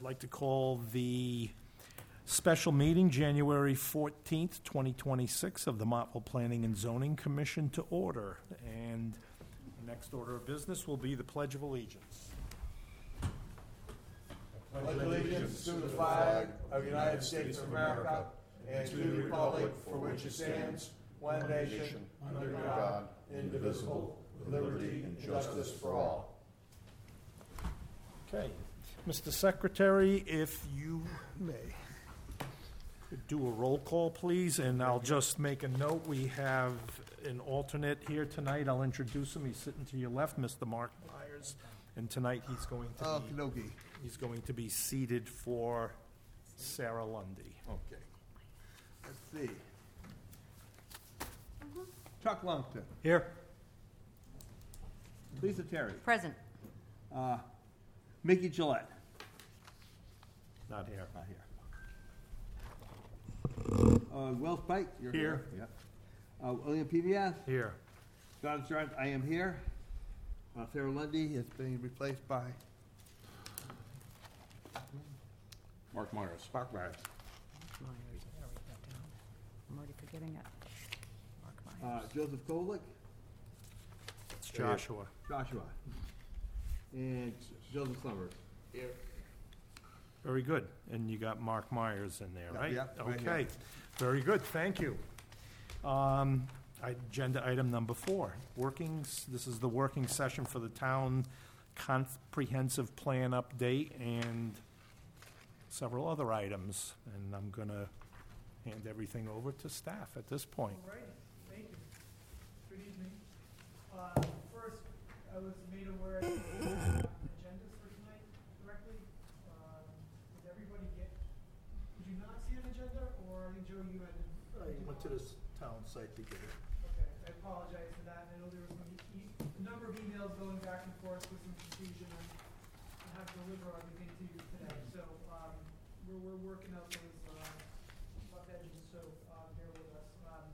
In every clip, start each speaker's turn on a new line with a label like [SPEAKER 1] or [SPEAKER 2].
[SPEAKER 1] like to call the special meeting, January 14th, 2026, of the Montville Planning and Zoning Commission to order. And the next order of business will be the Pledge of Allegiance.
[SPEAKER 2] Pledge allegiance to the flag of the United States of America and to the republic for which it stands, one nation, under God, indivisible, with liberty and justice for all.
[SPEAKER 1] Okay. Mr. Secretary, if you may do a roll call, please, and I'll just make a note. We have an alternate here tonight. I'll introduce him. He's sitting to your left, Mr. Mark Myers, and tonight he's going to be seated for Sarah Lundy.
[SPEAKER 2] Okay. Let's see. Chuck Lumpton.
[SPEAKER 1] Here.
[SPEAKER 2] Lisa Terry.
[SPEAKER 3] Present.
[SPEAKER 2] Mickey Gillette.
[SPEAKER 1] Not here.
[SPEAKER 2] Not here. Will Spike. You're
[SPEAKER 1] Here.
[SPEAKER 2] Yep. William PBS.
[SPEAKER 1] Here.
[SPEAKER 2] John Starnes. I am here. Sarah Lundy is being replaced by
[SPEAKER 4] Mark Myers.
[SPEAKER 2] Mark Myers.
[SPEAKER 3] I'm already forgetting it. Mark Myers.
[SPEAKER 2] Joseph Kolick.
[SPEAKER 1] It's Joshua.
[SPEAKER 2] Joshua. And Joseph Summers. Here.
[SPEAKER 1] Very good. And you got Mark Myers in there, right?
[SPEAKER 2] Yeah. Right
[SPEAKER 1] Okay.
[SPEAKER 2] here.
[SPEAKER 1] Very good. Thank you. Agenda item number 4. This is the working session for the town comprehensive plan update and several other items. And I'm going to hand everything over to staff at this point.
[SPEAKER 5] All right, thank you. Good evening. First, I was made aware of the agendas for tonight correctly. Did everybody did you not see an agenda, or I think, Joe, you had to?
[SPEAKER 6] I went to this town site to get it.
[SPEAKER 5] Okay, I apologize for that. I know there was a number of emails going back and forth with some confusion on how to deliver everything to you today. So we're working out those rough edges, so bear with us.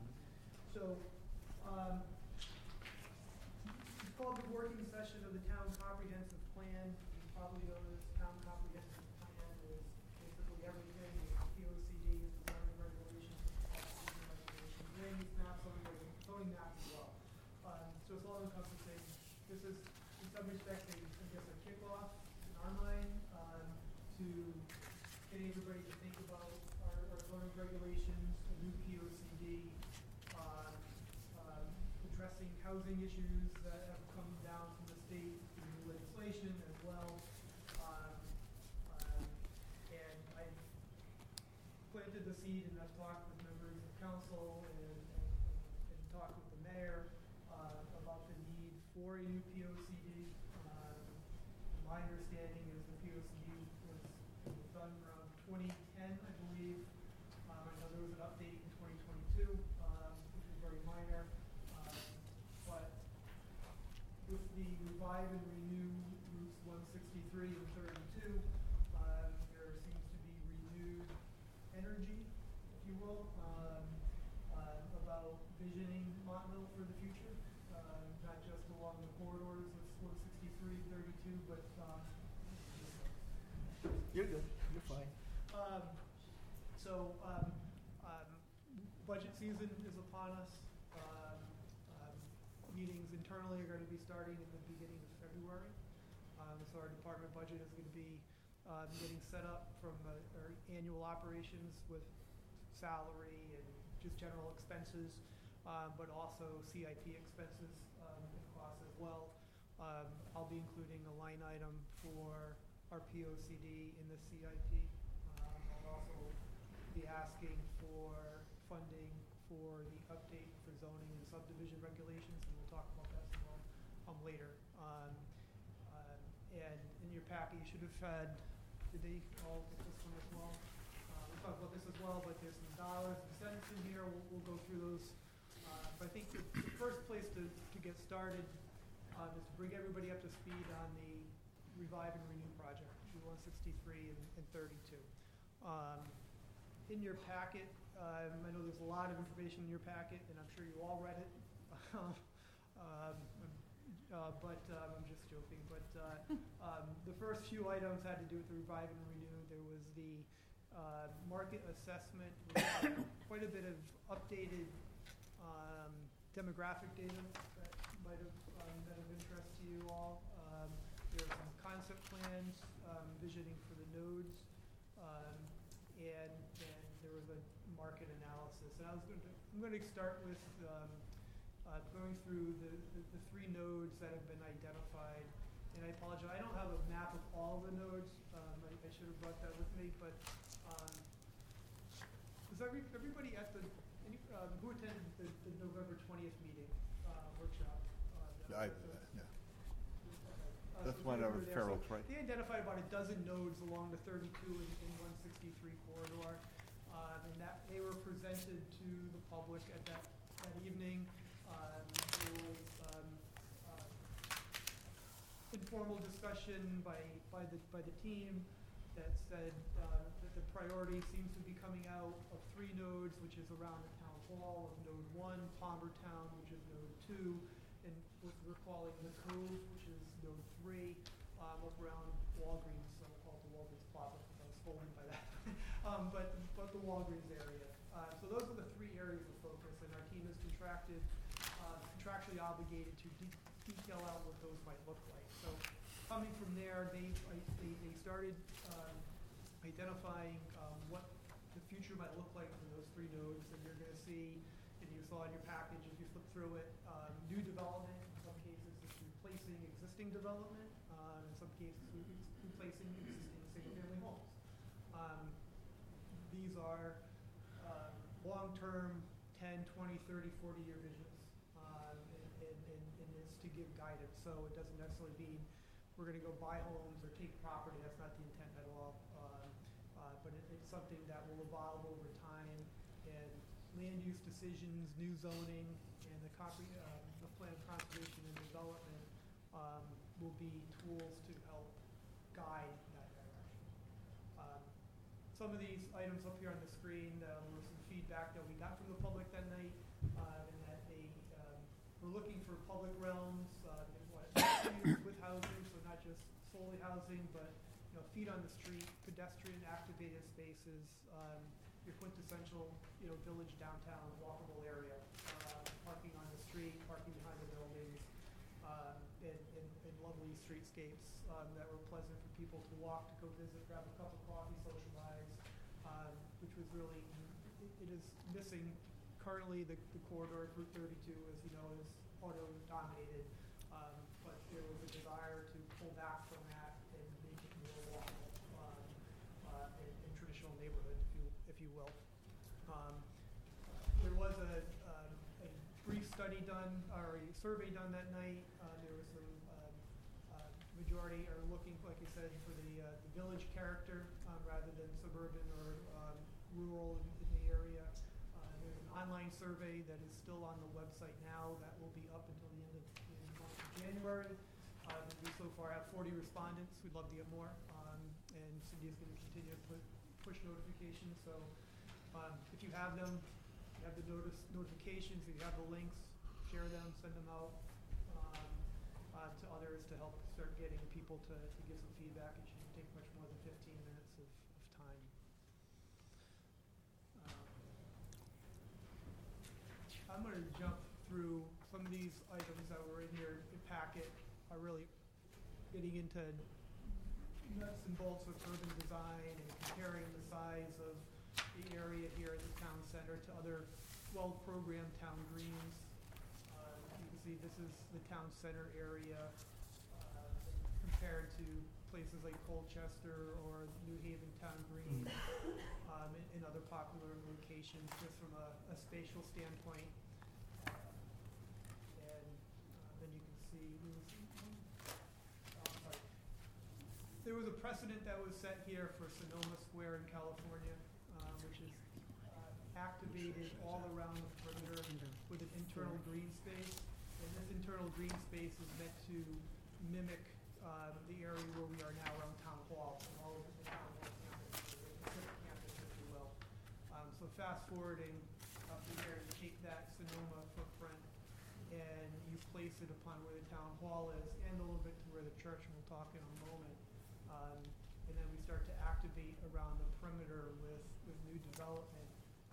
[SPEAKER 5] It's called the working session of the town comprehensive plan. You probably know this town comprehensive plan is basically everything: POCD, zoning regulations, land use maps, zoning maps as well. So it's all encompassing. This is, in some respects, a kickoff in our mind to getting everybody to think about our zoning regulations, the new POCD, addressing housing issues that have come down from the state through new legislation as well. And I planted the seed, and I've talked with members of council and talked with the mayor about the need for a new POCD. My understanding is the POCD was done around 2010, I believe. I know there was an update in 2022, which was very minor. But with the revive and renew routes 163 and 32, there seems to be renewed energy, if you will, about visioning Montville for the future, not just along the corridors of 163 and 32, but
[SPEAKER 6] You're good. You're fine.
[SPEAKER 5] Budget season is upon us. Meetings internally are going to be starting in the beginning of February. So our department budget is going to be getting set up from our annual operations with salary and just general expenses, but also CIP expenses and costs as well. I'll be including a line item for our POCD in the CIP. I'll also be asking for funding for the update for zoning and subdivision regulations, and we'll talk about that some more later. And in your packet, you should have had, did they all get this one as well? We'll talk about this as well, but there's some dollars and cents in here. We'll go through those. But I think the first place to get started is to bring everybody up to speed on the Revive and Renew project, 163 and 32. In your packet, I know there's a lot of information in your packet, and I'm sure you all read it. But I'm just joking. But the first few items had to do with the Revive and Renew. There was the market assessment, with quite a bit of updated demographic data that might have been of interest to you all. There are some concept plans, visioning for the nodes, and there was a market analysis. And I'm going to start with going through the three nodes that have been identified. And I apologize, I don't have a map of all the nodes. I should have brought that with me, but was everybody at who attended the November 20th meeting, workshop?
[SPEAKER 2] That's when
[SPEAKER 5] we were there.
[SPEAKER 2] Farrell's,
[SPEAKER 5] So
[SPEAKER 2] right?
[SPEAKER 5] They identified about a dozen nodes along the 32 and 163 corridor, and that they were presented to the public at that evening. There was informal discussion by the team that said that the priority seems to be coming out of three nodes, which is around the town hall of Node 1, Palmertown, which is Node 2, and what we're calling the Cove, which is Node 3, up around Walgreens, so I'll call it the Walgreens Plaza because I was spoiled by that, but the Walgreens area. So those are the three areas of focus, and our team is contractually obligated to detail out what those might look like. So coming from there, they started identifying what the future might look like for those three nodes, and you're going to see, and you saw in your package if you flip through it, new development. In some cases, it's replacing existing development. In some cases, replacing existing single-family homes. These are long-term, 10, 20, 30, 40-year visions, and it's to give guidance. So it doesn't necessarily mean we're going to go buy homes or take property. That's not the intent at all. But it's something that will evolve over time, and land use decisions, new zoning, and the plan of conservation and development will be tools to help guide that direction. Some of these items up here on the screen were some feedback that we got from the public that night, and that they were looking for public realms with housing, so not just solely housing, but feet on the street, pedestrian activated spaces, your quintessential village downtown walkable area, parking on the street, parking behind the buildings, and lovely streetscapes that were pleasant for people to walk, to go visit, grab a cup of coffee, socialize, which was really, it is missing. Currently, the corridor, Route 32, as you know, is auto-dominated, but there was a desire to pull back from that and make it more walkable in traditional neighborhood, if you will. There was a brief study done, or a survey done that night. There was some majority are looking, like I said, for the village character rather than suburban or rural in the area. There's an online survey that is still on the website now that will be up until the end of January. We so far have 40 respondents. We'd love to get more. And Cindy is going to continue to push notifications. So if you have them, you have the notifications, if you have the links, share them, send them out to others to help start getting people to give some feedback. It shouldn't take much more than 15 minutes of time. I'm going to jump through some of these items that were in your packet. Are really getting into nuts and bolts of urban design and comparing the size of the area here in the town center to other well-programmed town greens. You can see this is the town center area compared to places like Colchester or New Haven Town Green and other popular locations just from a spatial standpoint. And then you can see there was a precedent that was set here for Sonoma Square in California, which is activated all around the perimeter with an internal green space. And this internal green space is meant to mimic the area where we are now around Town Hall, and all of the Town Hall campus, the Pacific campus, if you will. So fast forwarding up here, you take that Sonoma footprint and you place it upon where the Town Hall is, and a little bit to where the church, and we'll talk in a moment. And then we start to activate a perimeter with new development.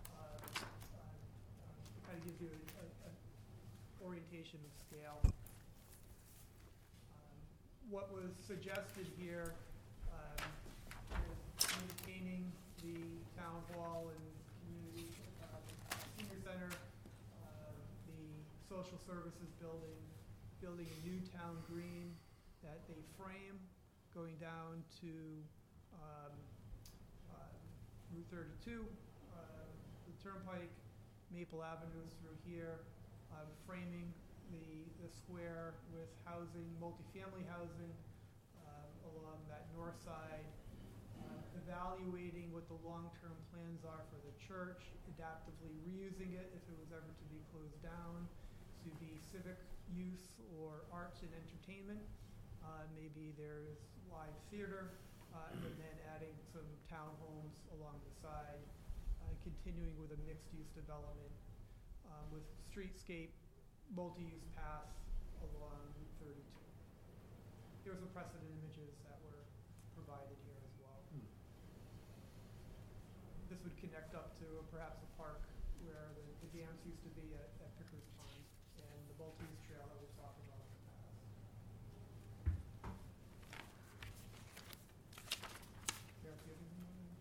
[SPEAKER 5] It kind of gives you a orientation of scale. What was suggested here is maintaining the town hall and community senior center, the social services building, building a new town green that they frame going down to Route 32, the Turnpike, Maple Avenue through here, framing the square with housing, multifamily housing along that north side, evaluating what the long-term plans are for the church, adaptively reusing it if it was ever to be closed down, to be civic use or arts and entertainment. Maybe there's live theater, and then adding some townhomes along the side, continuing with a mixed-use development with streetscape, multi-use path along Route 32. Here are some precedent images that were provided here as well. This would connect up to perhaps a park where the dams used to be at Pickers Pond, and the multi-use trail that we've talked about in the past. Derek, do you have anything you want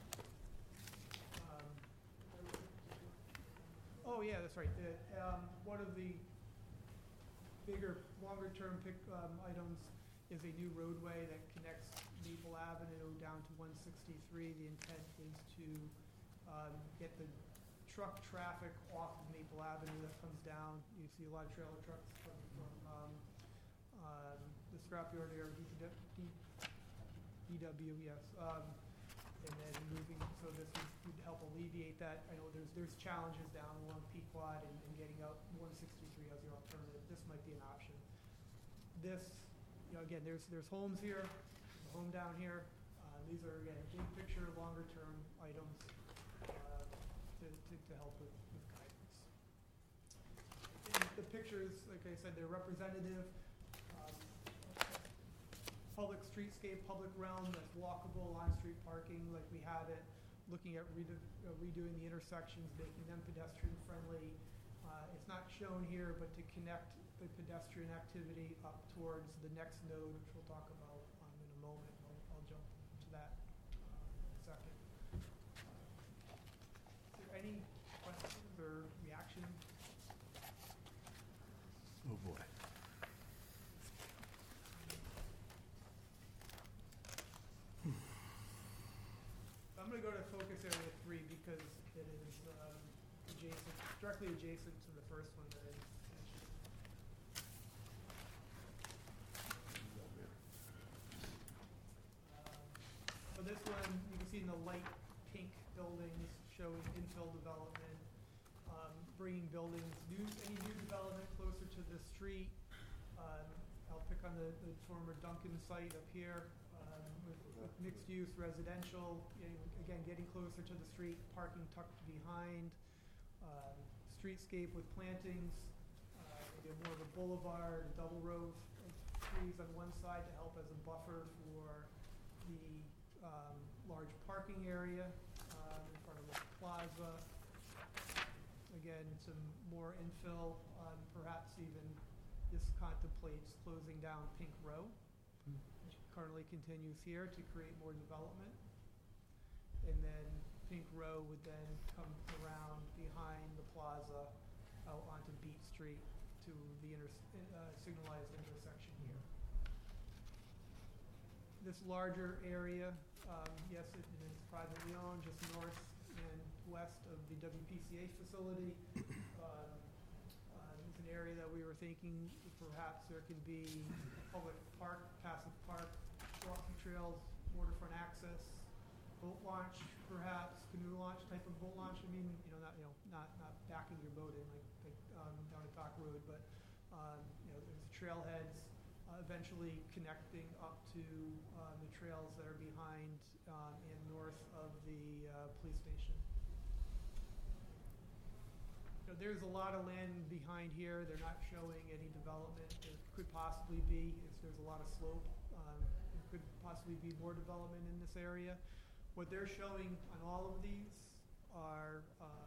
[SPEAKER 5] to- Oh, yeah, that's right. One of the bigger, longer-term items is a new roadway that connects Maple Avenue down to 163. The intent is to get the truck traffic off of Maple Avenue that comes down. You see a lot of trailer trucks coming from the scrapyard area, DW, yes. And then moving, so this would help alleviate that. I know there's challenges down along Pequot and getting out 163 as the alternative. This might be an option. This, again, there's homes here, a home down here. These are, again, big picture, longer term items to help with guidance. And the pictures, like I said, they're representative. Public streetscape, public realm that's walkable, on-street parking like we have it, looking at redoing the intersections, making them pedestrian friendly. It's not shown here, but to connect the pedestrian activity up towards the next node, which we'll talk about in a moment. I'll jump to that in a second. Is there any questions or reactions?
[SPEAKER 2] Oh, boy.
[SPEAKER 5] I'm going to go to focus area 3 because it is directly adjacent to the first one that I mentioned. For this one, you can see in the light pink buildings showing infill development, bringing buildings, any new development closer to the street. I'll pick on the former Duncan site up here. With mixed-use residential, again, getting closer to the street, parking tucked behind, streetscape with plantings, maybe more of a boulevard, a double row of trees on one side to help as a buffer for the large parking area in front of the plaza. Again, some more infill, perhaps even this contemplates closing down Pink Row, which currently continues here to create more development. And then Pink Row would then come around behind the plaza out onto Beat Street to the signalized intersection here. This larger area, yes, it is privately owned, just north and west of the WPCA facility. It's an area that we were thinking perhaps there could be a public park, passive park, walking trails, waterfront access, boat launch, perhaps canoe launch type of boat launch. I mean, not backing your boat in like down a dock road, but there's trailheads eventually connecting up to the trails that are behind and north of the police station. There's a lot of land behind here. They're not showing any development. There could possibly be, if there's a lot of slope, there could possibly be more development in this area. What they're showing on all of these are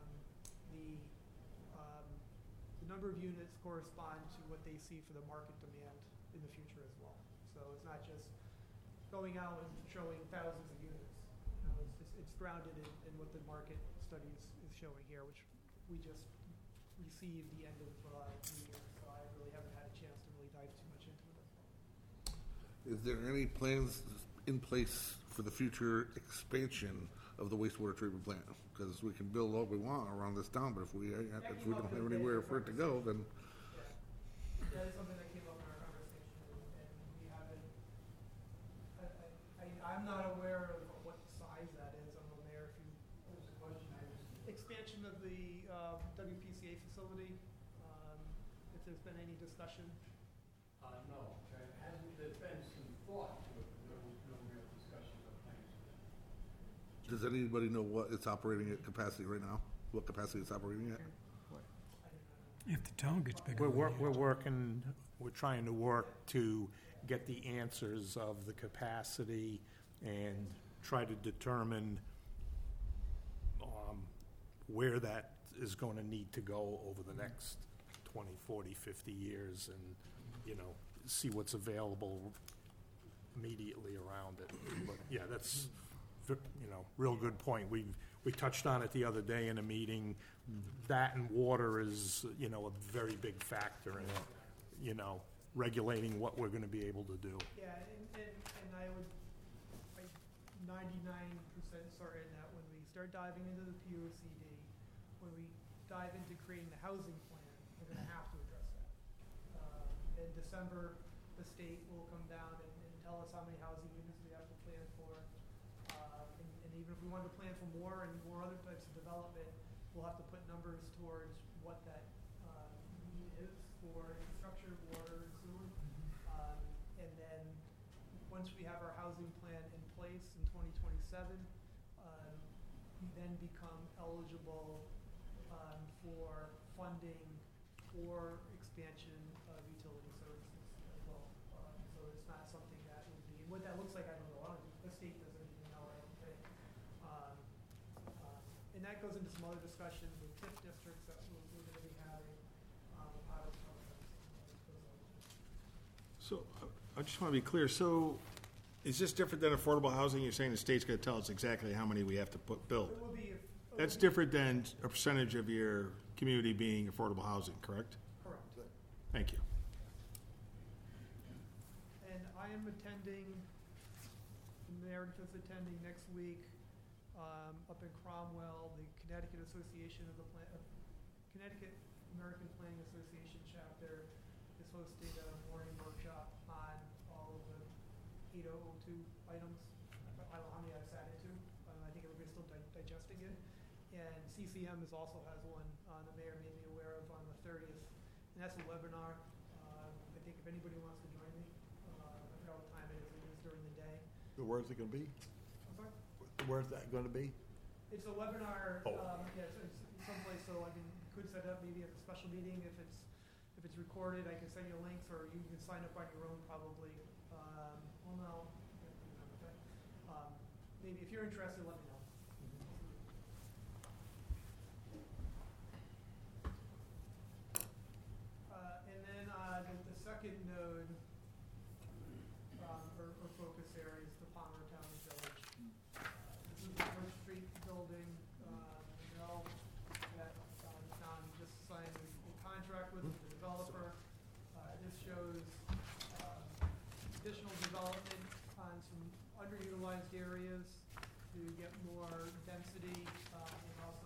[SPEAKER 5] the number of units correspond to what they see for the market demand in the future as well. So it's not just going out and showing thousands of units. You know, it's grounded in what the market study is showing here, which we just received the end of the year, so I really haven't had a chance to really dive too much into it.
[SPEAKER 7] Is there any plans in place for the future expansion of the wastewater treatment plant? Because we can build all we want around this town, but if we don't have anywhere for it to go, then
[SPEAKER 5] Yeah, that is something that came up in our conversation, and we haven't, I'm not aware of what size that is. I don't know, Mayor, if you. What was the question? Expansion of the WPCA facility, if there's been any discussion.
[SPEAKER 8] No, there hasn't, there's been some thought to it, but no real discussion of plans.
[SPEAKER 7] does anybody know what it's operating at capacity right now? What capacity it's operating at?
[SPEAKER 9] If the town gets bigger.
[SPEAKER 1] We're trying to work to get the answers of the capacity and try to determine where that is going to need to go over the next 20, 40, 50 years and, you know, see what's available immediately around it. But, yeah, that's, you know, real good point. We touched on it the other day in a meeting. That and water is, you know, a very big factor in, you know, regulating what we're going to be able to do.
[SPEAKER 5] Yeah, and I would, 99% certain that when we start diving into the POCD, when we dive into creating the housing plan, we're gonna have to address that. In December, the state will come down and tell us how many housing units we have to plan for. And even if we wanted to plan for more and more other types of development, we'll have to put numbers towards what that need is for infrastructure, water, and sewer. And then, once we have our housing plan in place in 2027, we then become eligible for funding for expansion of utility services as well. So it's not something that would be, what that looks like, I don't know. The state doesn't even know, I don't think. And that goes into some other discussions with TIF districts that we're going to be having, how to cover those.
[SPEAKER 2] So, I just want to be clear, so is this different than affordable housing? You're saying the state's going to tell us exactly how many we have to build?
[SPEAKER 5] It will be.
[SPEAKER 2] That's different than a percentage of your community being affordable housing, correct?
[SPEAKER 5] Correct.
[SPEAKER 2] Thank you.
[SPEAKER 5] And I am attending, Meredith's attending next week, up in Cromwell, the Connecticut Association of the Connecticut American Planning Association chapter is hosting a morning workshop on all of the 8002 items. I don't know how many I've sat into. I think everybody's still digesting it. And CCM also has one, the mayor made me aware of, on the 30th. And that's a webinar. I think if anybody wants to join me, I forgot what time it is during the day.
[SPEAKER 6] Where's it gonna be?
[SPEAKER 5] I'm sorry?
[SPEAKER 6] Where's that gonna be?
[SPEAKER 5] It's a webinar,
[SPEAKER 6] Oh.
[SPEAKER 5] yeah, it's someplace, so could set it up maybe at a special meeting. If it's recorded, I can send you links, or you can sign up on your own probably. Well, no, okay. Maybe if you're interested, let me know. And then the second node, or focus area, is the Palmer Town Village. This is the First Street building, that the town just signed a contract with the developer. This shows additional development on some underutilized areas to get more density, and also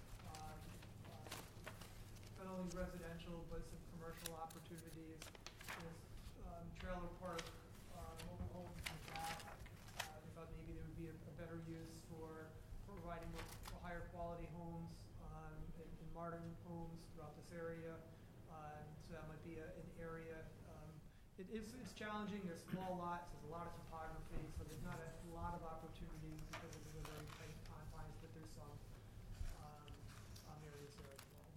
[SPEAKER 5] not only residential but some commercial opportunities. There's trailer park, mobile homes in the back. We thought maybe there would be a better use for providing more higher quality homes and modern homes throughout this area. So that might be an area. It's challenging. There's small lots. There's a lot of topography, so there's not a lot of opportunities because of the very tight confines, but there's some areas there as well.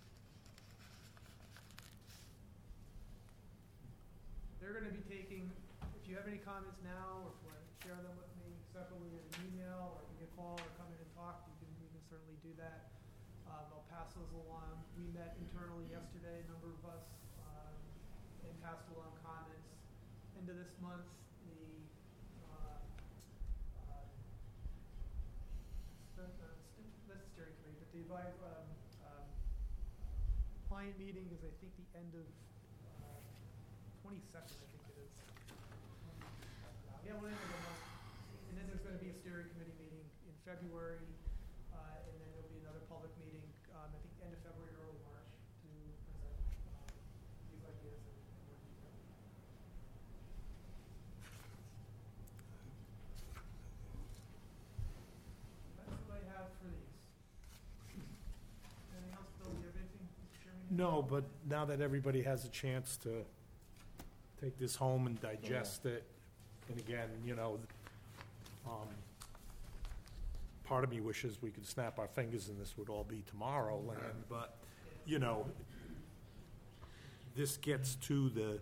[SPEAKER 5] They're going to be taking, if you have any comments now, or if you want to share them with me separately in an email, or that. I'll pass those along. We met internally yesterday, a number of us, and passed along comments. End of this month, that's the steering committee, but the client meeting is, I think, the end of 22nd, I think it is. Yeah, well, end of the month. And then there's going to be a steering committee meeting in February, and then there'll be another public meeting, I think, end of February, early March, to present these ideas in more detail. That's what I have for these. Anything else, Bill? Do you have anything, Mr. Chairman?
[SPEAKER 1] No, but now that everybody has a chance to take this home and digest it, and again, part of me wishes we could snap our fingers and this would all be Tomorrowland, but, this gets to the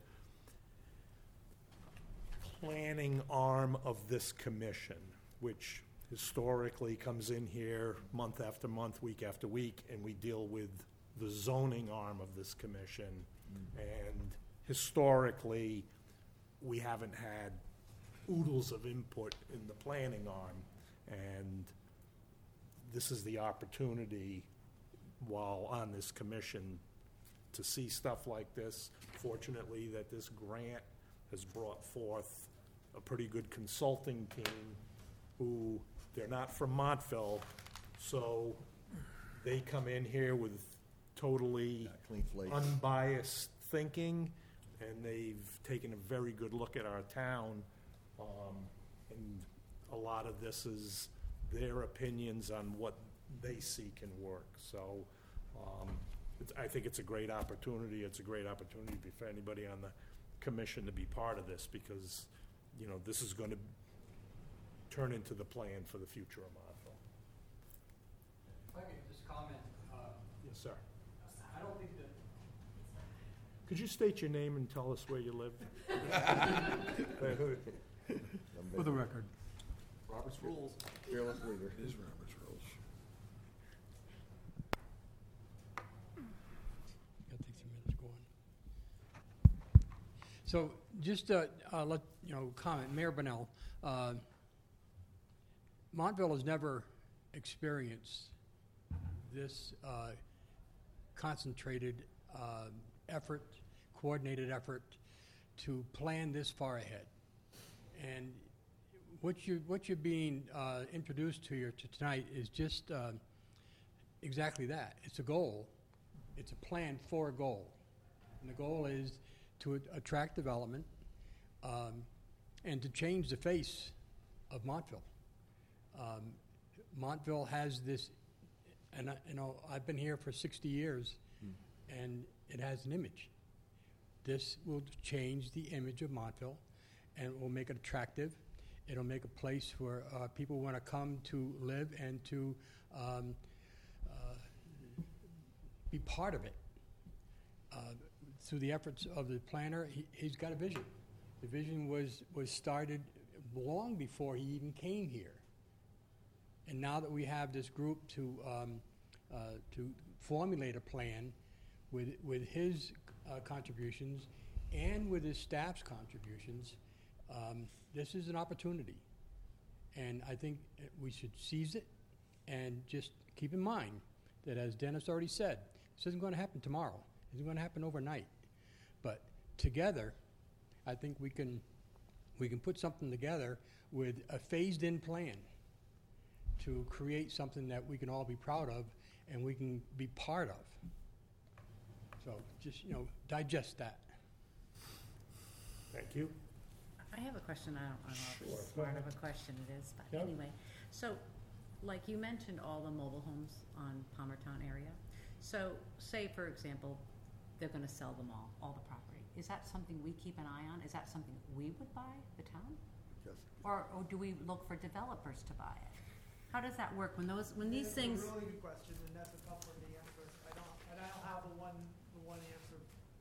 [SPEAKER 1] planning arm of this commission, which historically comes in here month after month, week after week, and we deal with the zoning arm of this commission. And historically, we haven't had oodles of input in the planning arm. And this is the opportunity, while on this commission, to see stuff like this. Fortunately, that this grant has brought forth a pretty good consulting team who, they're not from Montville, so they come in here with totally
[SPEAKER 6] Clean slate.
[SPEAKER 1] unbiased thinking, and they've taken a very good look at our town. And a lot of this is their opinions on what they see can work. So I think it's a great opportunity. It's a great opportunity for anybody on the commission to be part of this, because, this is going to turn into the plan for the future of Montville.
[SPEAKER 8] If I could just comment,
[SPEAKER 1] Yes, sir.
[SPEAKER 8] I don't think that
[SPEAKER 1] Could you state your name and tell us where you live?
[SPEAKER 9] For the record.
[SPEAKER 4] Robert's rules.
[SPEAKER 6] Fearless leader. It is Robert's rules.
[SPEAKER 9] Gotta take some minutes going. So just let comment, Mayor Bunnell. Montville has never experienced this concentrated effort, coordinated effort to plan this far ahead. And what you're being introduced to here tonight is just exactly that. It's a goal. It's a plan for a goal. And the goal is to attract development and to change the face of Montville. Montville has this, and I've been here for 60 years, and it has an image. This will change the image of Montville, and it will make it attractive. It'll make a place where people want to come to live and to be part of it. Through the efforts of the planner, he's got a vision. The vision was started long before he even came here. And now that we have this group to formulate a plan with his contributions and with his staff's contributions, this is an opportunity. And I think we should seize it and just keep in mind that, as Dennis already said, this isn't going to happen tomorrow. It isn't going to happen overnight. But together, I think we can put something together with a phased-in plan to create something that we can all be proud of and we can be part of. So just, digest that.
[SPEAKER 1] Thank you.
[SPEAKER 3] I have a question. I don't know if
[SPEAKER 1] Sure,
[SPEAKER 3] it's
[SPEAKER 1] go
[SPEAKER 3] smart of
[SPEAKER 1] ahead.
[SPEAKER 3] a question it is, but
[SPEAKER 1] Yep.
[SPEAKER 3] anyway. So, like you mentioned, all the mobile homes on Palmertown area. So, say, for example, they're going to sell them all the property. Is that something we keep an eye on? Is that something we would buy, the town?
[SPEAKER 6] Yes.
[SPEAKER 3] Or do we look for developers to buy it? How does that work when these things?
[SPEAKER 5] That's a really good question, and that's a tough one to answer. I don't have the one answer.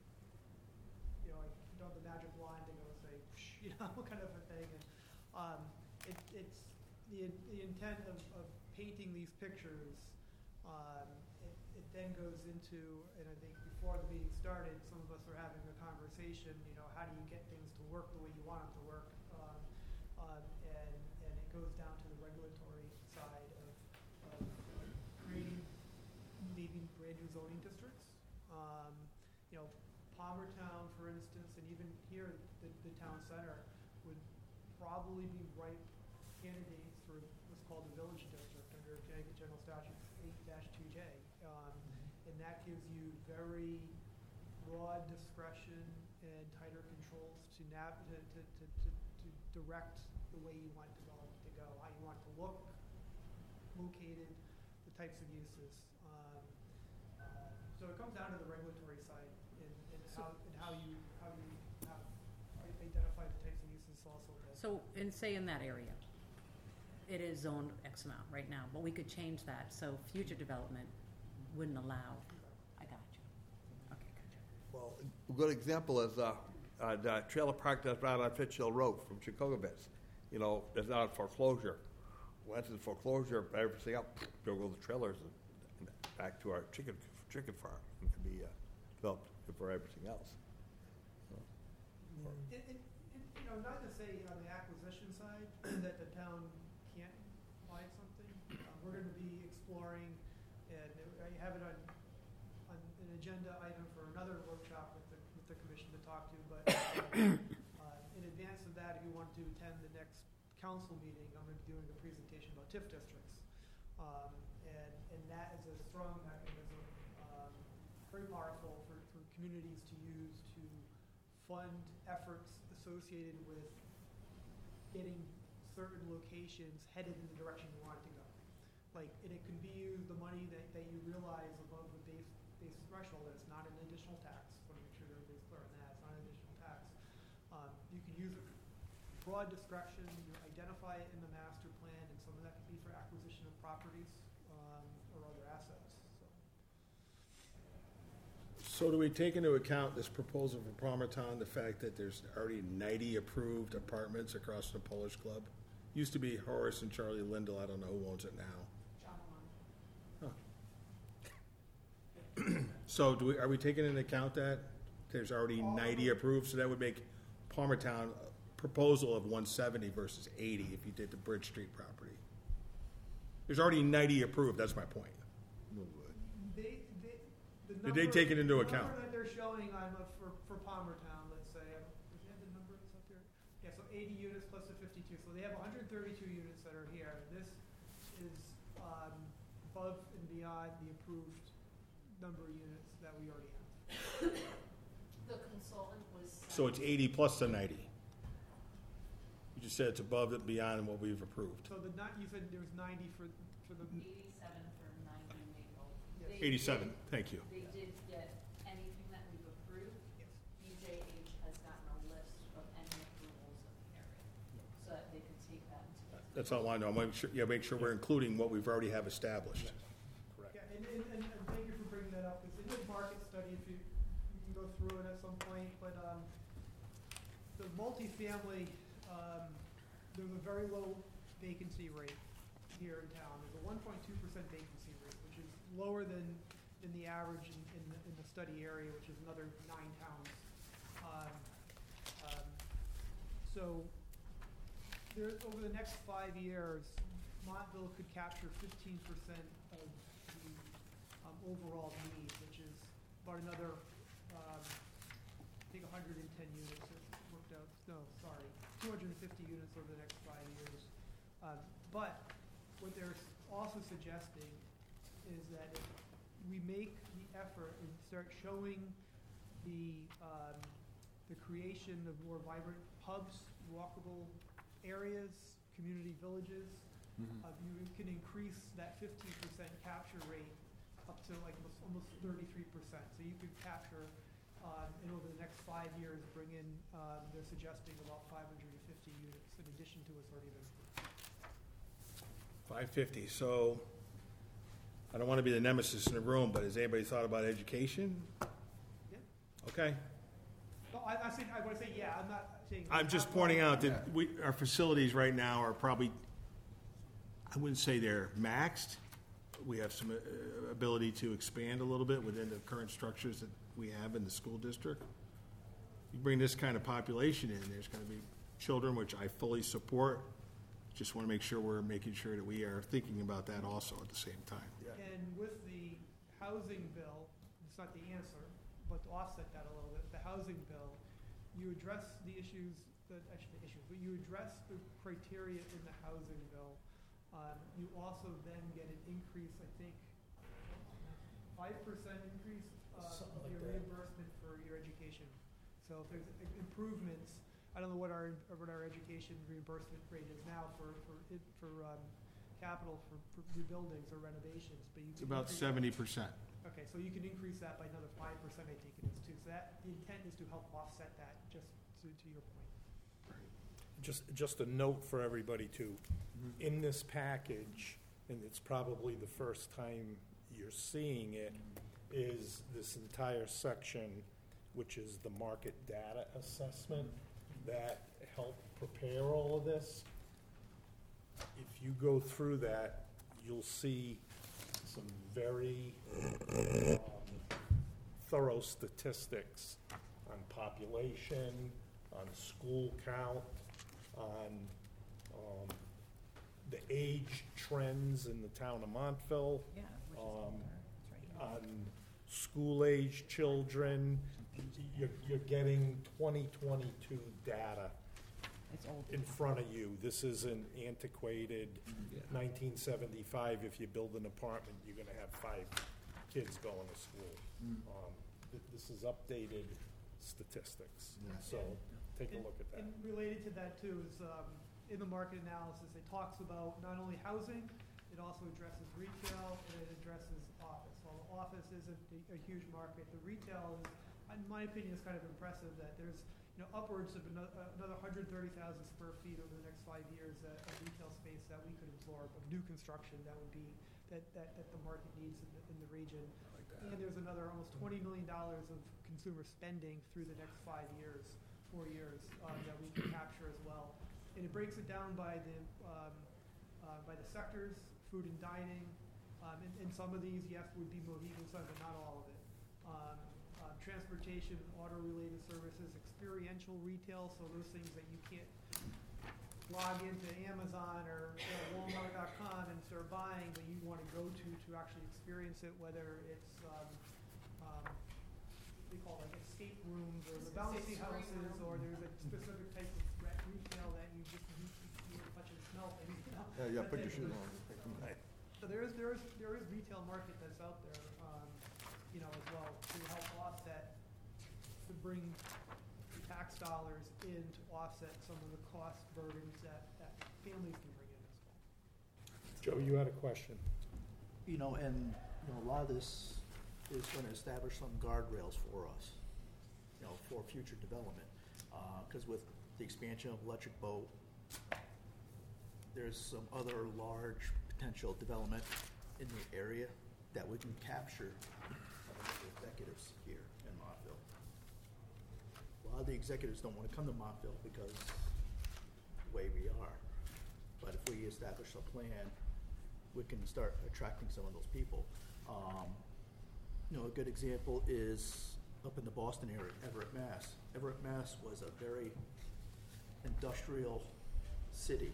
[SPEAKER 5] I don't have the magic wand to go say, kind of a thing. And it's the intent of painting these pictures It then goes into, and I think before the meeting started, some of us were having a conversation, how do you get things to work the way you want them to work? And it goes down to the regulatory side of creating maybe brand new zoning districts. Palmertown, for instance, and even here, the town center would probably be ripe candidates for what's called the village district under Connecticut General Statute 8-2J. And that gives you very broad discretion and tighter controls to direct the way you want development to go, how you want it to look, located, the types of uses. So it comes down to the regulatory side and how you identify the types of uses also.
[SPEAKER 3] So, say in that area, it is zoned X amount right now, but we could change that, so future development wouldn't allow. I got you. Okay, gotcha.
[SPEAKER 6] Well, a good example is the trailer park that's right on Fitchhill Road from Chicogabits. It's not on foreclosure. Once it's foreclosure, everything up, there go the trailers and back to our chicken farm. It can be developed for everything else.
[SPEAKER 5] Not to say on the acquisition side that the town can't buy something. We're going to be exploring, and I have it on an agenda item for another workshop with the commission to talk to. But in advance of that, if you want to attend the next council meeting, I'm going to be doing a presentation about TIF districts, and that is a strong mechanism, very powerful for communities to use to fund efforts associated with getting certain locations headed in the direction you want it to go. And it can be used, the money that you realize above the base threshold, that it's not an additional tax. I want to make sure that everybody's clear on that. It's not an additional tax. You can use it broad discretion. You identify it in the master plan, and some of that can be for acquisition of properties or other assets.
[SPEAKER 2] So do we take into account this proposal for Palmertown, the fact that there's already 90 approved apartments across the Polish Club? Used to be Horace and Charlie Lindell, I don't know who owns it now. So are we taking into account that there's already 90 approved? So that would make Palmertown a proposal of 170 versus 80 if you did the Bridge Street property. There's already 90 approved, that's my point. Did they take it into account?
[SPEAKER 5] The number that they're showing for Palmertown, let's say, does it have the numbers up there? Yeah, so 80 units plus the 52. So they have 132 units that are here. This is above and beyond the approved number of units that we already have.
[SPEAKER 10] The consultant was.
[SPEAKER 2] So it's 80 plus the 90. You just said it's above and beyond what we've approved.
[SPEAKER 5] So you said there was 90 for the.
[SPEAKER 10] 87 for 90 Maple.
[SPEAKER 5] Yes.
[SPEAKER 2] 87, thank you.
[SPEAKER 10] They did get anything that we've approved.
[SPEAKER 5] Yes.
[SPEAKER 10] BJH has gotten a list of any approvals in the area, so that they could take that into consideration.
[SPEAKER 2] That's all I know. Make sure we're including what we've already have established.
[SPEAKER 5] Yeah, and thank you for bringing that up. It's in the market study, if you can go through it at some point, but the multifamily, there's a very low vacancy rate here in town. There's a 1.2% vacancy rate, which is lower than the average in the study area, which is another 9 towns. So over the next 5 years, Montville could capture 15% of the overall need, which is about another, I think 110 units. It worked out. No, sorry, 250 units over the next 5 years. But what they're also suggesting is that if we make the effort and start showing the creation of more vibrant hubs, walkable areas, community villages, you can increase that 15% capture rate up to like almost 33%. So you could capture, and over the next 5 years, bring in, they're suggesting about 550 units in addition to what's already been approved.
[SPEAKER 2] 550. So I don't want to be the nemesis in the room, but has anybody thought about education?
[SPEAKER 5] Yeah.
[SPEAKER 2] Okay.
[SPEAKER 5] No, I want to say, yeah, I'm not saying.
[SPEAKER 2] I'm just pointing out that our facilities right now are probably, I wouldn't say they're maxed,
[SPEAKER 11] we have some ability to expand a little bit within the current structures that we have in the school district. You bring this kind of population in, there's gonna be children, which I fully support. Just wanna make sure we're making sure that we are thinking about that also at the same time.
[SPEAKER 5] And with the housing bill, it's not the answer, but to offset that a little bit, the housing bill, you address the issues, but you address the criteria in the housing bill. You also then get an increase, I think, 5% increase,
[SPEAKER 1] Something like
[SPEAKER 5] your
[SPEAKER 1] that.
[SPEAKER 5] reimbursement for your education. So if there's improvements, I don't know what our education reimbursement rate is now for capital for new buildings or renovations, but you
[SPEAKER 11] It's
[SPEAKER 5] can
[SPEAKER 11] about
[SPEAKER 5] increase that.
[SPEAKER 11] 70%.
[SPEAKER 5] Okay, so you can increase that by another 5%, I think it is too. So that, the intent is to help offset that, just to your point.
[SPEAKER 1] Just a note for everybody too. In this package, and it's probably the first time you're seeing it, is this entire section, which is the market data assessment that helped prepare all of this. If you go through that, you'll see some very thorough statistics on population, on school count, on the age trends in the town of Montville,
[SPEAKER 3] Yeah, which is all there. It's right here.
[SPEAKER 1] on school-age children. You're getting 2022 data
[SPEAKER 3] It's old.
[SPEAKER 1] in front of you. This isn't antiquated 1975. If you build an apartment, you're gonna have 5 kids going to school. This is updated statistics, so take a look at that.
[SPEAKER 5] And related to that too is, in the market analysis, it talks about not only housing, it also addresses retail, and it addresses office. While the office isn't a huge market, the retail is, in my opinion, is kind of impressive that there's, upwards of another 130,000 square feet over the next 5 years of retail space that we could absorb, of new construction that would be, that the market needs in the region. And there's another almost $20 million of consumer spending through the next 5 years, 4 years, that we can capture as well. And it breaks it down by the sectors, food and dining, and some of these, yes, would be Mohegan Sun, but not all of it. Transportation, auto-related services, experiential retail, so those things that you can't log into Amazon or Walmart.com and start buying, but you want to go to actually experience it, whether it's, they call it like escape rooms or the bouncy houses, or there's a specific type of retail that you just you touch and smell things,
[SPEAKER 2] Yeah, put your
[SPEAKER 5] that
[SPEAKER 2] shoes
[SPEAKER 5] type of-
[SPEAKER 2] on.
[SPEAKER 5] So there is retail market that's out there, as well, to help offset, to bring tax dollars in to offset some of the cost burdens that families can bring in as well.
[SPEAKER 1] Joe, you had a question?
[SPEAKER 12] A lot of this is gonna establish some guardrails for us, for future development. Cause with the expansion of Electric Boat, there's some other large potential development in the area that we can capture some of the executives here in Montville. A lot of the executives don't wanna come to Montville because the way we are. But if we establish a plan, we can start attracting some of those people. A good example is up in the Boston area, Everett, Mass. Everett, Mass was a very industrial city.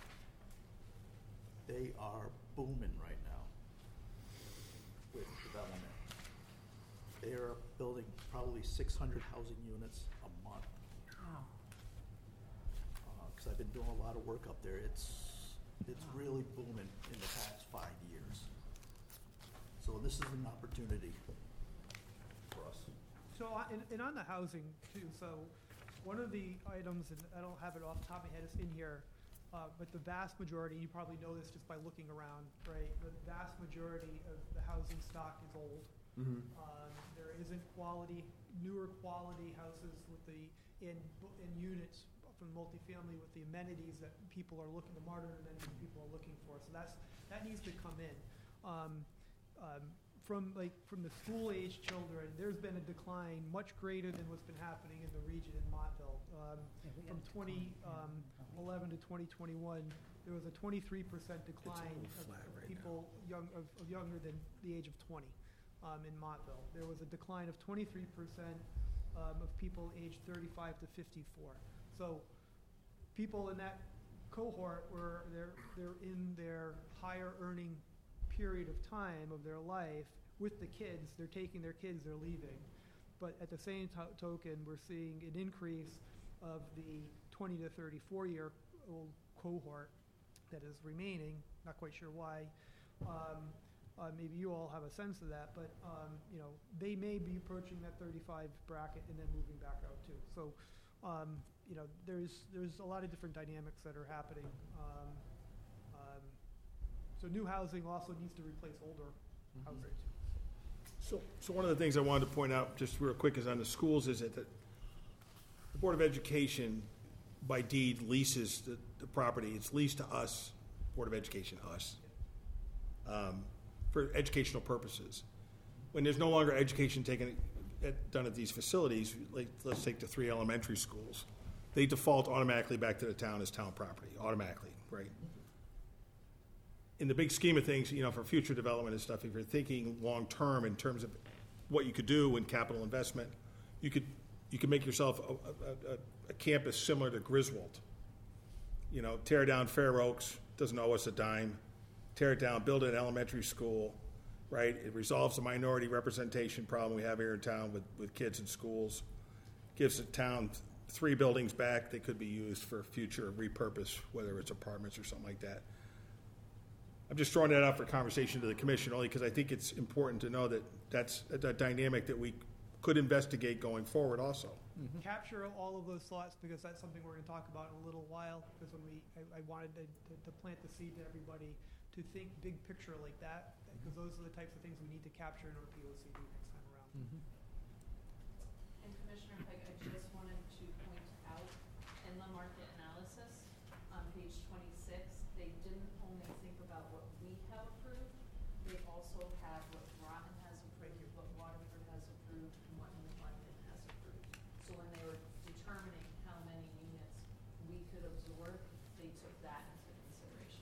[SPEAKER 12] They are booming right now with development. They are building probably 600 housing units a month.
[SPEAKER 3] Wow.
[SPEAKER 12] Because I've been doing a lot of work up there. It's really booming in the past 5 years. So this is an opportunity for us.
[SPEAKER 5] So, and on the housing too, so one of the items, and I don't have it off the top of my head, it's in here, but the vast majority, you probably know this just by looking around, right? The vast majority of the housing stock is old. There isn't newer quality houses with in units from multifamily with the amenities that people are looking, the modern amenities people are looking for. So that needs to come in. From the school-age children, there's been a decline much greater than what's been happening in the region in Montville. From 2011 to 2021, there was a 23% decline of people people younger than the age of 20 in Montville. There was a decline of 23% of people aged 35 to 54. So people in that cohort they're in their higher earning period of time of their life with the kids. They're taking their kids, they're leaving. But at the same token, we're seeing an increase of the 20 to 34-year-old cohort that is remaining. Not quite sure why. Maybe you all have a sense of that, but they may be approaching that 35 bracket and then moving back out too. So, there's a lot of different dynamics that are happening. So new housing also needs to replace older housing.
[SPEAKER 11] So one of the things I wanted to point out, just real quick, is on the schools, is that the Board of Education, by deed, leases the property. It's leased to us, Board of Education, us, for educational purposes. When there's no longer education done at these facilities, like let's take the 3 elementary schools, they default automatically back to the town as town property, automatically, right? In the big scheme of things, for future development and stuff, if you're thinking long-term in terms of what you could do in capital investment, you could make yourself a campus similar to Griswold. Tear down Fair Oaks, doesn't owe us a dime. Tear it down, build an elementary school, right? It resolves the minority representation problem we have here in town with kids in schools. Gives the town 3 buildings back that could be used for future repurpose, whether it's apartments or something like that. I'm just throwing that out for conversation to the commission, only because I think it's important to know that that's a dynamic that we could investigate going forward also.
[SPEAKER 5] Capture all of those thoughts, because that's something we're going to talk about in a little while, because I wanted to plant the seed to everybody to think big picture like that, because those are the types of things we need to capture in our POCD next time around.
[SPEAKER 10] And Commissioner Pike, I just wanted to point out in the market analysis on page 26, they didn't only think about what we have approved, they also have what Groton has approved, what Waterford has approved, and what New London has approved. So when they were determining how many units we could absorb, they took that into consideration.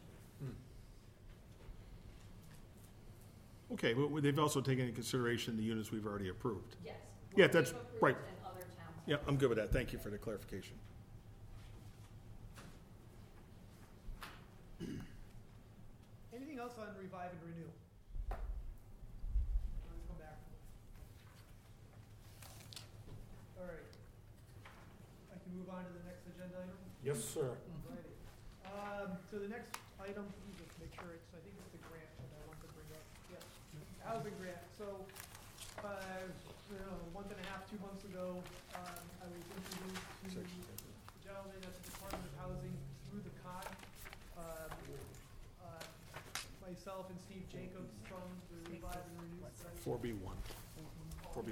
[SPEAKER 11] Okay, but they've also taken into consideration the units we've already approved.
[SPEAKER 10] Yes.
[SPEAKER 11] Yeah,
[SPEAKER 10] what
[SPEAKER 11] that's
[SPEAKER 10] we've approved
[SPEAKER 11] right.
[SPEAKER 10] And other towns.
[SPEAKER 11] Yeah, I'm good with that. Thank you for the clarification.
[SPEAKER 5] Anything else on revive and renew? Let's come back. All right. I can move on to the next agenda item?
[SPEAKER 1] Yes, sir.
[SPEAKER 5] Alrighty. So the next item, let me just make sure I think it's the grant that I want to bring up. Yes, housing grant. So, a month and a half, 2 months ago, I was introduced to a gentleman at the Department of Housing through the COG. Myself and Steve Jacobs from the Revive and Renew study.
[SPEAKER 11] 4B1. 4B1.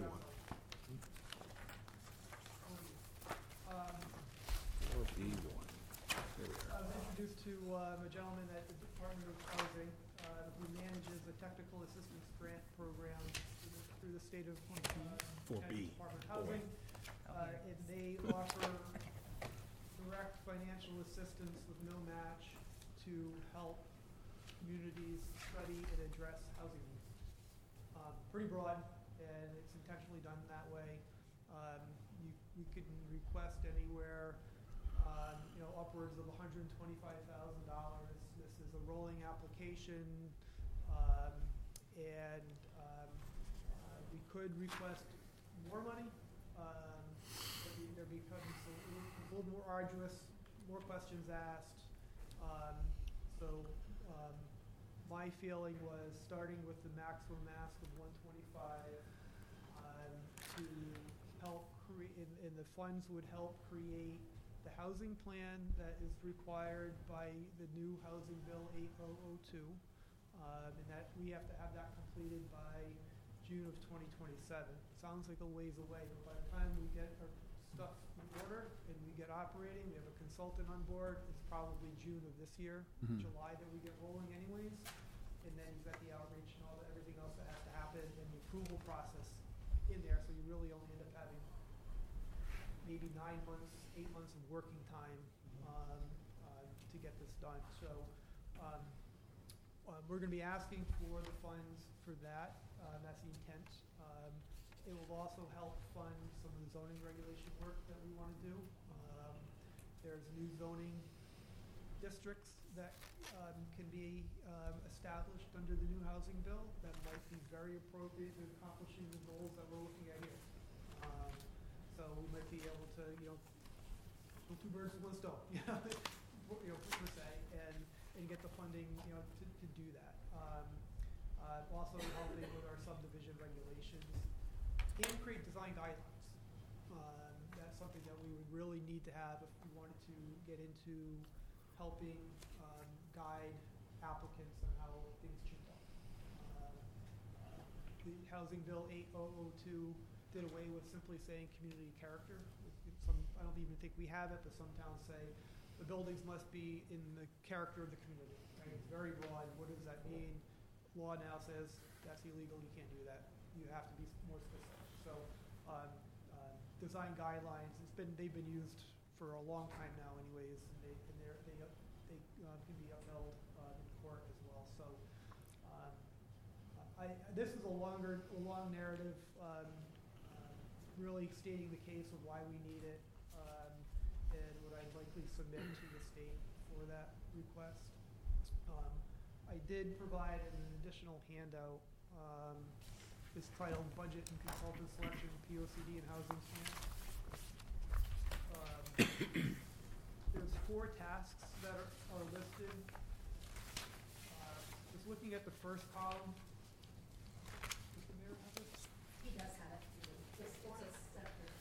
[SPEAKER 11] 4B1. There we
[SPEAKER 5] I was introduced to a gentleman at the Department of Housing who manages a technical assistance grant program through the state of
[SPEAKER 11] 4B.
[SPEAKER 5] Department of Housing. And they offer direct financial assistance with no match to help communities study and address housing needs. Pretty broad, and it's intentionally done that way. You can request anywhere, upwards of $125,000. This is a rolling application, and we could request more money. There becomes a little more arduous, more questions asked. My feeling was starting with the maximum ask of 125 to help create, and the funds would help create the housing plan that is required by the new Housing Bill 8002, and that we have to have that completed by June of 2027. Sounds like a ways away, but by the time we get our stuff in order and we get operating, we have a consultant on board, it's probably June of this year, July that we get rolling anyways. And then you've got the outreach and everything else that has to happen, and the approval process in there, so you really only end up having maybe 9 months, 8 months of working time to get this done. So we're gonna be asking for the funds for that, that's the intent. It will also help fund some of the zoning regulation work that we wanna do. There's new zoning districts that can be established under the new housing bill that might be very appropriate in accomplishing the goals that we're looking at here. So we might be able to, kill two birds with one stone, per se, and get the funding, to do that. Also helping with our subdivision regulations and create design guidelines. That's something that we would really need to have if we wanted to get into helping guide applicants on how things should go. The Housing Bill 8002 did away with simply saying community character. I don't even think we have it, but some towns say the buildings must be in the character of the community. Right? It's very broad. What does that mean? Law now says that's illegal. You can't do that. You have to be more specific. So, design guidelines. They've been used for a long time now, anyways, and they can be upheld in court as well. So, this is a long narrative, really stating the case of why we need it, and what I'd likely submit to the state for that request. I did provide an additional handout. It's titled Budget and Consultant Selection, POCD and Housing Plan. There's 4 tasks that are listed. Just looking at the first column. Does the mayor have it?
[SPEAKER 10] He does have it. It's a separate.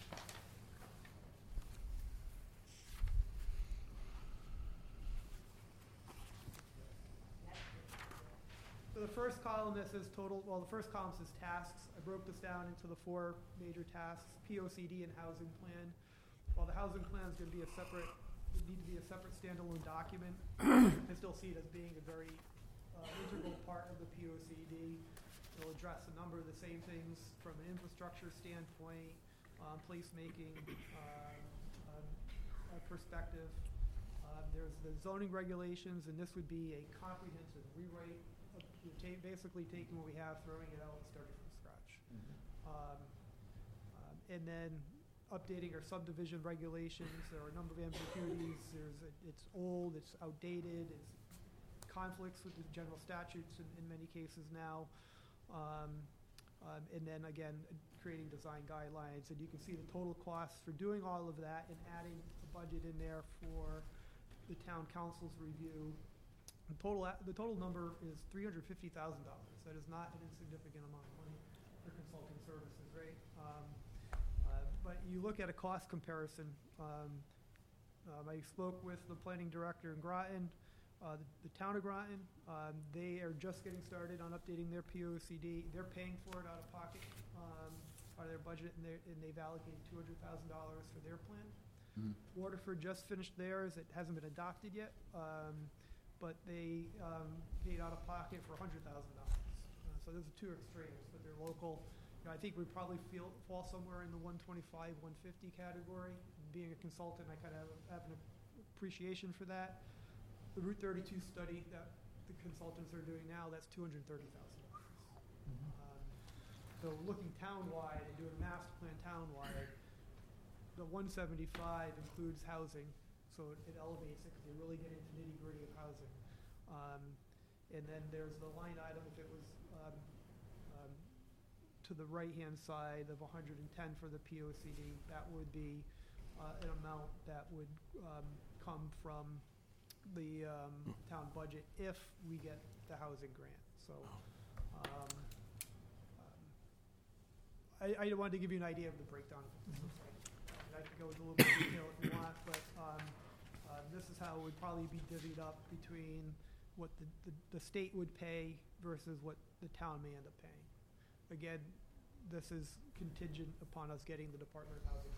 [SPEAKER 5] So the first column that says total, the first column says tasks. I broke this down into the 4 major tasks, POCD and housing plan. While the housing plan is going to be would need to be a separate standalone document, I still see it as being a very integral part of the POCD. It'll address a number of the same things from an infrastructure standpoint, placemaking perspective. There's the zoning regulations, and this would be a comprehensive rewrite of basically taking what we have, throwing it out, and starting from scratch. And then updating our subdivision regulations. There are a number of ambiguities. It's old, it's outdated, it's conflicts with the general statutes in many cases now. And then again, creating design guidelines. And you can see the total costs for doing all of that and adding a budget in there for the town council's review. The total number is $350,000. That is not an insignificant amount of money for consulting services, right? But you look at a cost comparison. I spoke with the planning director in Groton, the town of Groton. They are just getting started on updating their POCD. They're paying for it out of pocket, out of their budget, and they've allocated $200,000 for their plan. Waterford just finished theirs. It hasn't been adopted yet, but they paid out of pocket for $100,000. So those are 2 extremes, but they're local. I think we probably fall somewhere in the 125, 150 category. Being a consultant, I kind of have an appreciation for that. The Route 32 study that the consultants are doing now, that's $230,000. So looking townwide and doing a master plan townwide, the 175 includes housing, so it elevates it because you really get into nitty-gritty of housing. And then there's the line item if it was to the right-hand side of 110 for the POCD. That would be an amount that would come from the town budget if we get the housing grant. So I wanted to give you an idea of the breakdown of what this looks like. I can go into a little bit of detail if you want, but this is how it would probably be divvied up between what the state would pay versus what the town may end up paying. Again, this is contingent upon us getting the Department of Housing.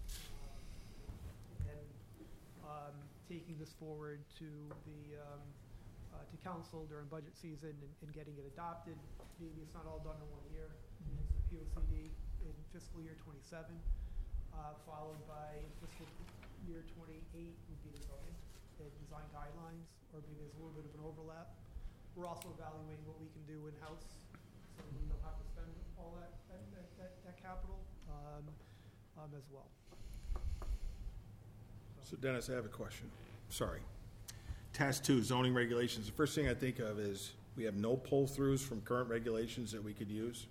[SPEAKER 5] And taking this forward to the to council during budget season and getting it adopted. Maybe it's not all done in 1 year. It's the POCD in fiscal year 27, followed by fiscal year 28 would be the zoning and design guidelines, or maybe there's a little bit of an overlap. we're also evaluating what we can do in-house, so we don't have to spend all that capital, as well.
[SPEAKER 11] So Dennis, I have a question. Sorry. Task 2, zoning regulations. The first thing I think of is we have no pull-throughs from current regulations that we could use.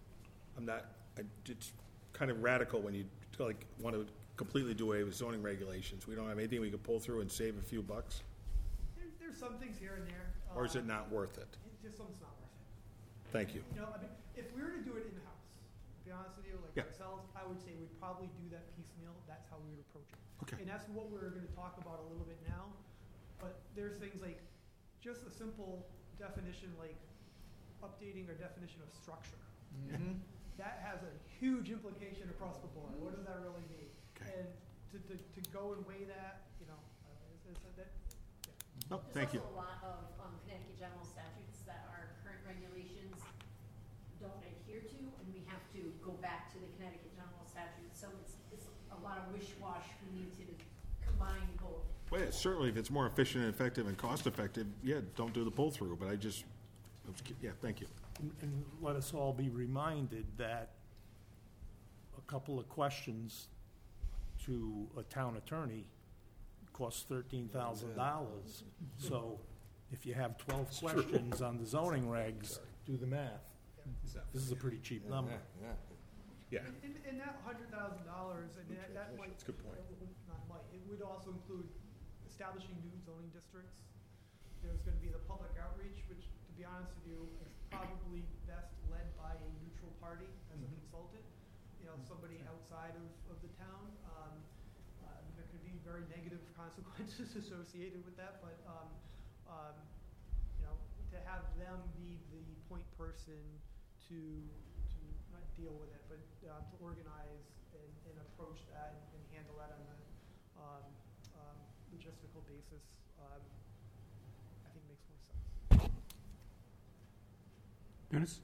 [SPEAKER 11] It's kind of radical when you want to completely do away with zoning regulations. We don't have anything we could pull through and save a few bucks?
[SPEAKER 5] There's some things here and there.
[SPEAKER 11] Or is it not worth it?
[SPEAKER 5] Just something's not worth it.
[SPEAKER 11] Thank you.
[SPEAKER 5] You know, I mean, if we were to do it in-house, to be honest with you, like
[SPEAKER 11] Yeah.
[SPEAKER 5] ourselves, I would say we'd probably do that piecemeal. That's how we would approach it.
[SPEAKER 11] Okay.
[SPEAKER 5] And that's what we're gonna talk about a little bit now. But there's things like, just a simple definition, like updating our definition of structure. That has a huge implication across the board. What does that really mean?
[SPEAKER 11] Okay.
[SPEAKER 5] And to go and weigh that, you know,
[SPEAKER 11] Oh, thank you.
[SPEAKER 13] There's also a lot of Connecticut general statutes that our current regulations don't adhere to, and we have to go back to the Connecticut general statutes. So it's a lot of wish-wash. We need to combine both.
[SPEAKER 11] Well, yeah, certainly if it's more efficient and effective and cost-effective, yeah, don't do the pull-through, but yeah, thank you.
[SPEAKER 1] And let us all be reminded that a couple of questions to a town attorney costs $13,000. So if you have 12 questions on the zoning regs, do the math. This is a pretty cheap number.
[SPEAKER 11] Yeah.
[SPEAKER 5] And that $100,000, and that might.
[SPEAKER 11] That's a good point.
[SPEAKER 5] Not might, it would also include establishing new zoning districts. There's gonna be the public outreach, which, to be honest with you, is probably best led by a neutral party as a consultant. You know, somebody outside of the town. There could be very negative consequences associated with that, but, you know, to have them be the point person to not deal with it, but to organize and approach that and handle that on a logistical basis, I think makes more sense.
[SPEAKER 14] Dennis?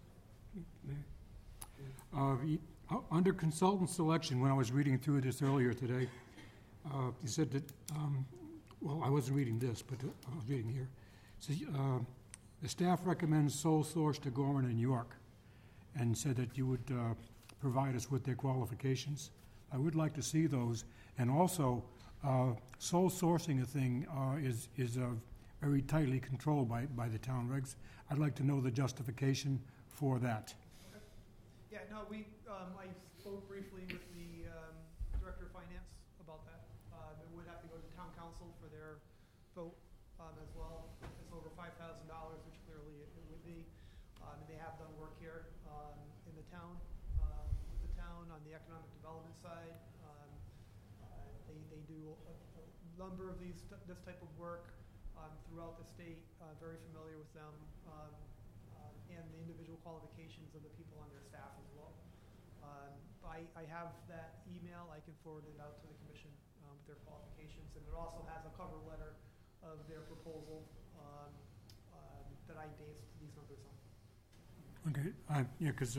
[SPEAKER 14] Under consultant selection, when I was reading through this earlier today, you said that, well, I wasn't reading this, but I was reading here. It says, the staff recommends sole source to Gorman and York, and said that you would provide us with their qualifications. I would like to see those. And also, sole sourcing a thing is very tightly controlled by the town regs. I'd like to know the justification for that.
[SPEAKER 5] Yeah, no, I spoke briefly with the Director of Finance about that. It would have to go to town council for their vote as well. It's over $5,000, which clearly it would be. And they have done work here in the town, with the town on the economic development side. They do a number of this type of work throughout the state. Very familiar with them, and the individual qualifications of the people on their staff as well. I have that email. I can forward it out to the commission with their qualifications, and it also has a cover letter of their proposal that I based these numbers on.
[SPEAKER 14] Okay, yeah, because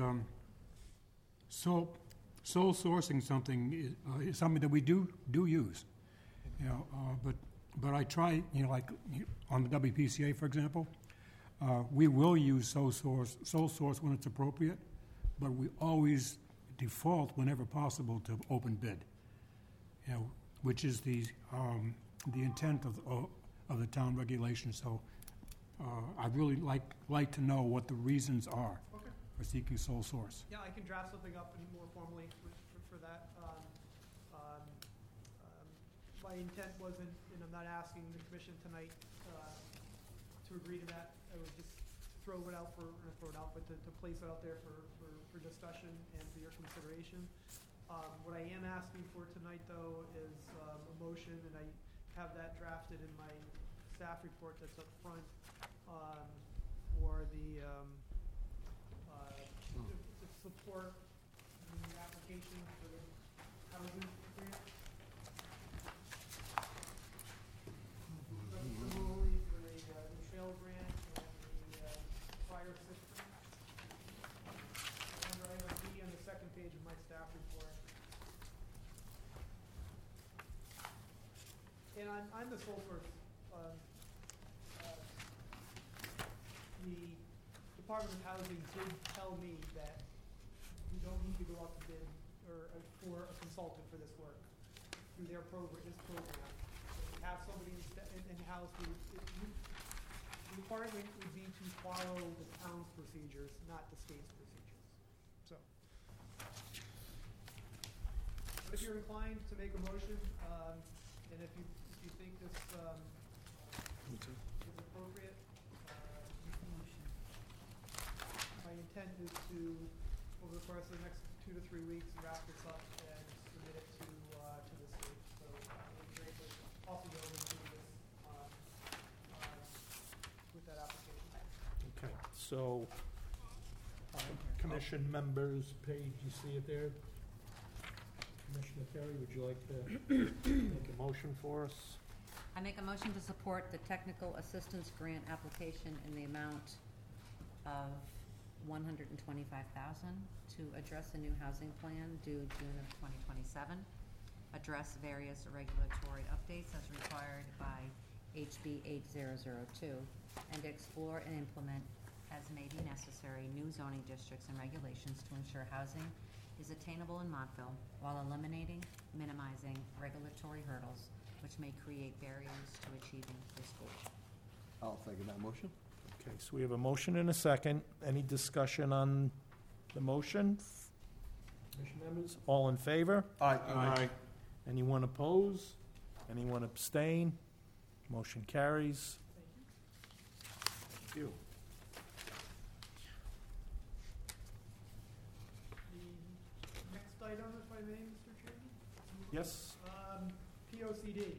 [SPEAKER 14] sole sourcing something is something that we do use, you know. But I try, you know, like on the WPCA, for example, we will use sole source when it's appropriate, but we always default whenever possible to open bid, you know, which is the intent of the town regulations. So I'd really like to know what the reasons are for seeking sole source.
[SPEAKER 5] Yeah, I can draft something up and more formally for that. My intent wasn't, and I'm not asking the commission tonight to agree to that. I would just throw it out but to place it out there for discussion and for your consideration. What I am asking for tonight, though, is a motion, and I have that drafted in my staff report that's up front for the to support the application for the housing grant. Similarly for the trail grant and the fire system. Under item B on the second page of my staff report. And I'm the sole source Department of Housing did tell me that we don't need to go out to bid or for a consultant for this work through their program, this program. If we have somebody in-house, the requirement would be to follow the town's procedures, not the state's procedures. So, if you're inclined to make a motion, and if you think this is appropriate, my intent is to, over the course of the next 2 to 3 weeks, wrap this up and submit it to the state. So, Drake would also go into this with that application.
[SPEAKER 1] Okay, so, commission members page, you see it there? Commissioner Terry, would you like to make a motion for us?
[SPEAKER 3] I make a motion to support the technical assistance grant application in the amount of $125,000 to address a new housing plan due June of 2027, address various regulatory updates as required by HB 8002, and explore and implement as may be necessary new zoning districts and regulations to ensure housing is attainable in Montville while eliminating, minimizing regulatory hurdles which may create barriers to achieving this goal.
[SPEAKER 2] I'll second that motion.
[SPEAKER 1] Okay, so we have a motion and a second. Any discussion on the motion? Commission members, all in favor?
[SPEAKER 6] Aye.
[SPEAKER 1] Anyone oppose? Anyone abstain? Motion carries. Thank you.
[SPEAKER 5] The next item, if I may, Mr. Chairman?
[SPEAKER 1] Yes?
[SPEAKER 5] POCD.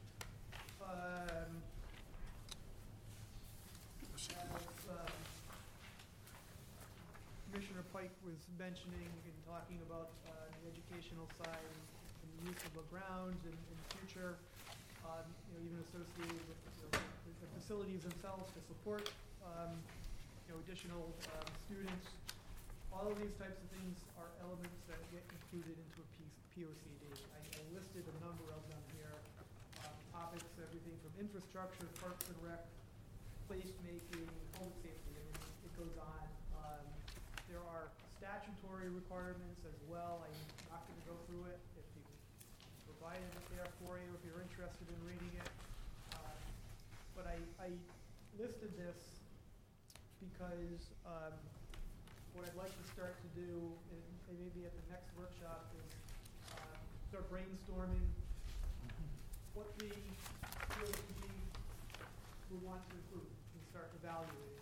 [SPEAKER 5] As Commissioner Pike was mentioning and talking about the educational side and the use of the grounds and future, even associated with the facilities themselves to support additional students. All of these types of things are elements that get included into a POCD. I listed a number of them here. Topics, everything from infrastructure, parks and rec, placemaking, home safety. I mean, it goes on. There are statutory requirements as well. I'm not going to go through it. If you provided it there for you, if you're interested in reading it. But I listed this because what I'd like to start to do, and maybe at the next workshop, is start brainstorming what the POCD we want to improve and start evaluating.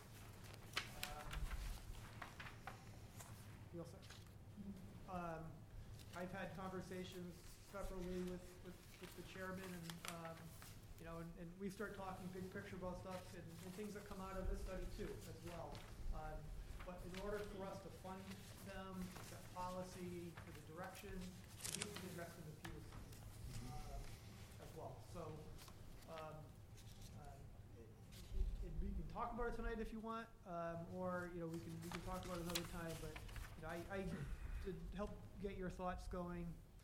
[SPEAKER 5] You all set? I've had conversations separately with the chairman, and and we start talking big picture about stuff and things that come out of this study too, as well. But in order for us to fund them, set policy for the direction, it needs to be addressed in the POC as well. So we can talk about it tonight if you want, or we can talk about it another time. But I to help get your thoughts going,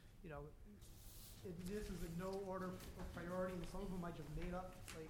[SPEAKER 5] this is in no order of priority, and some of them I just made up. Like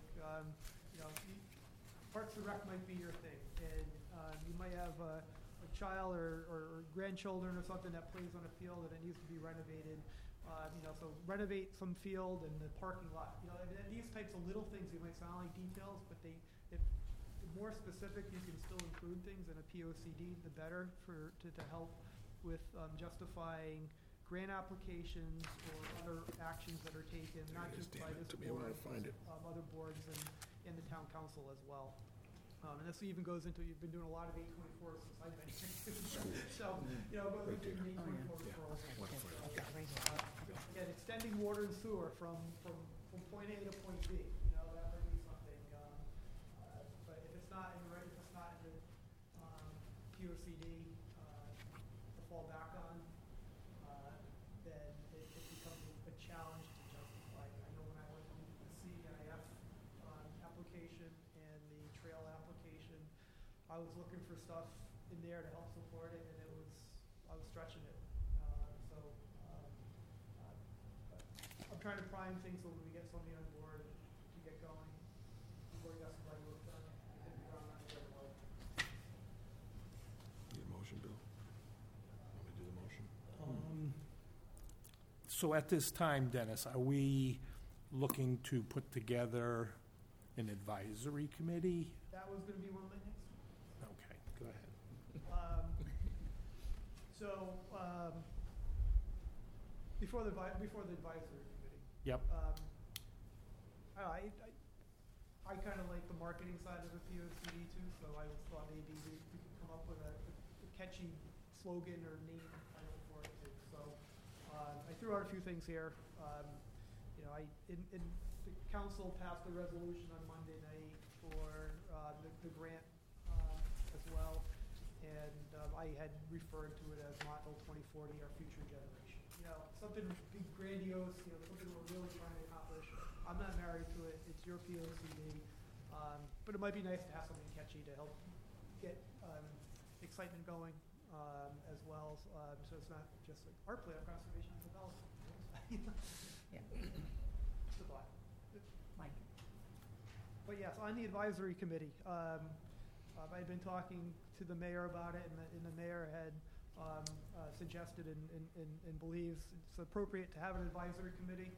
[SPEAKER 5] Parks and Rec might be your thing, and you might have a child or grandchildren or something that plays on a field and it needs to be renovated. So renovate some field and the parking lot. And these types of little things, they might sound like details, but if more specific, you can still include things in a POCD, the better to help with justifying grant applications or other actions that are taken, not just by this board, but other boards and the town council as well. And this even goes into, you've been doing a lot of 824 since I've been here. So, goes into 824 referrals. Again, extending water and sewer from point A to point B, that might be something. But if it's not in the POCD to fall back on, then it becomes a challenge to justify. I know when I went through the CEIF application and the trail application, I was looking for stuff in there to help support it, and I was stretching it. I'm trying to prime things so when we get somebody on board to get going. Before you got somebody work done, it could be done right away.
[SPEAKER 1] So at this time, Dennis, are we looking to put together an advisory committee?
[SPEAKER 5] That was gonna be one of my next.
[SPEAKER 1] Okay, go ahead.
[SPEAKER 5] So, before the advisory committee,
[SPEAKER 1] Yep.
[SPEAKER 5] I kind of like the marketing side of the POCD too, so I thought maybe we could come up with a catchy slogan or name title for it too. So, I threw out a few things here. You know, the council passed a resolution on Monday night for, the grant, as well. And, I had referred to it as Montville 2040, our future generation. You know, something big grandiose, you know, something we're really trying to accomplish. I'm not married to it, it's your POCD, but it might be nice to have something catchy to help get, excitement going, as well, so it's not just like our plan of conservation and development.
[SPEAKER 3] Yeah.
[SPEAKER 5] It's a thought.
[SPEAKER 3] Mike?
[SPEAKER 5] But yes, on the advisory committee, I've been talking to the mayor about it, and the mayor had suggested and believes it's appropriate to have an advisory committee.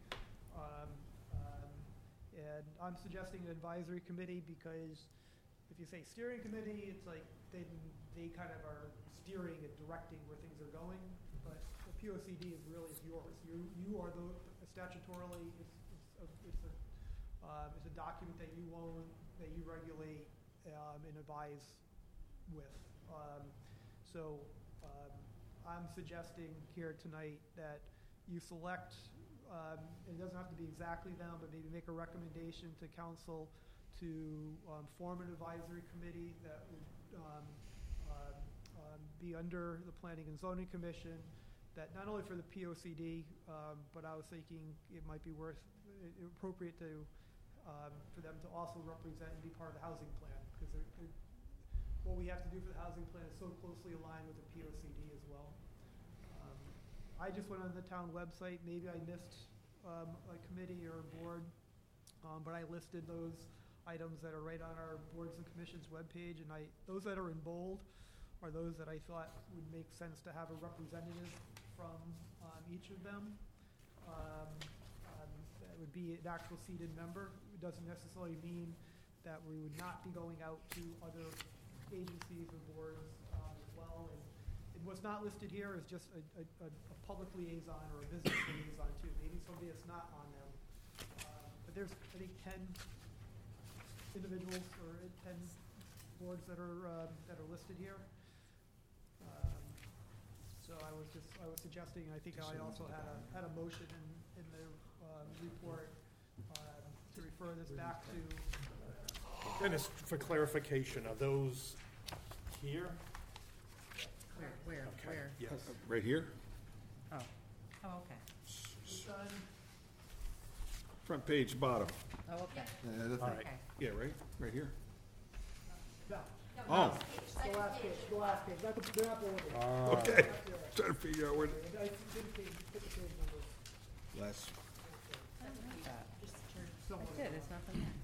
[SPEAKER 5] And I'm suggesting an advisory committee because if you say steering committee, it's like they kind of are steering and directing where things are going. But the POCD is really yours. You are statutorily, it's a document that you own, that you regulate and advise with. I'm suggesting here tonight that you select, it doesn't have to be exactly them, but maybe make a recommendation to council to form an advisory committee that would be under the Planning and Zoning Commission, that not only for the POCD, but I was thinking it might be appropriate to for them to also represent and be part of the housing plan, because what we have to do for the housing plan is so closely aligned with the POCD as well. I just went on the town website, maybe I missed a committee or a board, but I listed those items that are right on our boards and commissions webpage, and those that are in bold are those that I thought would make sense to have a representative from each of them. That would be an actual seated member. It doesn't necessarily mean that we would not be going out to other agencies or boards as well. And what's not listed here is just a public liaison or a business liaison too. Maybe somebody that's not on them. But there's, I think, 10 individuals or 10 boards that are listed here. So I was suggesting, I think I also had a motion in the report to refer this back to.
[SPEAKER 1] Dennis, for clarification, are those here?
[SPEAKER 3] Where?
[SPEAKER 1] Yes.
[SPEAKER 11] Right here?
[SPEAKER 3] Oh, okay.
[SPEAKER 5] It's done.
[SPEAKER 11] Front page, bottom.
[SPEAKER 3] Oh, okay.
[SPEAKER 1] All right.
[SPEAKER 3] Okay.
[SPEAKER 11] Yeah, right here.
[SPEAKER 5] No,
[SPEAKER 11] Oh,
[SPEAKER 5] the last page, they're not the order.
[SPEAKER 11] okay. Trying to figure out where,
[SPEAKER 5] I didn't put the page numbers.
[SPEAKER 11] last,
[SPEAKER 3] I don't have that.
[SPEAKER 5] Somewhere.
[SPEAKER 3] I did, it's nothing there.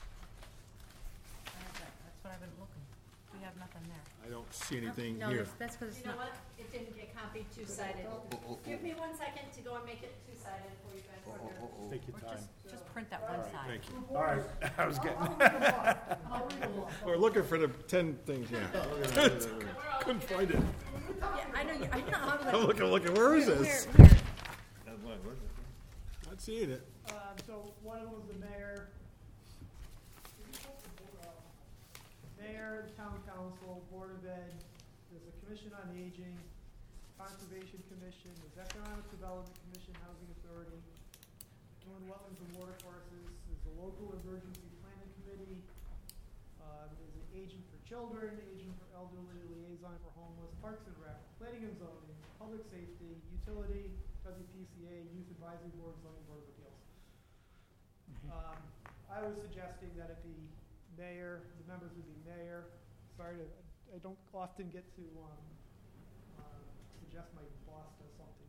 [SPEAKER 3] I have that. That's what I've been looking. We have nothing there.
[SPEAKER 11] I don't see anything
[SPEAKER 3] No,
[SPEAKER 11] here.
[SPEAKER 3] that's because it's
[SPEAKER 13] You know
[SPEAKER 3] not.
[SPEAKER 13] what? It didn't get copied two-sided. Give me 1 second to go and make it two-sided for you guys.
[SPEAKER 1] Take your
[SPEAKER 3] Or
[SPEAKER 1] time.
[SPEAKER 3] just print that one side.
[SPEAKER 11] Thank you.
[SPEAKER 1] All right, I was getting,
[SPEAKER 5] I'll read them off.
[SPEAKER 11] We're looking for the 10 things, yeah. Couldn't find it.
[SPEAKER 3] Yeah, I know, I know.
[SPEAKER 11] I'm looking, where is this?
[SPEAKER 3] Where?
[SPEAKER 11] Not seeing it.
[SPEAKER 5] So one of them was the mayor. Mayor, town council, board of ed, there's a commission on aging, conservation commission, there's economic development commission, housing authority, inland wetlands and water courses, there's the local emergency planning committee, there's an agent for children, agent for elderly, liaison for homeless, parks and rec, planning and zoning, public safety, utility, WPCA, youth advisory board, zoning board of appeals. I was suggesting that it be mayor, the members would be mayor. Sorry to, I don't often get to suggest my boss does something.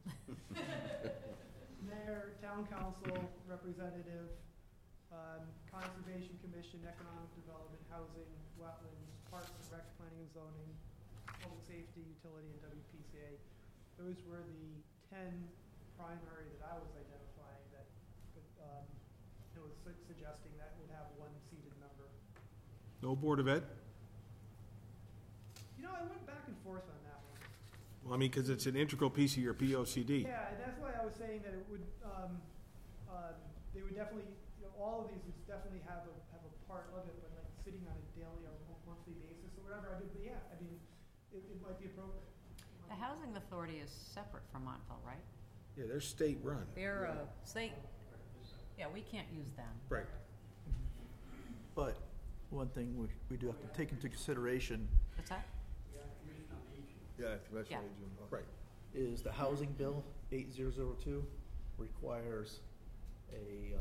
[SPEAKER 5] Mayor, town council, representative, conservation commission, economic development, housing, wetlands, parks and rec, planning and zoning, public safety, utility, and WPCA. Those were the 10 primary that I was identifying that, it was suggesting that would have one seated member.
[SPEAKER 11] No Board of Ed?
[SPEAKER 5] You know, I went back and forth on that one.
[SPEAKER 11] Well, I mean, because it's an integral piece of your POCD.
[SPEAKER 5] Yeah, and that's why I was saying that it would, they would definitely, you know, all of these would definitely have a part of it, but like sitting on a daily or monthly basis or whatever, but yeah, I mean, it might be appropriate.
[SPEAKER 3] The Housing Authority is separate from Montville, right?
[SPEAKER 11] Yeah, they're state-run.
[SPEAKER 3] They're a state, yeah, we can't use them.
[SPEAKER 11] Right.
[SPEAKER 12] But one thing we do have to take into consideration
[SPEAKER 3] What's that?
[SPEAKER 6] Yeah, commission
[SPEAKER 3] Yeah.
[SPEAKER 6] agent.
[SPEAKER 11] Right.
[SPEAKER 12] is the Housing Bill 8002 requires a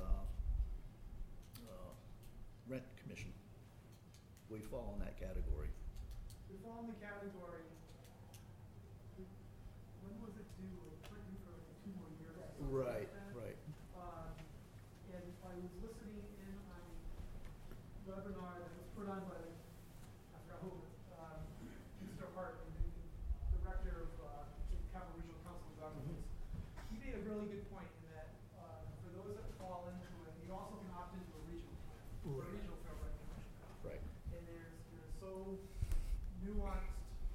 [SPEAKER 12] rent commission. We fall in that category.
[SPEAKER 5] We fall in the category, when was it due? It was due for like 2 more years. or something like
[SPEAKER 12] Right,
[SPEAKER 5] that.
[SPEAKER 12] right.
[SPEAKER 5] And I was listening in on a webinar that was put on by, I forgot who, Mr. Hart, the director of the Capital Regional Council of Governments. He made a really good point in that, for those that fall into it, you also can opt into a regional plan, or a regional fair rent commission.
[SPEAKER 12] Right.
[SPEAKER 5] And there's so nuanced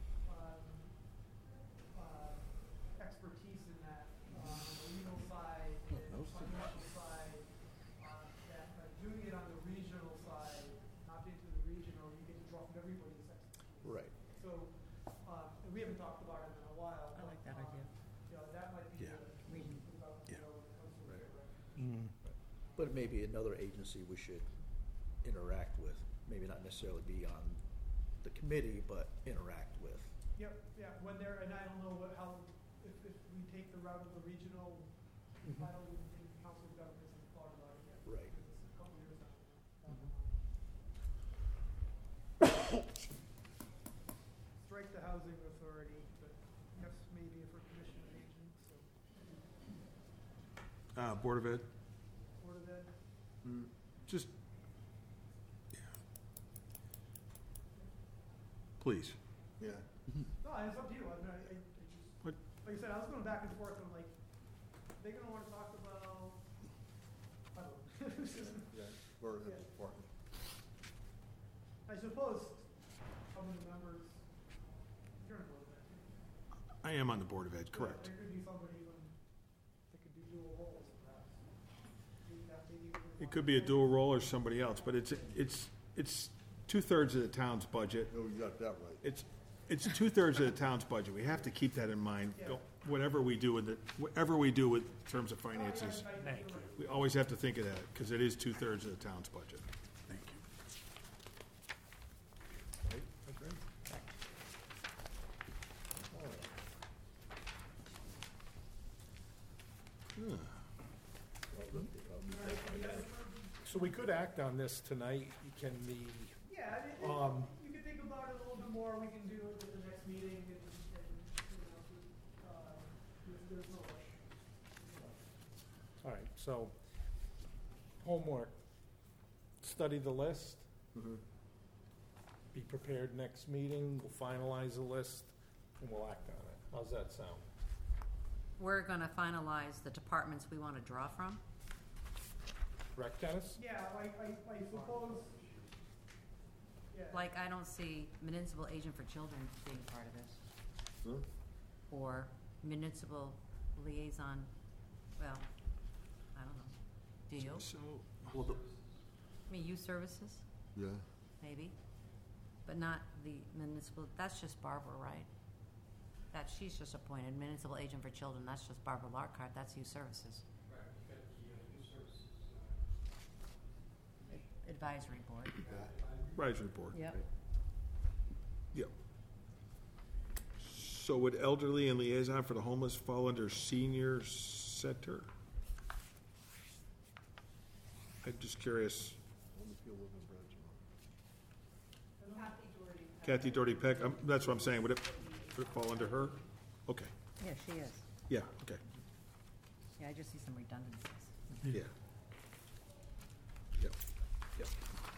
[SPEAKER 5] expertise in that, on the legal side and the financial side, that doing it on the regional side, not into the regional, you get to draw from everybody's expertise.
[SPEAKER 12] Right.
[SPEAKER 5] So, and we haven't talked about it in a while.
[SPEAKER 3] I like that idea.
[SPEAKER 5] You know, that might be
[SPEAKER 11] Yeah.
[SPEAKER 5] the
[SPEAKER 3] Region.
[SPEAKER 5] about, you know, when it comes to
[SPEAKER 12] Right.
[SPEAKER 5] fair rent.
[SPEAKER 12] But maybe another agency we should interact with, maybe not necessarily be on the committee, but interact with.
[SPEAKER 5] Yep, yeah, when they're, and I don't know how, if we take the route of the regional, I don't even think the Council of Governments has thought about it yet.
[SPEAKER 12] Right.
[SPEAKER 5] Because it's a couple years down the line. Strike the Housing Authority, but yes, maybe for Commission of Agents, so,
[SPEAKER 11] Board of Ed?
[SPEAKER 5] Board of Ed.
[SPEAKER 11] Just, yeah. Please.
[SPEAKER 6] Yeah.
[SPEAKER 5] No, it's up to you, I mean, I just,
[SPEAKER 11] What?
[SPEAKER 5] like I said, I was going back and forth, I'm like, they're gonna wanna talk about, I don't know.
[SPEAKER 6] Yeah, Board of Ed
[SPEAKER 5] Yeah.
[SPEAKER 6] department.
[SPEAKER 5] I suppose some of the members, you're on board with that.
[SPEAKER 11] I am on the Board of Ed, correct.
[SPEAKER 5] There could be somebody even that could do dual roles perhaps. Maybe
[SPEAKER 11] It could be a dual role or somebody else, but it's 2/3 of the town's budget.
[SPEAKER 6] Oh, you got that right.
[SPEAKER 11] It's 2/3 of the town's budget. We have to keep that in mind. Whatever we do with in terms of finances,
[SPEAKER 1] Thank you.
[SPEAKER 11] we always have to think of that, because it is 2/3 of the town's budget.
[SPEAKER 1] Thank you.
[SPEAKER 6] Right? That's right.
[SPEAKER 1] So we could act on this tonight. Can the,
[SPEAKER 5] Yeah, I mean, you can think about it a little bit more, we can do it at the next meeting, and, you know, there's no rush.
[SPEAKER 1] all right, so, homework. Study the list. Be prepared next meeting, we'll finalize the list, and we'll act on it. How's that sound?
[SPEAKER 3] We're gonna finalize the departments we wanna draw from.
[SPEAKER 1] Correct, Dennis?
[SPEAKER 5] Yeah, I suppose, yeah.
[SPEAKER 3] Like, I don't see municipal agent for children being part of this. Or municipal liaison, well, I don't know. Do you?
[SPEAKER 11] So,
[SPEAKER 12] Well,
[SPEAKER 3] I mean, youth services,
[SPEAKER 6] Yeah.
[SPEAKER 3] maybe, but not the municipal, that's just Barbara, right? She's just appointed municipal agent for children, that's just Barbara Larkart, that's youth services.
[SPEAKER 8] Right, you got the youth services.
[SPEAKER 3] Advisory board.
[SPEAKER 11] Advisory Board.
[SPEAKER 3] Yep.
[SPEAKER 11] Yep. So would elderly and liaison for the homeless fall under senior center? I'm just curious. Kathy Doherty Peck, that's what I'm saying, would it fall under her? Okay,
[SPEAKER 3] Yeah, she is.
[SPEAKER 11] yeah, okay,
[SPEAKER 3] Yeah, I just see some redundancies.
[SPEAKER 11] yeah. Yep, yep.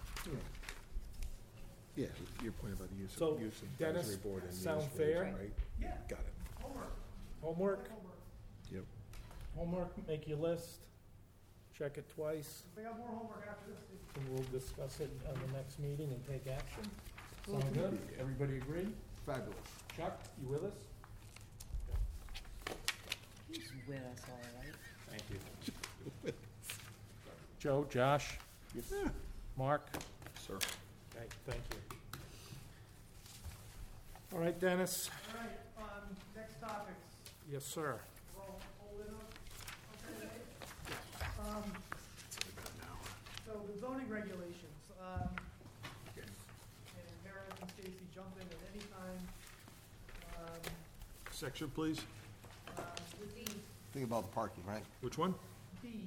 [SPEAKER 11] Yeah, your point about the use
[SPEAKER 1] So,
[SPEAKER 11] of
[SPEAKER 1] Dennis,
[SPEAKER 11] advisory board and
[SPEAKER 1] sound
[SPEAKER 11] administration,
[SPEAKER 1] fair?
[SPEAKER 11] right?
[SPEAKER 5] Yeah.
[SPEAKER 11] Got it,
[SPEAKER 5] Homework.
[SPEAKER 1] Homework?
[SPEAKER 11] yep.
[SPEAKER 1] homework, make your list, check it twice,
[SPEAKER 5] If I got more homework after this,
[SPEAKER 1] and we'll discuss it on the next meeting and take action. Sound good? Everybody agree?
[SPEAKER 6] Fabulous.
[SPEAKER 1] Chuck, you with us?
[SPEAKER 3] He's with us, all right.
[SPEAKER 1] Thank you. Joe, Josh? Mark?
[SPEAKER 11] Sir.
[SPEAKER 1] Okay, thank you. All right, Dennis?
[SPEAKER 5] all right, next topics.
[SPEAKER 1] Yes, sir.
[SPEAKER 5] We're all holding up, okay? So the zoning regulations, and Meredith and Stacy jump in at any time.
[SPEAKER 11] Section, please.
[SPEAKER 5] With D,
[SPEAKER 6] Think about the parking, right?
[SPEAKER 11] Which one?
[SPEAKER 5] D,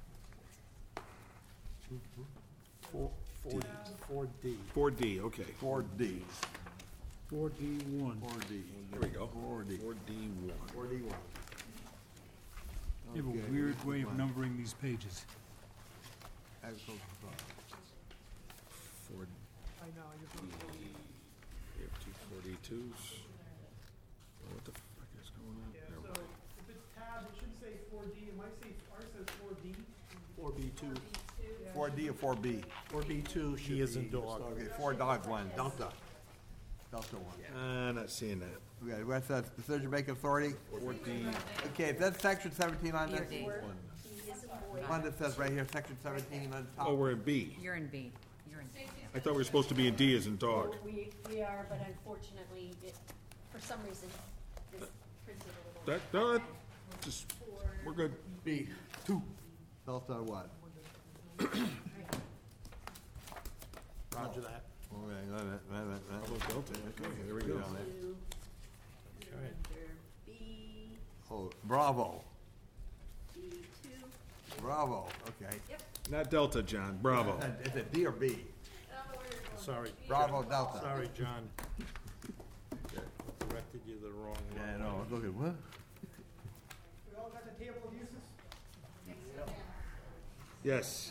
[SPEAKER 1] 4D.
[SPEAKER 11] 4D, okay.
[SPEAKER 6] 4D.
[SPEAKER 14] 4D1.
[SPEAKER 6] 4D.
[SPEAKER 11] There we go.
[SPEAKER 6] 4D.
[SPEAKER 11] 4D1.
[SPEAKER 6] 4D1.
[SPEAKER 14] You have a weird way of numbering these pages.
[SPEAKER 6] Agricultural products.
[SPEAKER 11] 4,
[SPEAKER 5] I know, I just want to.
[SPEAKER 11] we have two 42s. What the fuck is going on?
[SPEAKER 5] Yeah,
[SPEAKER 11] There we
[SPEAKER 5] so if it's tab, it should say 4D, it might say, ours says 4D.
[SPEAKER 12] 4B2.
[SPEAKER 5] Yeah.
[SPEAKER 6] 4D or 4B?
[SPEAKER 12] 4B2 should be.
[SPEAKER 1] He is in dog.
[SPEAKER 6] Okay, 4 dog 1, Delta. Delta 1.
[SPEAKER 11] Not seeing that.
[SPEAKER 6] Okay, what's that, decision-making authority?
[SPEAKER 11] 4D.
[SPEAKER 6] Okay, is that section 17 on this?
[SPEAKER 3] Here, D.
[SPEAKER 6] One that says right here, section 17 on top.
[SPEAKER 11] Oh, we're in B.
[SPEAKER 3] You're in B. You're in.
[SPEAKER 11] I thought we were supposed to be in D as in dog.
[SPEAKER 13] We are, but unfortunately, for some reason, this printed a little.
[SPEAKER 11] That, no, just, we're good.
[SPEAKER 6] B, 2. Delta what?
[SPEAKER 1] Roger that.
[SPEAKER 6] Okay, that.
[SPEAKER 11] Oh, Delta, okay, there we go.
[SPEAKER 1] Okay.
[SPEAKER 13] B,
[SPEAKER 6] Oh, Bravo,
[SPEAKER 13] B2.
[SPEAKER 6] Bravo, okay.
[SPEAKER 11] Not Delta, John, Bravo.
[SPEAKER 6] Is it D or B?
[SPEAKER 1] Sorry.
[SPEAKER 6] Bravo, Delta.
[SPEAKER 1] Sorry, John. Directed you the wrong way.
[SPEAKER 6] Yeah, I know, look at what?
[SPEAKER 5] We all got the table of uses?
[SPEAKER 11] Yes.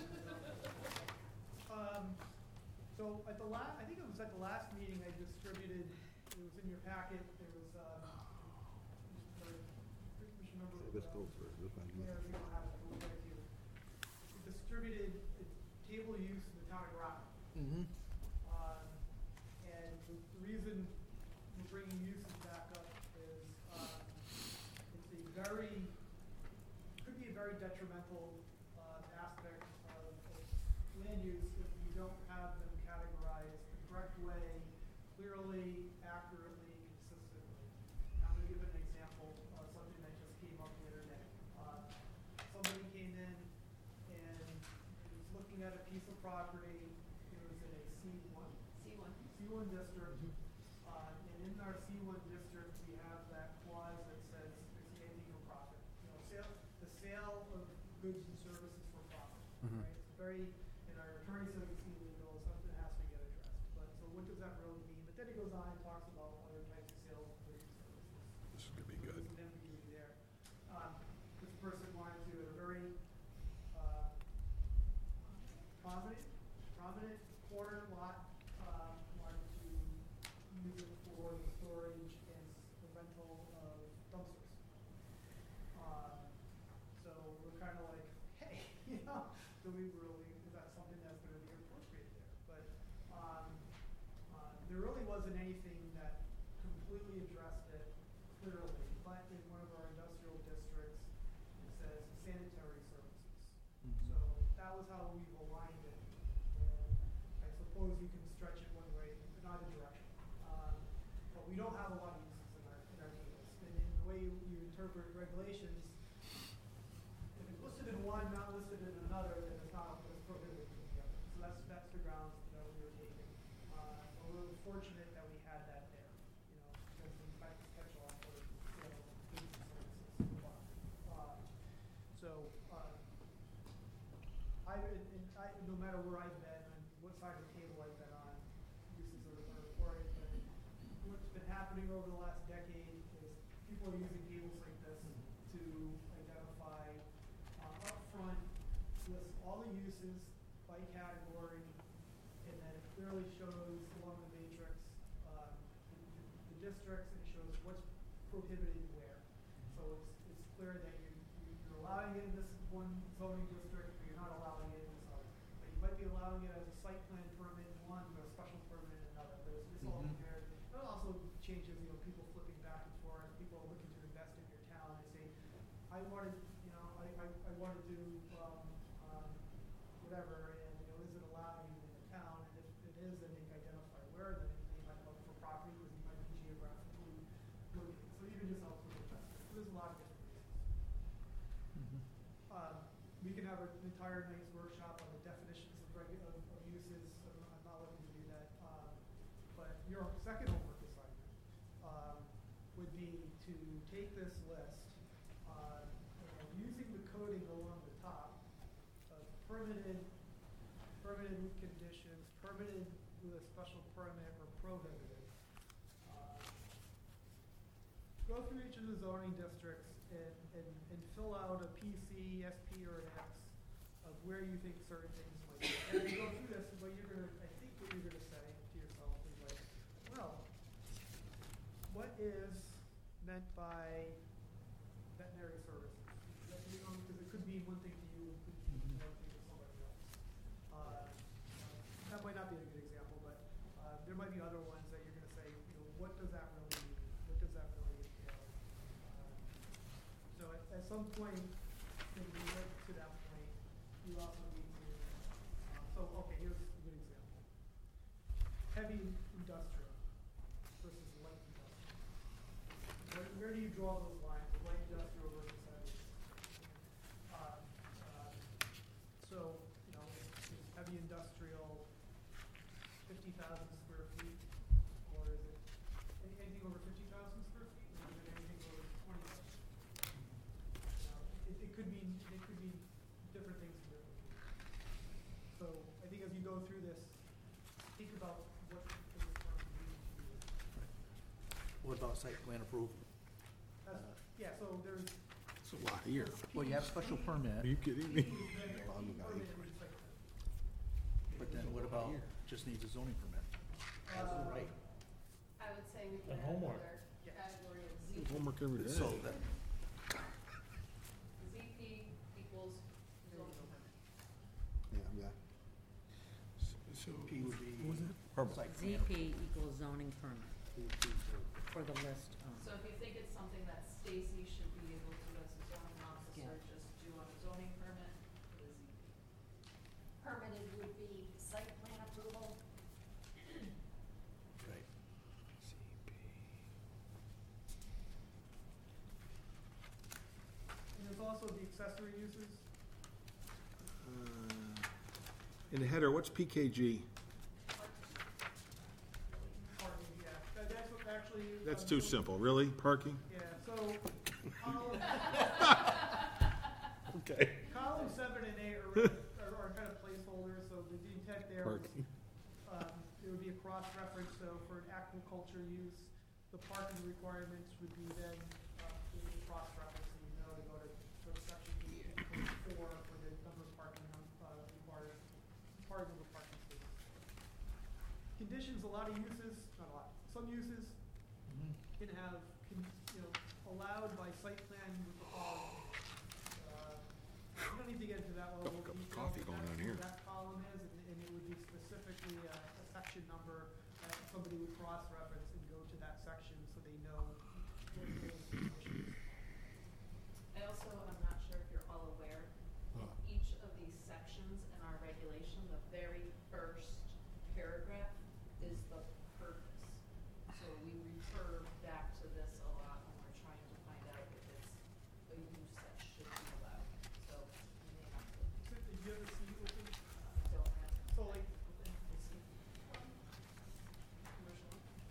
[SPEAKER 5] So at the I think it was at the last meeting I distributed, it was in your packet, there was, we should remember.
[SPEAKER 6] This goes for this one.
[SPEAKER 5] Yeah, we don't have it, we'll get it to you. We distributed the table of use in the town of Groton.
[SPEAKER 12] Mm-hmm.
[SPEAKER 5] And the reason we're bringing uses back up is, it's a very, could be a very detrimental, aspect of land use if you don't have them categorized the correct way, clearly, accurately, consistently. I'm gonna give an example of something that just came up the other day. Somebody came in and was looking at a piece of property, it was in a C1. C1 district, and in our C1 district, we have that clause that says expanding for profit. You know, the sale of goods and services for profit, right? It's very, and our attorney says it's illegal, something has to get addressed. But, so what does that really mean? But then he goes on and talks about other types of sales of goods and services.
[SPEAKER 11] This is gonna be good.
[SPEAKER 5] There's an ambiguity there. This person wanted to, at a very, prominent corner lot, wanted to use it for the storage and the rental of dumpsters. So we're kind of like, hey, you know, do we really, is that something that's gonna be appropriate there? But, there really wasn't anything that completely addressed it clearly, but in one of our industrial districts, it says sanitary services. So that was how we've aligned it. And I suppose you can stretch it one way, in either direction. But we don't have a lot of uses in our tables. And in the way you interpret regulations, if it's listed in one, not listed in another, then it's not, it's prohibited from the other. So that's the grounds that we were taking. But we're fortunate that we had that there, you know, because we might catch a lot for, you know, goods and services. So, no matter where I've been, and what side of the table I've been on, uses are important. But what's been happening over the last decade is people are using tables like this to identify upfront, list all the uses by category, and then it clearly shows along the matrix the districts, and it shows what's prohibited where. So it's clear that you're allowing it in this one zoning district, but you're not allowing it in this other. But you might be allowing it as a site plan permit in one, but a special permit in another. It's all compared. It also changes, people flipping back and forth, people are looking to invest in your town, they say, I wanted, I want to do, whatever, and, is it allowed in the town? And if it is, then they can identify where, then they might look for property, because you might be geographically located. So even just helps with investors. So there's a lot of different reasons. We can have an entire night's workshop on the definitions of uses. I'm not looking to do that. But your second homework assignment would be to take this list, using the coding along the top of permitted conditions, permitted with a special permit, or prohibited. Go through each of the zoning districts and fill out a PC, SP, or an X of where you think certain things might be. And as you go through this, what you're gonna say to yourself is like, well, what is meant by veterinary services? Because it could mean one thing to you, it could mean one thing to somebody else. That might not be a good example, but there might be other ones that you're going to say, what does that really mean? What does that really entail? So at some point, when we get to that point, you also need to, here's a good example. Heavy industrial versus light industrial. Where do you draw those lines, the light industrial versus heavy? Is heavy industrial 50,000 square feet, or is it anything over 50,000 square feet, or is it anything over 20,000? It could mean different things to different people. So I think as you go through this, think about what those terms mean to you.
[SPEAKER 12] What about site plan approval?
[SPEAKER 5] So there's.
[SPEAKER 11] It's a lot here.
[SPEAKER 12] Well, you have special permit,
[SPEAKER 11] Are you kidding me?
[SPEAKER 12] but then what about, just needs a zoning permit? Has it right?
[SPEAKER 10] I would say we can
[SPEAKER 1] And
[SPEAKER 10] add
[SPEAKER 1] homework.
[SPEAKER 10] another category of
[SPEAKER 11] It's
[SPEAKER 10] ZP.
[SPEAKER 11] homework every day.
[SPEAKER 12] So then,
[SPEAKER 10] ZP equals zoning permit.
[SPEAKER 7] Yeah.
[SPEAKER 11] So,
[SPEAKER 12] P would be
[SPEAKER 11] Permit.
[SPEAKER 12] site plan.
[SPEAKER 3] ZP equals zoning permit for the list.
[SPEAKER 10] So if you think it's something that Stacy should be able to, as a zoning officer,
[SPEAKER 3] Yeah.
[SPEAKER 10] just do on a zoning permit, for the ZP.
[SPEAKER 13] Permitted would be site plan approval.
[SPEAKER 12] Right.
[SPEAKER 5] And there's also the accessory uses.
[SPEAKER 11] In the header, what's PKG?
[SPEAKER 5] Parking, that's what actually.
[SPEAKER 11] That's too simple, really? Parking?
[SPEAKER 5] Yeah, so column,
[SPEAKER 11] Okay.
[SPEAKER 5] column 7 and 8 are kind of placeholders, so the intent there was,
[SPEAKER 11] Parking.
[SPEAKER 5] there would be a cross-reference, so for an aquaculture use, the parking requirements would be then, there would be cross-reference, so you know to go to section 8.4 for the number of parking, required, part of the parking spaces. Conditions, a lot of uses, not a lot, some uses can have, allowed by site plan with the following. You don't need to get into that level of
[SPEAKER 11] Cup of
[SPEAKER 5] detail.
[SPEAKER 11] coffee
[SPEAKER 5] but
[SPEAKER 11] going
[SPEAKER 5] that's
[SPEAKER 11] on
[SPEAKER 5] what
[SPEAKER 11] here.
[SPEAKER 5] that column is, and it would be specifically a section number that somebody would cross-reference and go to that section so they know what those conditions.
[SPEAKER 10] I also, I'm not sure if you're all aware, each of these sections in our regulation, the very first paragraph is the purpose. So we refer back to this a lot when we're trying to find out if it's a use that should be allowed. So we may have to,
[SPEAKER 5] So, did you ever see open?
[SPEAKER 10] don't have.
[SPEAKER 5] So like,
[SPEAKER 10] Open, we'll see.
[SPEAKER 5] commercial?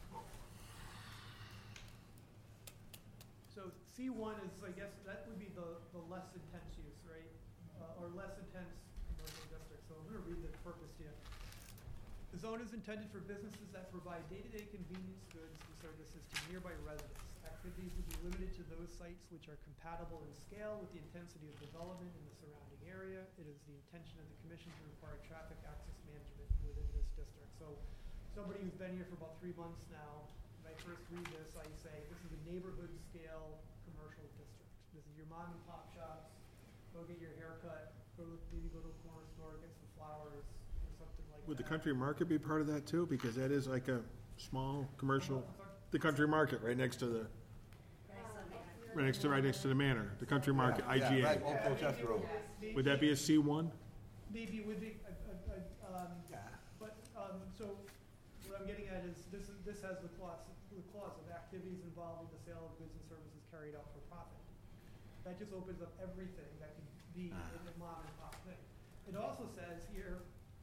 [SPEAKER 5] So C1 is, I guess, that would be the less intense use, right? Or less intense commercial district. So I'm gonna read the purpose here. The zone is intended for businesses that provide day-to-day convenience goods and services to nearby residents. Activities would be limited to those sites which are compatible in scale with the intensity of development in the surrounding area. It is the intention of the commission to require traffic access management within this district. So somebody who's been here for about 3 months now, when I first read this, I say, this is a neighborhood scale commercial district. This is your mom and pop shops, go get your hair cut, maybe go to a corner store, get some flowers, or something like that.
[SPEAKER 11] Would the country market be part of that too? Because that is like a small commercial, the country market right next to the, right next to the manor, the country market,
[SPEAKER 6] Yeah, right,
[SPEAKER 11] IGA.
[SPEAKER 6] Old Colchester Road.
[SPEAKER 11] Would that be a C1?
[SPEAKER 5] Maybe it would be, so what I'm getting at is, this has the clause of activities involving the sale of goods and services carried out for profit. That just opens up everything that could be in a mom and pop thing. It also says here,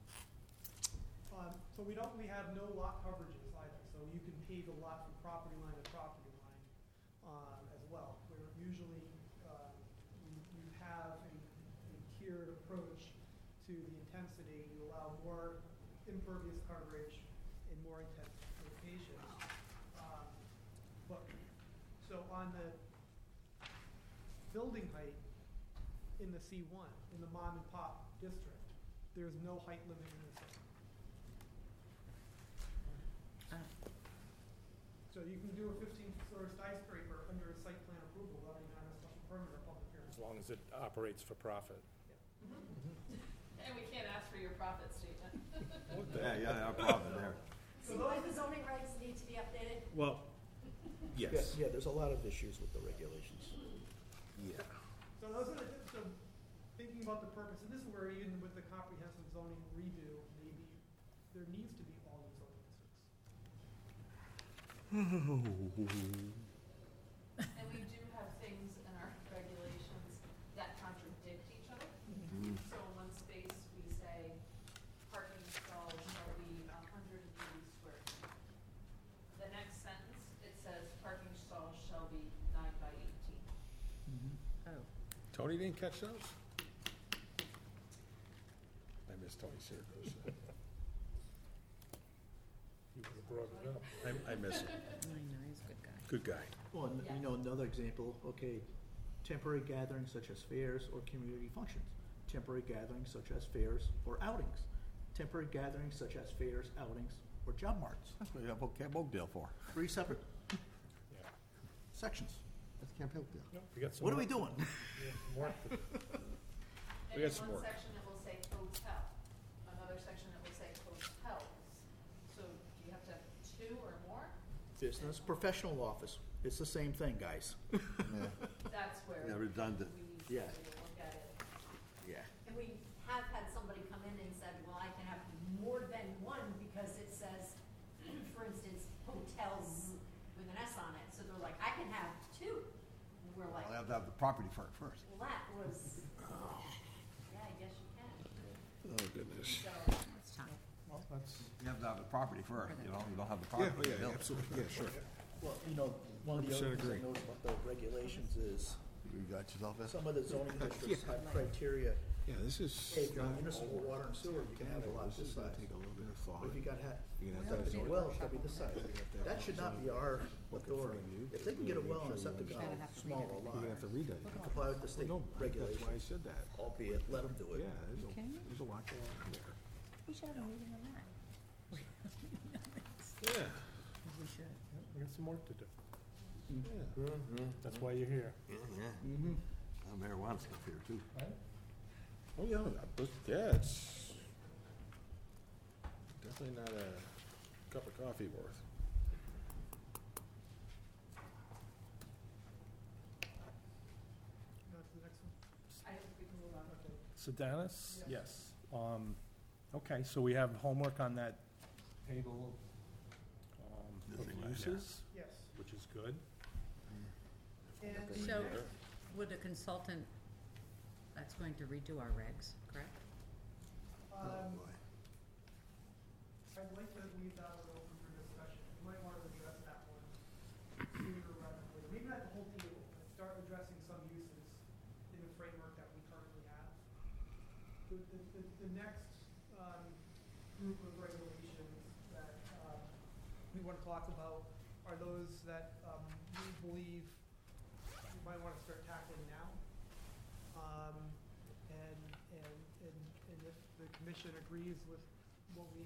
[SPEAKER 5] so we have no lot coverages either, so you can pave a lot from property line to property line, as well, where usually, you have a tiered approach to the intensity, you allow more impervious coverage in more intense locations. So on the building height in the C1, in the mom and pop district, there's no height limit in this area. So you can do a 15-story skyscraper under a site plan approval without even having a special permit or public hearing.
[SPEAKER 1] As long as it operates for profit.
[SPEAKER 10] And we can't ask for your profit statement.
[SPEAKER 6] Yeah, our problem there.
[SPEAKER 13] See why the zoning regs need to be updated?
[SPEAKER 11] Well,
[SPEAKER 12] Yeah,
[SPEAKER 11] yes.
[SPEAKER 12] yeah, there's a lot of issues with the regulations.
[SPEAKER 11] Yeah.
[SPEAKER 5] So those are so thinking about the purpose, and this is where even with the comprehensive zoning redo, maybe there needs to be all these zoning districts.
[SPEAKER 10] And we do have things in our regulations that contradict each other. So in one space, we say parking stalls shall be 180 square feet. The next sentence, it says parking stalls shall be 9 by 18.
[SPEAKER 3] Oh,
[SPEAKER 11] Tony didn't catch those? I miss Tony Sirkos.
[SPEAKER 1] You would have brought it up.
[SPEAKER 11] I miss him.
[SPEAKER 3] I know, he's a good guy.
[SPEAKER 11] Good guy.
[SPEAKER 12] Well, another example, okay, temporary gatherings such as fairs or community functions. Temporary gatherings such as fairs or outings. Temporary gatherings such as fairs, outings, or job marts.
[SPEAKER 6] That's what you have Camp Oakdale for.
[SPEAKER 12] 3 separate
[SPEAKER 1] Yeah.
[SPEAKER 12] sections.
[SPEAKER 6] That's Camp Oakdale.
[SPEAKER 1] Nope, we got some
[SPEAKER 12] What are
[SPEAKER 1] more-
[SPEAKER 12] we doing?
[SPEAKER 1] we have some work to do.
[SPEAKER 10] And
[SPEAKER 11] got
[SPEAKER 10] in
[SPEAKER 11] some
[SPEAKER 10] one
[SPEAKER 11] work.
[SPEAKER 10] section, it will say hotel. Another section, it will say hotels. So do you have to have 2 or more?
[SPEAKER 12] Business, professional office. It's the same thing, guys.
[SPEAKER 10] That's where
[SPEAKER 6] Yeah, redundant.
[SPEAKER 10] we need
[SPEAKER 12] Yeah.
[SPEAKER 10] to look at it.
[SPEAKER 12] Yeah.
[SPEAKER 13] And we have had somebody come in and said, well, I can have more than one because it says, for instance, hotels with an S on it. So they're like, I can have 2. And we're like,
[SPEAKER 6] Well, they have to have the property for it first.
[SPEAKER 13] well, that was, yeah, I guess you can.
[SPEAKER 11] Oh, goodness.
[SPEAKER 13] So,
[SPEAKER 3] It's time.
[SPEAKER 1] Well, that's,
[SPEAKER 6] You have to have the property first, you don't have the property. to build.
[SPEAKER 11] absolutely, yeah, sure.
[SPEAKER 12] Well, one of the
[SPEAKER 11] 100%
[SPEAKER 12] other things I
[SPEAKER 11] agree.
[SPEAKER 12] noticed about the regulations is
[SPEAKER 6] You got yourself in?
[SPEAKER 12] some of the zoning districts have criteria.
[SPEAKER 11] Yeah, this is.
[SPEAKER 12] Hey, for municipal water and sewer, you can have a lot this size.
[SPEAKER 11] Take a little bit of thought.
[SPEAKER 12] But if you got
[SPEAKER 11] You're gonna have to have
[SPEAKER 12] well, it's gotta be this size. That should not be our authority. If they can get a well and a septic
[SPEAKER 3] You're
[SPEAKER 12] valve,
[SPEAKER 3] gonna have to
[SPEAKER 12] small
[SPEAKER 3] read
[SPEAKER 12] or
[SPEAKER 11] You're gonna have
[SPEAKER 12] large,
[SPEAKER 11] to read that.
[SPEAKER 12] comply with the state
[SPEAKER 11] No, that's why I
[SPEAKER 12] regulations,
[SPEAKER 11] said that.
[SPEAKER 12] albeit, let them do it.
[SPEAKER 11] Yeah,
[SPEAKER 3] kidding me?
[SPEAKER 11] there's a lot going on there.
[SPEAKER 3] We should have a meeting on that.
[SPEAKER 11] Yeah.
[SPEAKER 3] We should.
[SPEAKER 1] yeah, we got some work to do. That's why you're here.
[SPEAKER 6] Yeah. Marijuana stuff here too.
[SPEAKER 11] Oh, yeah, yeah, it's definitely not a cup of coffee worth.
[SPEAKER 5] That's the next one.
[SPEAKER 10] I think we can move on.
[SPEAKER 5] Okay.
[SPEAKER 1] Sedanis? Yes. Okay, so we have homework on that table of uses,
[SPEAKER 5] Yes.
[SPEAKER 1] which is good.
[SPEAKER 5] And
[SPEAKER 3] So, would a consultant, that's going to redo our regs, correct?
[SPEAKER 5] I'd like to leave that one open for discussion. You might want to address that one sooner rather than later. Maybe not the whole table, but start addressing some uses in the framework that we currently have. The next group of regulations that we want to talk about are those that we believe we might want to start tackling now. And if the commission agrees with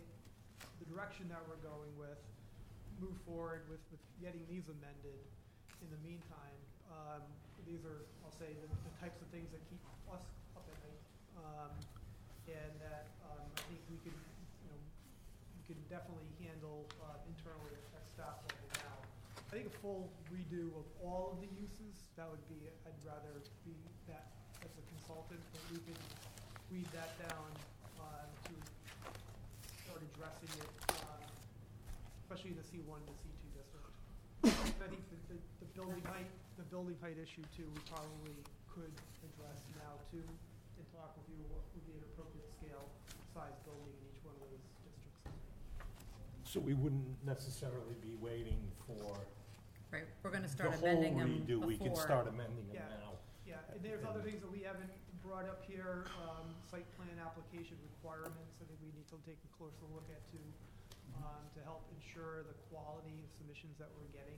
[SPEAKER 5] the direction that we're going with, move forward with getting these amended in the meantime, these are, I'll say, the types of things that keep us up at night. And that, I think we can, we can definitely handle, internally at staff level now. I think a full redo of all of the uses, that would be, I'd rather be that as a consultant, but we can weed that down, to start addressing it, especially in the C1 and the C2 district. I think the building height issue too, we probably could address now too, and talk with you what would be an appropriate scale, size building in each one of those districts.
[SPEAKER 1] So we wouldn't necessarily be waiting for
[SPEAKER 3] Right, we're gonna
[SPEAKER 1] the
[SPEAKER 3] start
[SPEAKER 1] whole
[SPEAKER 3] amending them
[SPEAKER 1] redo. We can
[SPEAKER 3] before.
[SPEAKER 1] start amending them
[SPEAKER 5] Yeah.
[SPEAKER 1] now.
[SPEAKER 5] Yeah, and there's other things that we haven't brought up here, site plan application requirements, I think we need to take a closer look at too, to help ensure the quality of submissions that we're getting,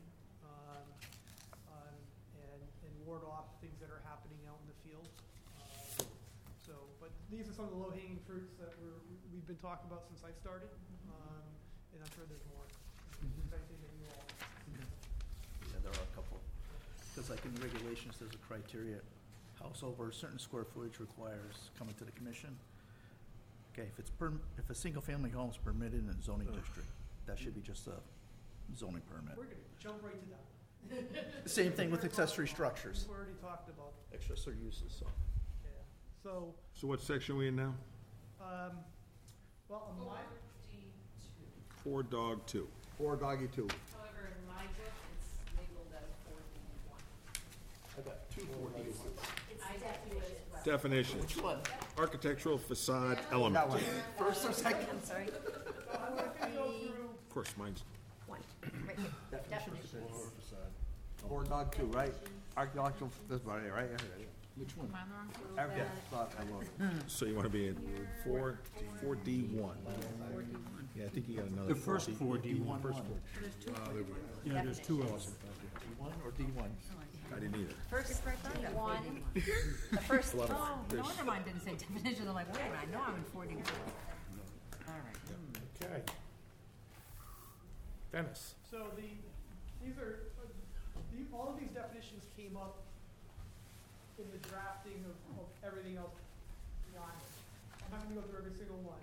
[SPEAKER 5] and ward off things that are happening out in the field. So, but these are some of the low-hanging fruits that we've been talking about since I started, and I'm sure there's more. Anything that you all.
[SPEAKER 12] Yeah, there are a couple. Because like in the regulations, there's a criteria, house over a certain square footage requires coming to the commission. Okay, if a single-family home is permitted in a zoning district, that should be just a zoning permit.
[SPEAKER 5] We're gonna jump right to that.
[SPEAKER 12] Same thing with accessory structures,
[SPEAKER 5] We've already talked about,
[SPEAKER 12] accessory uses, so.
[SPEAKER 5] yeah. So,
[SPEAKER 11] So what section are we in now?
[SPEAKER 5] well, on my,
[SPEAKER 10] 4D2.
[SPEAKER 11] 4 dog 2.
[SPEAKER 6] Or doggy two.
[SPEAKER 10] However, in my book, it's labeled as 4D1.
[SPEAKER 12] I got two 4D ones.
[SPEAKER 10] I got you as well.
[SPEAKER 11] Definitions.
[SPEAKER 12] Which one?
[SPEAKER 11] Architectural facade element.
[SPEAKER 6] That one.
[SPEAKER 12] First or second?
[SPEAKER 13] Sorry,
[SPEAKER 5] I'm not gonna go through,
[SPEAKER 11] Of course, mine's
[SPEAKER 13] one, right here, definitions.
[SPEAKER 6] Or dog two, right? Archaeological, this one here, right?
[SPEAKER 12] Which one?
[SPEAKER 3] Am I on the wrong page?
[SPEAKER 6] Yeah, thought I will.
[SPEAKER 11] So you want to be in 4D1. Yeah, I think you got another.
[SPEAKER 14] The first 4D1.
[SPEAKER 11] First 4.
[SPEAKER 3] There's two.
[SPEAKER 14] Yeah, there's two of them.
[SPEAKER 12] D1 or D1?
[SPEAKER 11] I didn't either.
[SPEAKER 3] First,
[SPEAKER 13] One, the first,
[SPEAKER 11] A lot of-
[SPEAKER 3] oh, no
[SPEAKER 11] there's-
[SPEAKER 3] wonder mine didn't say definitions, I'm like, wait a minute, I know I'm in 41. All right.
[SPEAKER 1] Okay. Dennis?
[SPEAKER 5] so these are, all of these definitions came up in the drafting of everything else beyond it. I'm not gonna go through every single one.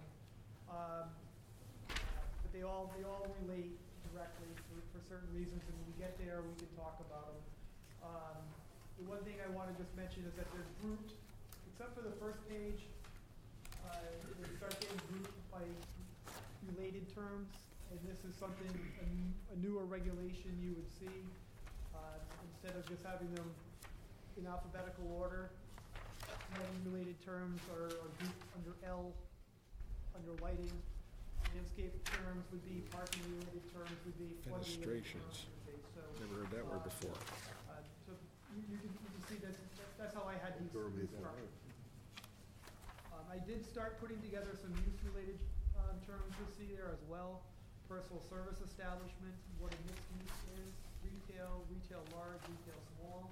[SPEAKER 5] But they all relate directly for certain reasons, and when we get there, we can talk about them. The one thing I wanna just mention is that they're grouped, except for the first page, they start getting grouped by related terms, and this is something, a newer regulation you would see, instead of just having them in alphabetical order. Having related terms are grouped under L, under lighting. Landscape terms would be, parking related terms would be, flood related terms
[SPEAKER 11] Fenestrations.
[SPEAKER 5] would be, so.
[SPEAKER 11] Never heard that word before.
[SPEAKER 5] So you can see that's how I had these structured. I did start putting together some use-related terms you'll see there as well. Personal service establishment, what a mixed use is, retail, retail large, retail small.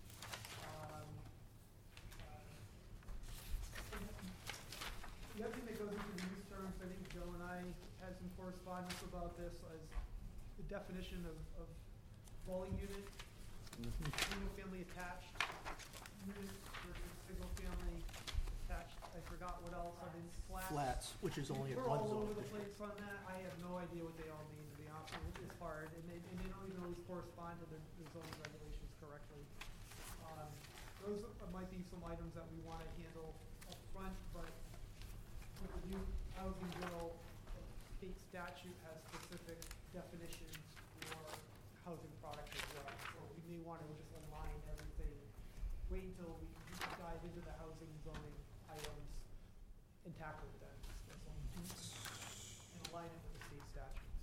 [SPEAKER 5] The other thing that goes into the use terms, I think Joe and I had some correspondence about this, is the definition of dwelling unit, single-family attached unit versus single-family attached. I forgot what else, I mean, flats.
[SPEAKER 12] Flats, which is only in
[SPEAKER 5] We're
[SPEAKER 12] one
[SPEAKER 5] all
[SPEAKER 12] zone.
[SPEAKER 5] over the place on that. I have no idea what they all mean, to be honest with you. It's hard, and they don't even always correspond to the zoning regulations correctly. Those might be some items that we want to handle up front, but with the new housing bill, state statute has specific definitions for housing products as well. So we may want to just align everything, wait until we dive into the housing zoning items and tackle it then. That's all. And align it with the state statutes.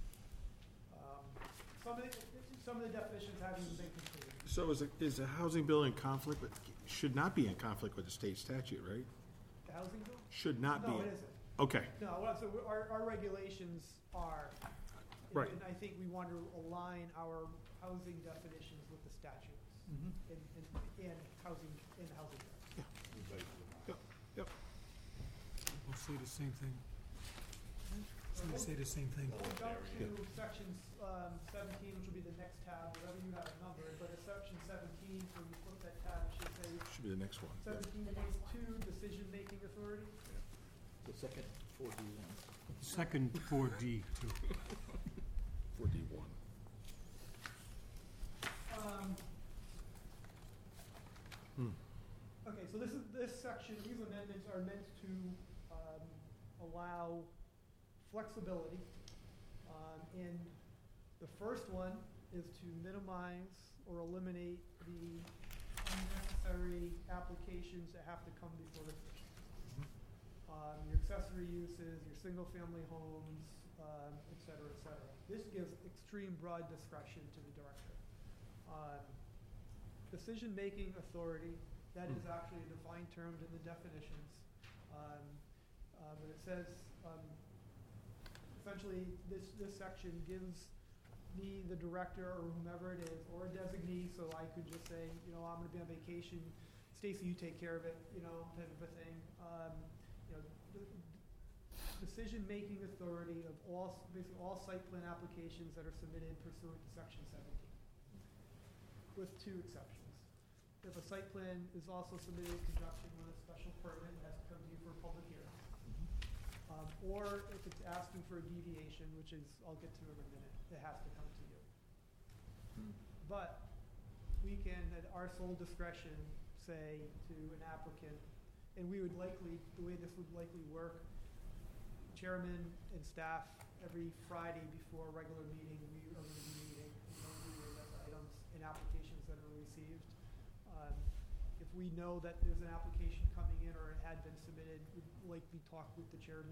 [SPEAKER 5] Some of the definitions haven't even been completed.
[SPEAKER 11] So is a housing bill in conflict with, should not be in conflict with the state statute, right?
[SPEAKER 5] The housing bill?
[SPEAKER 11] Should not be.
[SPEAKER 5] No, it isn't.
[SPEAKER 11] Okay,
[SPEAKER 5] No, so our regulations are.
[SPEAKER 11] Right.
[SPEAKER 5] And I think we want to align our housing definitions with the statutes and housing, in the housing. code.
[SPEAKER 11] yep.
[SPEAKER 14] We'll say the same thing. It's gonna say the same thing.
[SPEAKER 5] We'll jump to section 17, which will be the next tab, whatever you have it numbered.
[SPEAKER 11] be the next one.
[SPEAKER 5] 17.2, decision-making authority.
[SPEAKER 12] The second 4D1.
[SPEAKER 14] Second 4D, too.
[SPEAKER 11] 4D1.
[SPEAKER 5] Okay, so this section, these amendments are meant to allow flexibility. And the first one is to minimize or eliminate the unnecessary applications that have to come before the commission. Your accessory uses, your single-family homes, et cetera, et cetera. This gives extreme broad discretion to the director. Decision-making authority, that is actually a defined term in the definitions. But it says, essentially, this section gives me, the director, or whomever it is, or a designee, so I could just say, I'm gonna be on vacation, Stacy, you take care of it, type of a thing. Decision-making authority of basically all site plan applications that are submitted pursuant to section 17, with 2 exceptions. If a site plan is also submitted in conjunction with a special permit, it has to come to you for a public hearing. Or if it's asking for a deviation, which is, I'll get to in a minute, it has to come to you. But we can, at our sole discretion, say to an applicant, and we would likely, the way this would likely work, chairman and staff, every Friday before a regular meeting, we are going to be meeting, items and applications that are received. If we know that there's an application coming in or it had been submitted, we'd likely talk with the chairman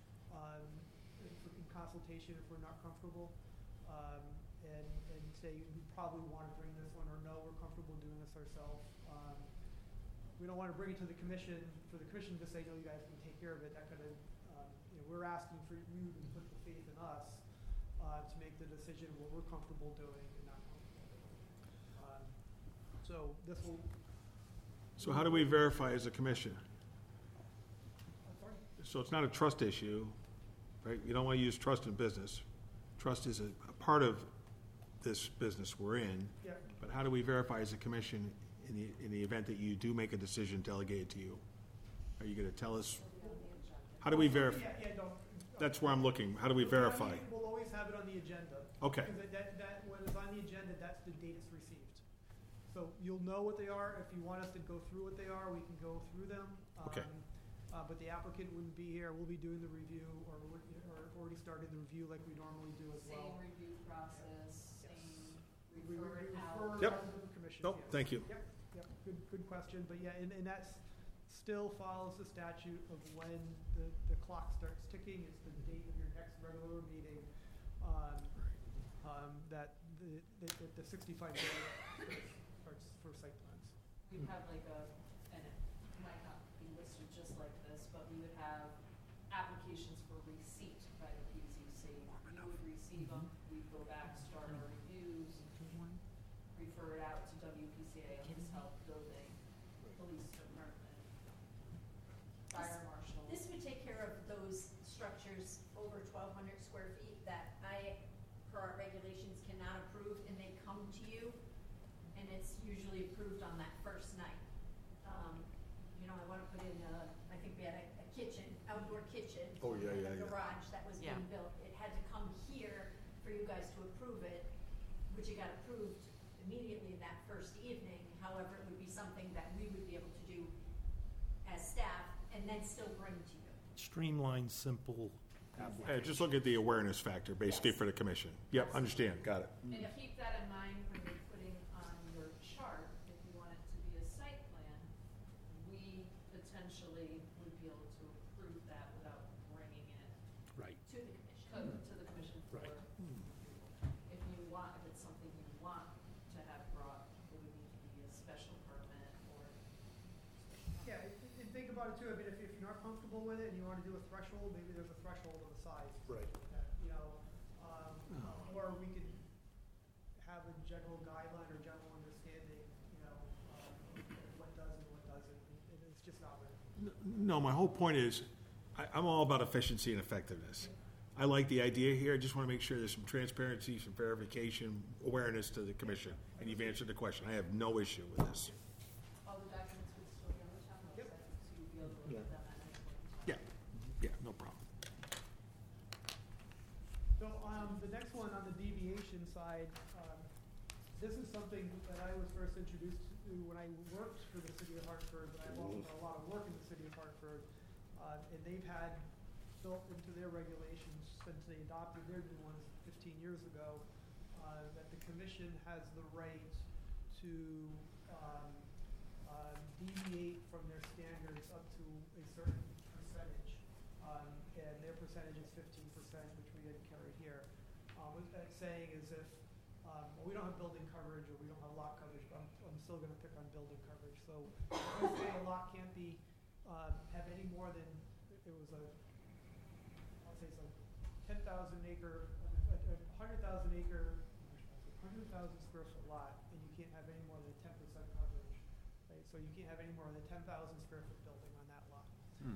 [SPEAKER 5] in consultation if we're not comfortable, and say we probably want to bring this one, or no, we're comfortable doing this ourselves. We don't want to bring it to the commission for the commission to say, no, you guys can take care of it. That could have, we're asking for you to put the faith in us to make the decision what we're comfortable doing and not comfortable doing. So this will.
[SPEAKER 11] So how do we verify as a commission?
[SPEAKER 5] I'm sorry?
[SPEAKER 11] So it's not a trust issue, right? You don't want to use trust in business. Trust is a part of this business we're in.
[SPEAKER 5] Yeah.
[SPEAKER 11] But how do we verify as a commission in the event that you do make a decision delegated to you? Are you going to tell us? How do we verify?
[SPEAKER 5] Yeah, no.
[SPEAKER 11] That's where I'm looking. How do we verify?
[SPEAKER 5] We'll always have it on the agenda.
[SPEAKER 11] Okay.
[SPEAKER 5] Because that what is on the agenda, that's the date it's received. So you'll know what they are. If you want us to go through what they are, we can go through them.
[SPEAKER 11] Okay.
[SPEAKER 5] But the applicant wouldn't be here. We'll be doing the review, or already started the review like we normally do as well.
[SPEAKER 10] Same review process, same
[SPEAKER 5] We
[SPEAKER 10] refer it out.
[SPEAKER 5] refer
[SPEAKER 11] Yep.
[SPEAKER 5] out to the commission.
[SPEAKER 11] Nope,
[SPEAKER 5] yes.
[SPEAKER 11] thank you.
[SPEAKER 5] Yep, good question. But yeah, and that's still follows the statute of when the clock starts ticking. It's the date of your next regular meeting. That the 65-day starts for site plans.
[SPEAKER 10] We'd have like and it might not be listed just like this, but we would have applications for receipt by the PZC. You would receive them, we'd go back, start our reviews, refer it out to WPCA, Office Health Building, Police Department, Fire Marshal.
[SPEAKER 13] This would take care of those structures over 1,200 square feet that per our regulations, cannot approve, and they come to you, and it's usually approved on that first night. I want to put in I think we had a kitchen, outdoor kitchen.
[SPEAKER 6] Oh, yeah,
[SPEAKER 13] in
[SPEAKER 6] yeah,
[SPEAKER 13] a
[SPEAKER 6] yeah.
[SPEAKER 13] garage that was being built. It had to come here for you guys to approve it, which it got approved immediately that first evening. However, it would be something that we would be able to do as staff and then still bring to you.
[SPEAKER 1] Streamlined, simple application.
[SPEAKER 11] Just look at the awareness factor, basically,
[SPEAKER 13] Yes.
[SPEAKER 11] for the commission. Yep, understand, got it.
[SPEAKER 10] And keep that in mind when you're putting on your chart, if you want it to be a site plan, we potentially would be able to approve that without bringing it
[SPEAKER 14] Right.
[SPEAKER 10] to the commission for,
[SPEAKER 14] Right.
[SPEAKER 10] if you want, if it's something you want to have brought, it would need to be a special permit or.
[SPEAKER 5] Yeah, and think about it too. I mean, if you're not comfortable with it and you want to do a threshold, maybe there's a threshold of the size.
[SPEAKER 6] Right.
[SPEAKER 5] Or we could have a general guideline or general understanding, what does and what doesn't. And it's just not right.
[SPEAKER 11] No, my whole point is, I'm all about efficiency and effectiveness. I like the idea here, I just want to make sure there's some transparency, some verification, awareness to the commission, and you've answered the question. I have no issue with this.
[SPEAKER 10] All the documents would
[SPEAKER 5] The next one on the deviation side, this is something that I was first introduced to when I worked for the city of Hartford, but I've also done a lot of work in the city of Hartford. And they've had built into their regulations since they adopted their new ones 15 years ago, that the commission has the right to deviate from their standards up to a certain percentage. And their percentage is 15%, which we didn't carry here. What that's saying is if, well, we don't have building coverage or we don't have lot coverage, but I'm still gonna pick on building coverage. So if I say a lot can't be, have any more than, it was I'll say it's a 10,000 acre, 100,000 acre, 100,000 square foot lot, and you can't have any more than 10% coverage, right? So you can't have any more than 10,000 square foot building on that lot.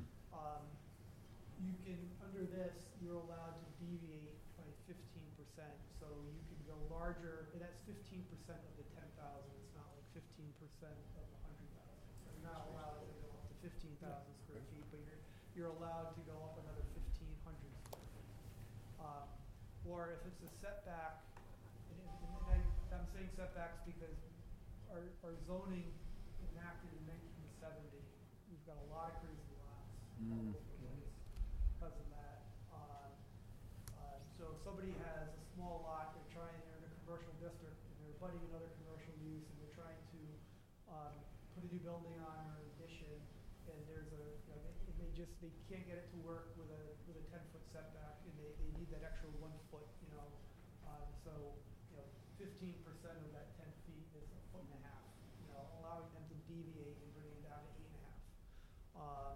[SPEAKER 5] You can, under this, you're allowed to deviate by 15%, so you can go larger, and that's 15% of the 10,000, it's not like 15% of the 100,000. So you're not allowed to go up to 15,000 square feet, but you're allowed to go up another 1,500 square feet. Or if it's a setback, and I'm saying setbacks because our zoning enacted in 1970, we've got a lot of crazy lots all over the place because of that. So if somebody has a small lot, they're in a commercial district, and they're abutting another commercial use, and they're trying to put a new building on or an addition, and there's they can't get it to work with a 10-foot setback, and they need that extra 1 foot, so 15% of that 10 feet is 1.5 foot, allowing them to deviate and bring it down to 8.5.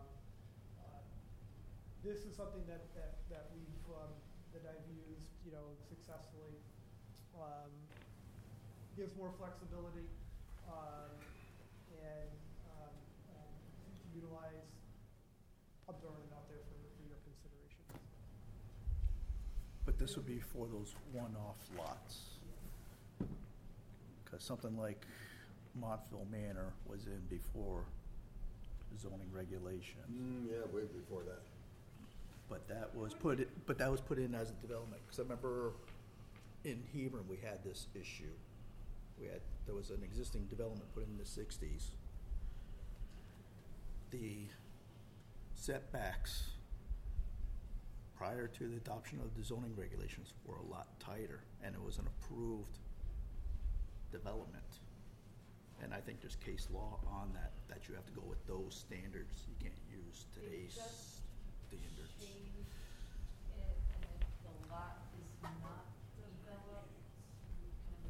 [SPEAKER 5] This is something that we've that I've used, successfully. Gives more flexibility and to utilize. I'm throwing it out there for your consideration.
[SPEAKER 12] But this would be for those one-off lots. Because something like Montville Manor was in before zoning regulations.
[SPEAKER 2] Yeah, way before that.
[SPEAKER 12] But that was put in as a development. Because I remember in Hebron we had this issue. There was an existing development put in the 60s. The setbacks prior to the adoption of the zoning regulations were a lot tighter, and it was an approved development. And I think there's case law on that you have to go with those standards. You can't use today's standards.
[SPEAKER 10] Change it, and if the lot is not developed, you can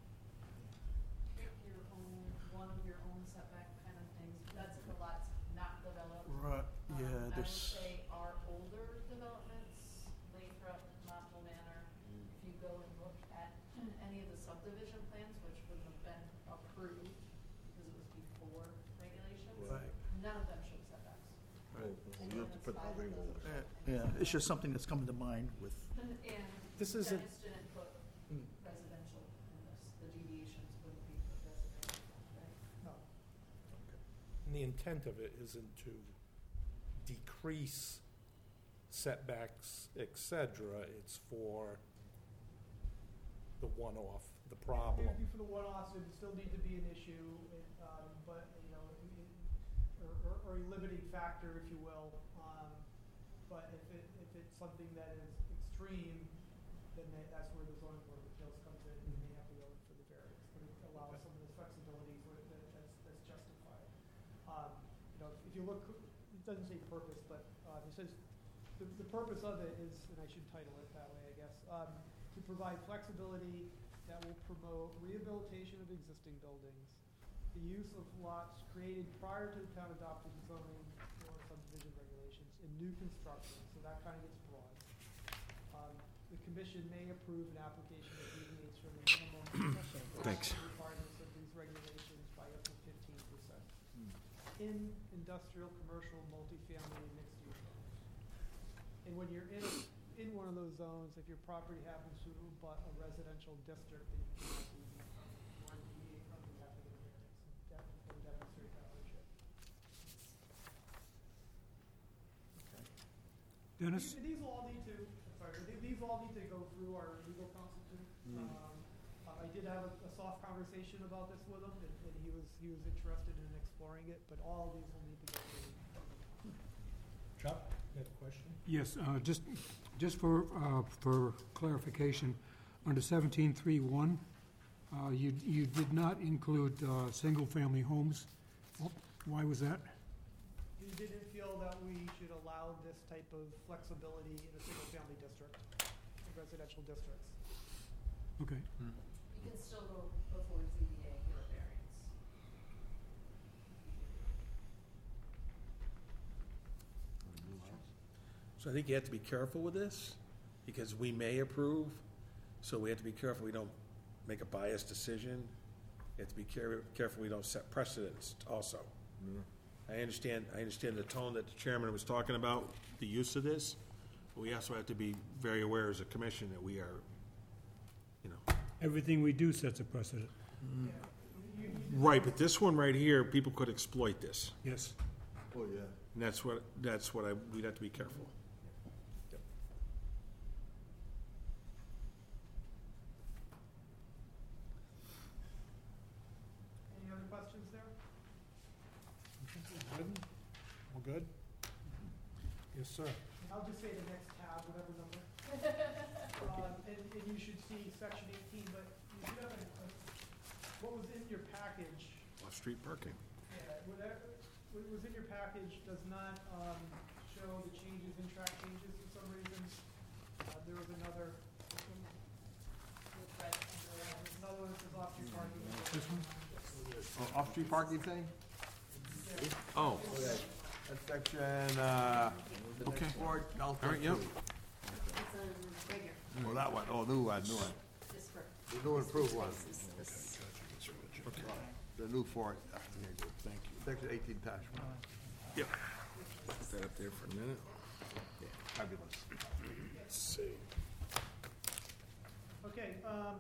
[SPEAKER 10] pick one of your own setback kind of things. That's if the lot's not developed.
[SPEAKER 12] Right. Yeah.
[SPEAKER 10] I would
[SPEAKER 12] This.
[SPEAKER 10] say our older developments, Lathrop, Montville Manor, if you go and look at any of the subdivision plans, which wouldn't have been approved because it was before regulations,
[SPEAKER 12] Right.
[SPEAKER 10] none of them show setbacks.
[SPEAKER 2] You have to put the label there.
[SPEAKER 12] Yeah, it's just something that's coming to mind with.
[SPEAKER 10] And
[SPEAKER 1] This isn't-
[SPEAKER 10] Dennis didn't put residential in this, the deviations wouldn't be for residential, right?
[SPEAKER 5] No.
[SPEAKER 1] And the intent of it isn't to decrease setbacks, et cetera. It's for the one-off, the problem.
[SPEAKER 5] It'd be for the one-offs, it'd still need to be an issue, but, or a limiting factor, if you will. But if it's something that is extreme, then that's where the zoning board of appeals comes in, and they have to go for the variance. But it allows some of the flexibility that's justified. If you look, it doesn't say purpose, but it says, the purpose of it is, and I should title it that way, I guess, to provide flexibility that will promote rehabilitation of existing buildings, the use of lots created prior to the town adopting zoning or subdivision regulations, and new construction, so that kind of gets broad. The commission may approve an application that deviates from the minimum requirements of these regulations by up to 15%. In industrial, commercial, multifamily, and mixed-use zones. And when you're in one of those zones, if your property happens to abut a residential district, then you can deviate from the variance and demonstrate that ownership.
[SPEAKER 14] Dennis?
[SPEAKER 5] These all need to, these all need to go through our did have a soft conversation about this with him, and he was interested in exploring it, but all of these will need to go through.
[SPEAKER 1] Chuck, you have a question?
[SPEAKER 14] Yes, just for clarification, under 17.3.1, you did not include single-family homes. Why was that?
[SPEAKER 5] He didn't feel that we should allow this type of flexibility in a single-family district, in residential districts.
[SPEAKER 14] Okay.
[SPEAKER 10] You can still go before ZBA for a variance.
[SPEAKER 11] So I think you have to be careful with this, because we may approve, so we have to be careful we don't make a biased decision. You have to be careful we don't set precedents also. I understand the tone that the chairman was talking about, the use of this, but we also have to be very aware as a commission that we are,
[SPEAKER 14] Everything we do sets a precedent.
[SPEAKER 11] Right, but this one right here, people could exploit this.
[SPEAKER 14] Yes.
[SPEAKER 6] Oh, yeah.
[SPEAKER 11] And that's what we'd have to be careful.
[SPEAKER 5] Any other questions there?
[SPEAKER 1] Good? All good? Yes, sir.
[SPEAKER 5] I'll just say the next tab, whatever number. And you should see section 18, but you should have what was in your package.
[SPEAKER 11] Off-street parking.
[SPEAKER 5] Yeah, what was in your package does not show the changes, in-track changes for some reason. There was another one that says off-street parking.
[SPEAKER 14] This one?
[SPEAKER 6] Off-street parking thing?
[SPEAKER 11] Oh.
[SPEAKER 6] Okay. That's section,
[SPEAKER 11] Okay.
[SPEAKER 6] Ford, Delta.
[SPEAKER 11] All right, yep.
[SPEAKER 13] It's a regular,
[SPEAKER 6] Oh, that one, oh, new one.
[SPEAKER 13] this for.
[SPEAKER 6] The new improved one.
[SPEAKER 13] This-
[SPEAKER 6] The new Ford. Thank you. Section 18 dash one.
[SPEAKER 11] Yep. Put that up there for a minute.
[SPEAKER 6] Fabulous.
[SPEAKER 11] Let's see.
[SPEAKER 5] Okay,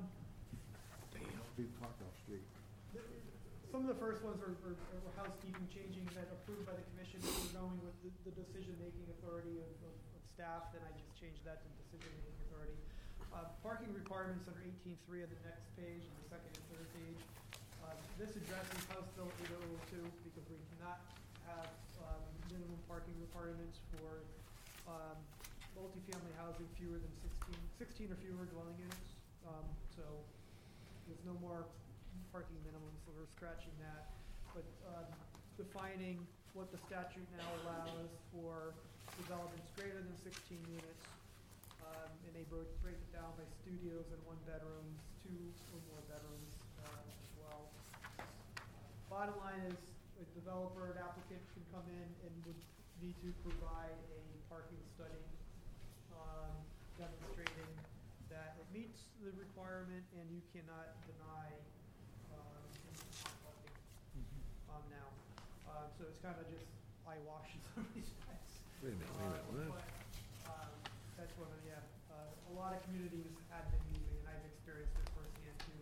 [SPEAKER 6] Big park off street.
[SPEAKER 5] some of the first ones were housekeeping changing that approved by the commission. We're going with the decision-making authority of staff, then I just changed that to decision-making authority. Parking requirements under 18.3 on the next page, and the second and third page. This addresses House Bill 8002 because we cannot have minimum parking requirements for multifamily housing fewer than 16 or fewer dwelling units. So there's no more parking minimums, so we're scratching that. But defining what the statute now allows for developments greater than 16 units, and they break it down by studios and one bedrooms, 2 or more bedrooms as well. Bottom line is, a developer, an applicant can come in and would need to provide a parking study demonstrating that it meets the requirement and you cannot deny parking now. So it's kind of just eyewash in some respects.
[SPEAKER 11] Wait a minute, what?
[SPEAKER 5] That's one of, a lot of communities had been using, and I've experienced it firsthand too,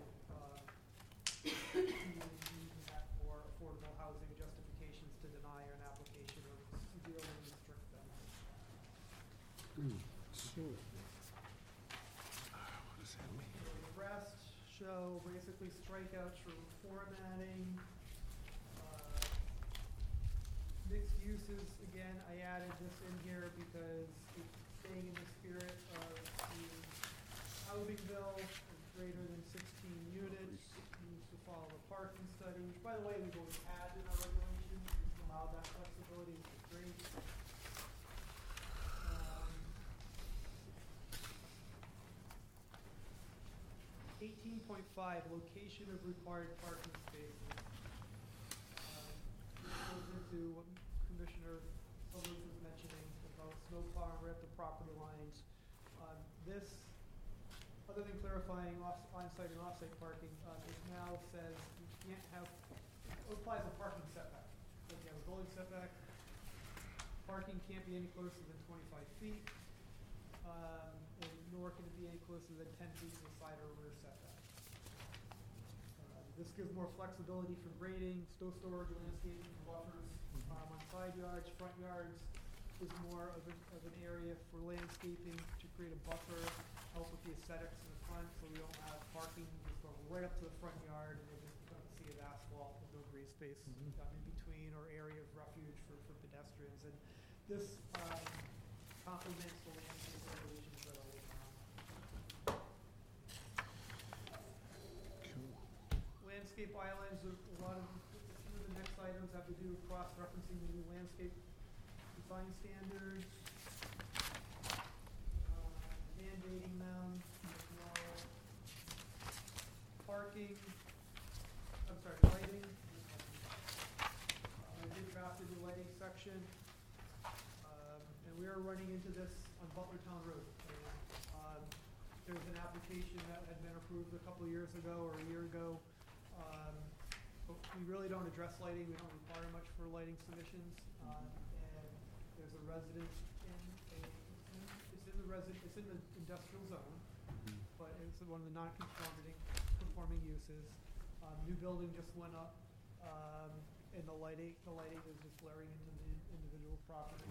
[SPEAKER 5] using that for affordable housing justifications to deny an application or severely restrict them.
[SPEAKER 11] What does that mean?
[SPEAKER 5] The rest show basically strikeouts for formatting. Mixed uses, again, I added this in here because it's staying in the spirit of the housing bill, greater than 16 units, needs to follow the parking study, which by the way, we've always had in our regulations, we've allowed that flexibility, which is great. 18.5, location of required parking spaces. This goes into what Commissioner Summers was mentioning about snow plow right up the property lines. This, other than clarifying on-site and off-site parking, it now says you can't have, it applies a parking setback. So if you have a building setback, parking can't be any closer than 25 feet, and nor can it be any closer than 10 feet to the side or rear setback. This gives more flexibility for grading, snow storage, landscaping, buffers on side yards, front yards. is more of an area for landscaping to create a buffer, help with the aesthetics in the front, so we don't have parking just going right up to the front yard and then just put up a sea of asphalt with no green space in between or area of refuge for pedestrians. And this complements the landscape regulations that are around. Landscape islands, a few of the next items have to do with cross-referencing the new landscape design standards, mandating them, as well. Parking, lighting. I did draft a new lighting section, and we are running into this on Butlertown Road. There's an application that had been approved a couple of years ago or a year ago. But we really don't address lighting. We don't require much for lighting submissions. And there's a residence it's in the industrial zone, but it's one of the non-conforming uses. New building just went up, and the lighting is just blaring into the individual property.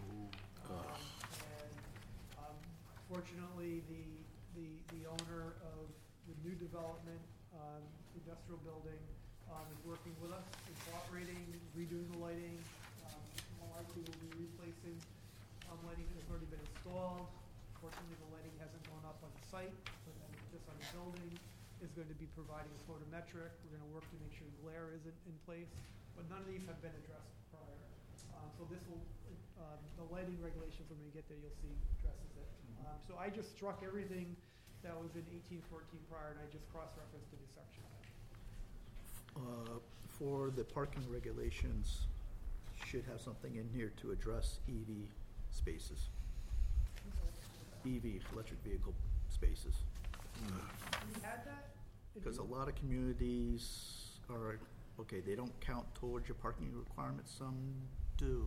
[SPEAKER 5] Fortunately, the owner of the new development, industrial building, is working with us, is cooperating, redoing the lighting. More likely we'll be replacing lighting that has already been installed. Fortunately, the lighting hasn't gone up on the site, but just on the building is going to be providing a photometric. We're going to work to make sure glare isn't in place, but none of these have been addressed prior. So this will, the lighting regulations, when we get there, you'll see addresses it. So I just struck everything that was in 1814 prior, and I just cross-referenced a new section.
[SPEAKER 12] For the parking regulations, should have something in here to address EV spaces. EV, electric vehicle spaces.
[SPEAKER 5] You had that?
[SPEAKER 12] Because a lot of communities are, okay, they don't count towards your parking requirements, some do.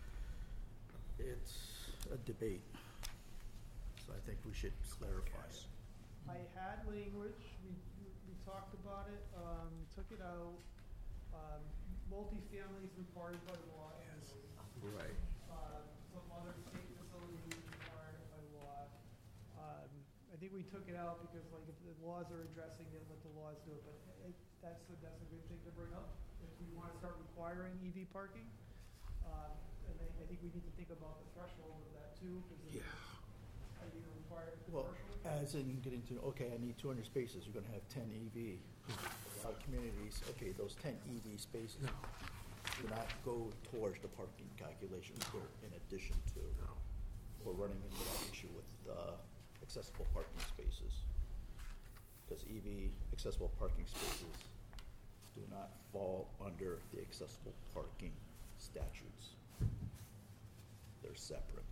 [SPEAKER 12] It's a debate, so I think we should clarify it.
[SPEAKER 5] I had language, we talked about it, took it out. Multifamily is required by law.
[SPEAKER 12] Right.
[SPEAKER 5] Some other state facilities required by law. I think we took it out because like if the laws are addressing it, let the laws do it, but that's a good thing to bring up. If we want to start requiring EV parking, and I think we need to think about the threshold of that too, because are you required
[SPEAKER 12] Well,
[SPEAKER 5] commercially?
[SPEAKER 12] as in getting to, okay, I need 200 spaces, you're gonna have 10 EV. A lot of communities, okay, those 10 EV spaces do not go towards the parking calculations, they're in addition to. We're running into that issue with accessible parking spaces. Because EV accessible parking spaces do not fall under the accessible parking statutes. They're separate.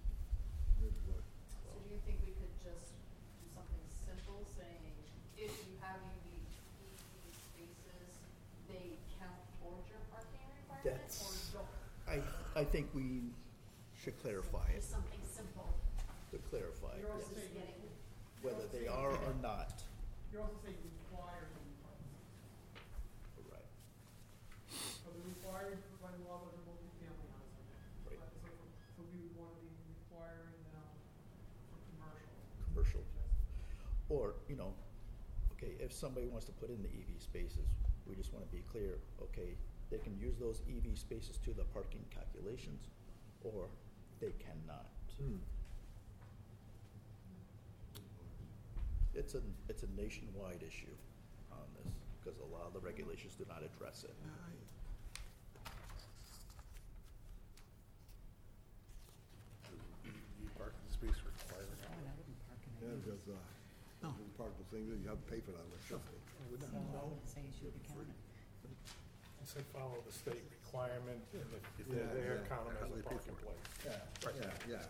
[SPEAKER 10] So do you think we could just do something simple, saying if you have EV spaces, they count towards your parking requirement? Or don't?
[SPEAKER 12] I think we should clarify it,
[SPEAKER 13] Just something simple.
[SPEAKER 12] to clarify,
[SPEAKER 5] You're also
[SPEAKER 12] yes.
[SPEAKER 5] saying
[SPEAKER 12] Whether they are or not.
[SPEAKER 5] You're also saying required EV parking.
[SPEAKER 12] Right.
[SPEAKER 5] So the required by law of the multifamily housing.
[SPEAKER 12] Right.
[SPEAKER 5] So we would want to be requiring them for commercial.
[SPEAKER 12] Commercial. Or, okay, if somebody wants to put in the EV spaces, we just want to be clear, okay, they can use those EV spaces to the parking calculations, or they cannot. It's a nationwide issue on this, because a lot of the regulations do not address it.
[SPEAKER 2] You parking space required. Yeah, because, you park the thing, you have to pay for that electricity.
[SPEAKER 3] Say it should be counted.
[SPEAKER 1] Say follow the state requirement, and if they're there, count them as a parking place.
[SPEAKER 2] Yeah,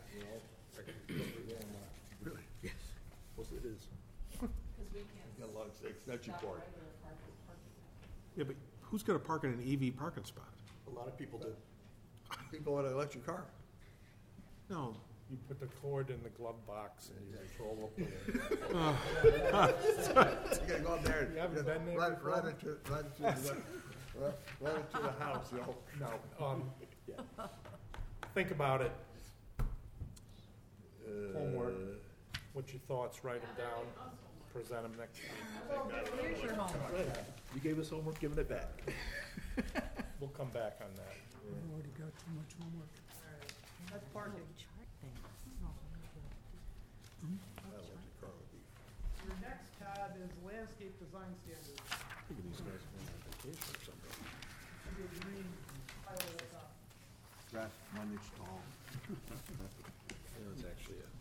[SPEAKER 7] Really?
[SPEAKER 12] Yes. Well, it is.
[SPEAKER 10] Because we can't.
[SPEAKER 6] Got a lot of extension
[SPEAKER 10] stop
[SPEAKER 6] cord.
[SPEAKER 10] regular parking.
[SPEAKER 11] Yeah, but who's gonna park in an EV parking spot?
[SPEAKER 12] A lot of people do.
[SPEAKER 6] People with an electric car.
[SPEAKER 11] No.
[SPEAKER 1] You put the cord in the glove box and you control up with it.
[SPEAKER 6] You gotta go up there.
[SPEAKER 1] You haven't been there
[SPEAKER 6] Right
[SPEAKER 1] before?
[SPEAKER 6] into the house,
[SPEAKER 1] No, think about it. homework. What's your thoughts? Write them down, present them next week.
[SPEAKER 3] Here's your homework.
[SPEAKER 12] You gave us homework, giving it back.
[SPEAKER 1] We'll come back on that.
[SPEAKER 14] I've already got too much homework.
[SPEAKER 5] That's parking.
[SPEAKER 3] Chart thing.
[SPEAKER 5] Your next tab is landscape design standards.
[SPEAKER 11] Look at these guys going on vacation or something.
[SPEAKER 5] Should be a green title at the top.
[SPEAKER 2] Grass 1 inch tall.
[SPEAKER 11] It's actually a.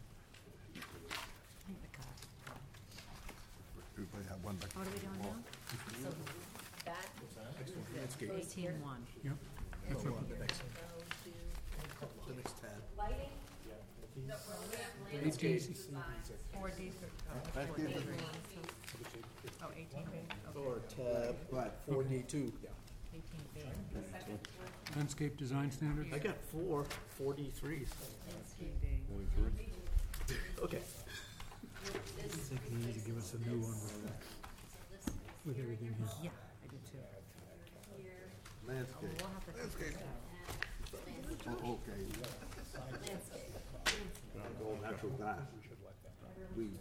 [SPEAKER 2] Everybody have one back.
[SPEAKER 3] What are we doing now? So that
[SPEAKER 11] Landscape.
[SPEAKER 3] is 18-1.
[SPEAKER 14] Yep.
[SPEAKER 12] No, we're on the next, the next tab.
[SPEAKER 13] Lighting? No, we're
[SPEAKER 14] Eighteen.
[SPEAKER 3] 4D. Oh, 18B.
[SPEAKER 12] Or tab,
[SPEAKER 2] Right.
[SPEAKER 12] 4D2.
[SPEAKER 3] 18B.
[SPEAKER 14] Landscape design standards?
[SPEAKER 12] I got 4D3s.
[SPEAKER 3] 18B.
[SPEAKER 12] Okay.
[SPEAKER 14] I think you need to give us a new one with everything here.
[SPEAKER 3] Yeah, I do too.
[SPEAKER 2] Landscape.
[SPEAKER 3] We'll have to figure that out.
[SPEAKER 2] Oh, okay. All natural grass. Weeds.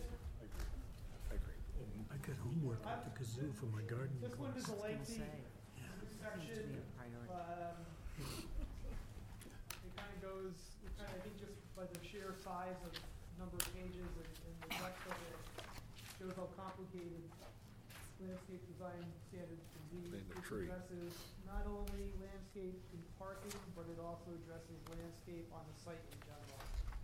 [SPEAKER 14] I got homework at the kazoo for my gardening
[SPEAKER 5] This one is
[SPEAKER 14] class.
[SPEAKER 5] a lengthy
[SPEAKER 3] Say,
[SPEAKER 5] section.
[SPEAKER 3] be a priority.
[SPEAKER 5] It kind of goes, I think just by the sheer size of number of pages and the depth of it, shows how complicated landscape design standards can be.
[SPEAKER 11] Name the
[SPEAKER 5] It
[SPEAKER 11] tree.
[SPEAKER 5] addresses not only landscape in parking, but it also addresses landscape on the site in general.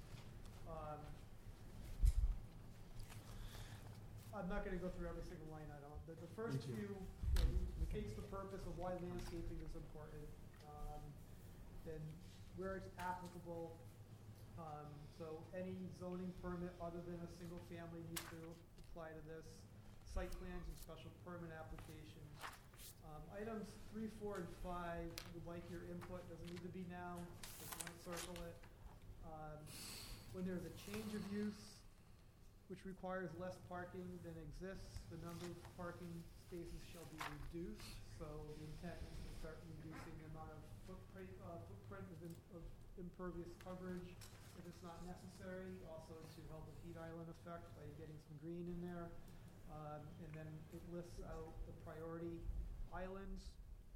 [SPEAKER 5] I'm not gonna go through every single line item. The first few, states the purpose of why landscaping is important, then where it's applicable. So any zoning permit other than a single family needs to apply to this. Site plans and special permit applications. Items 3, 4, and 5 would like your input, doesn't need to be now, just want to circle it. When there's a change of use, which requires less parking than exists, the number of parking spaces shall be reduced. So the intent is to start reducing the amount of footprint of impervious coverage if it's not necessary. Also to help with heat island effect by getting some green in there. And then it lists out the priority islands.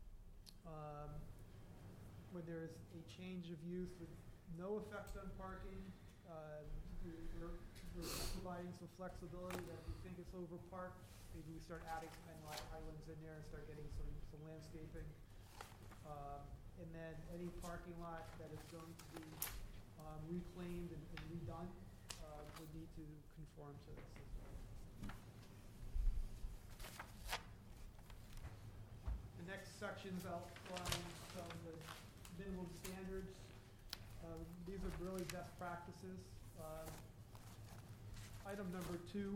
[SPEAKER 5] When there is a change of use with no effect on parking, we're providing some flexibility that if we think it's over parked, maybe we start adding some islands in there and start getting some landscaping. And then any parking lot that is going to be reclaimed and redone would need to conform to this as well. The next sections outline some of the minimum standards. These are really best practices. Item number 2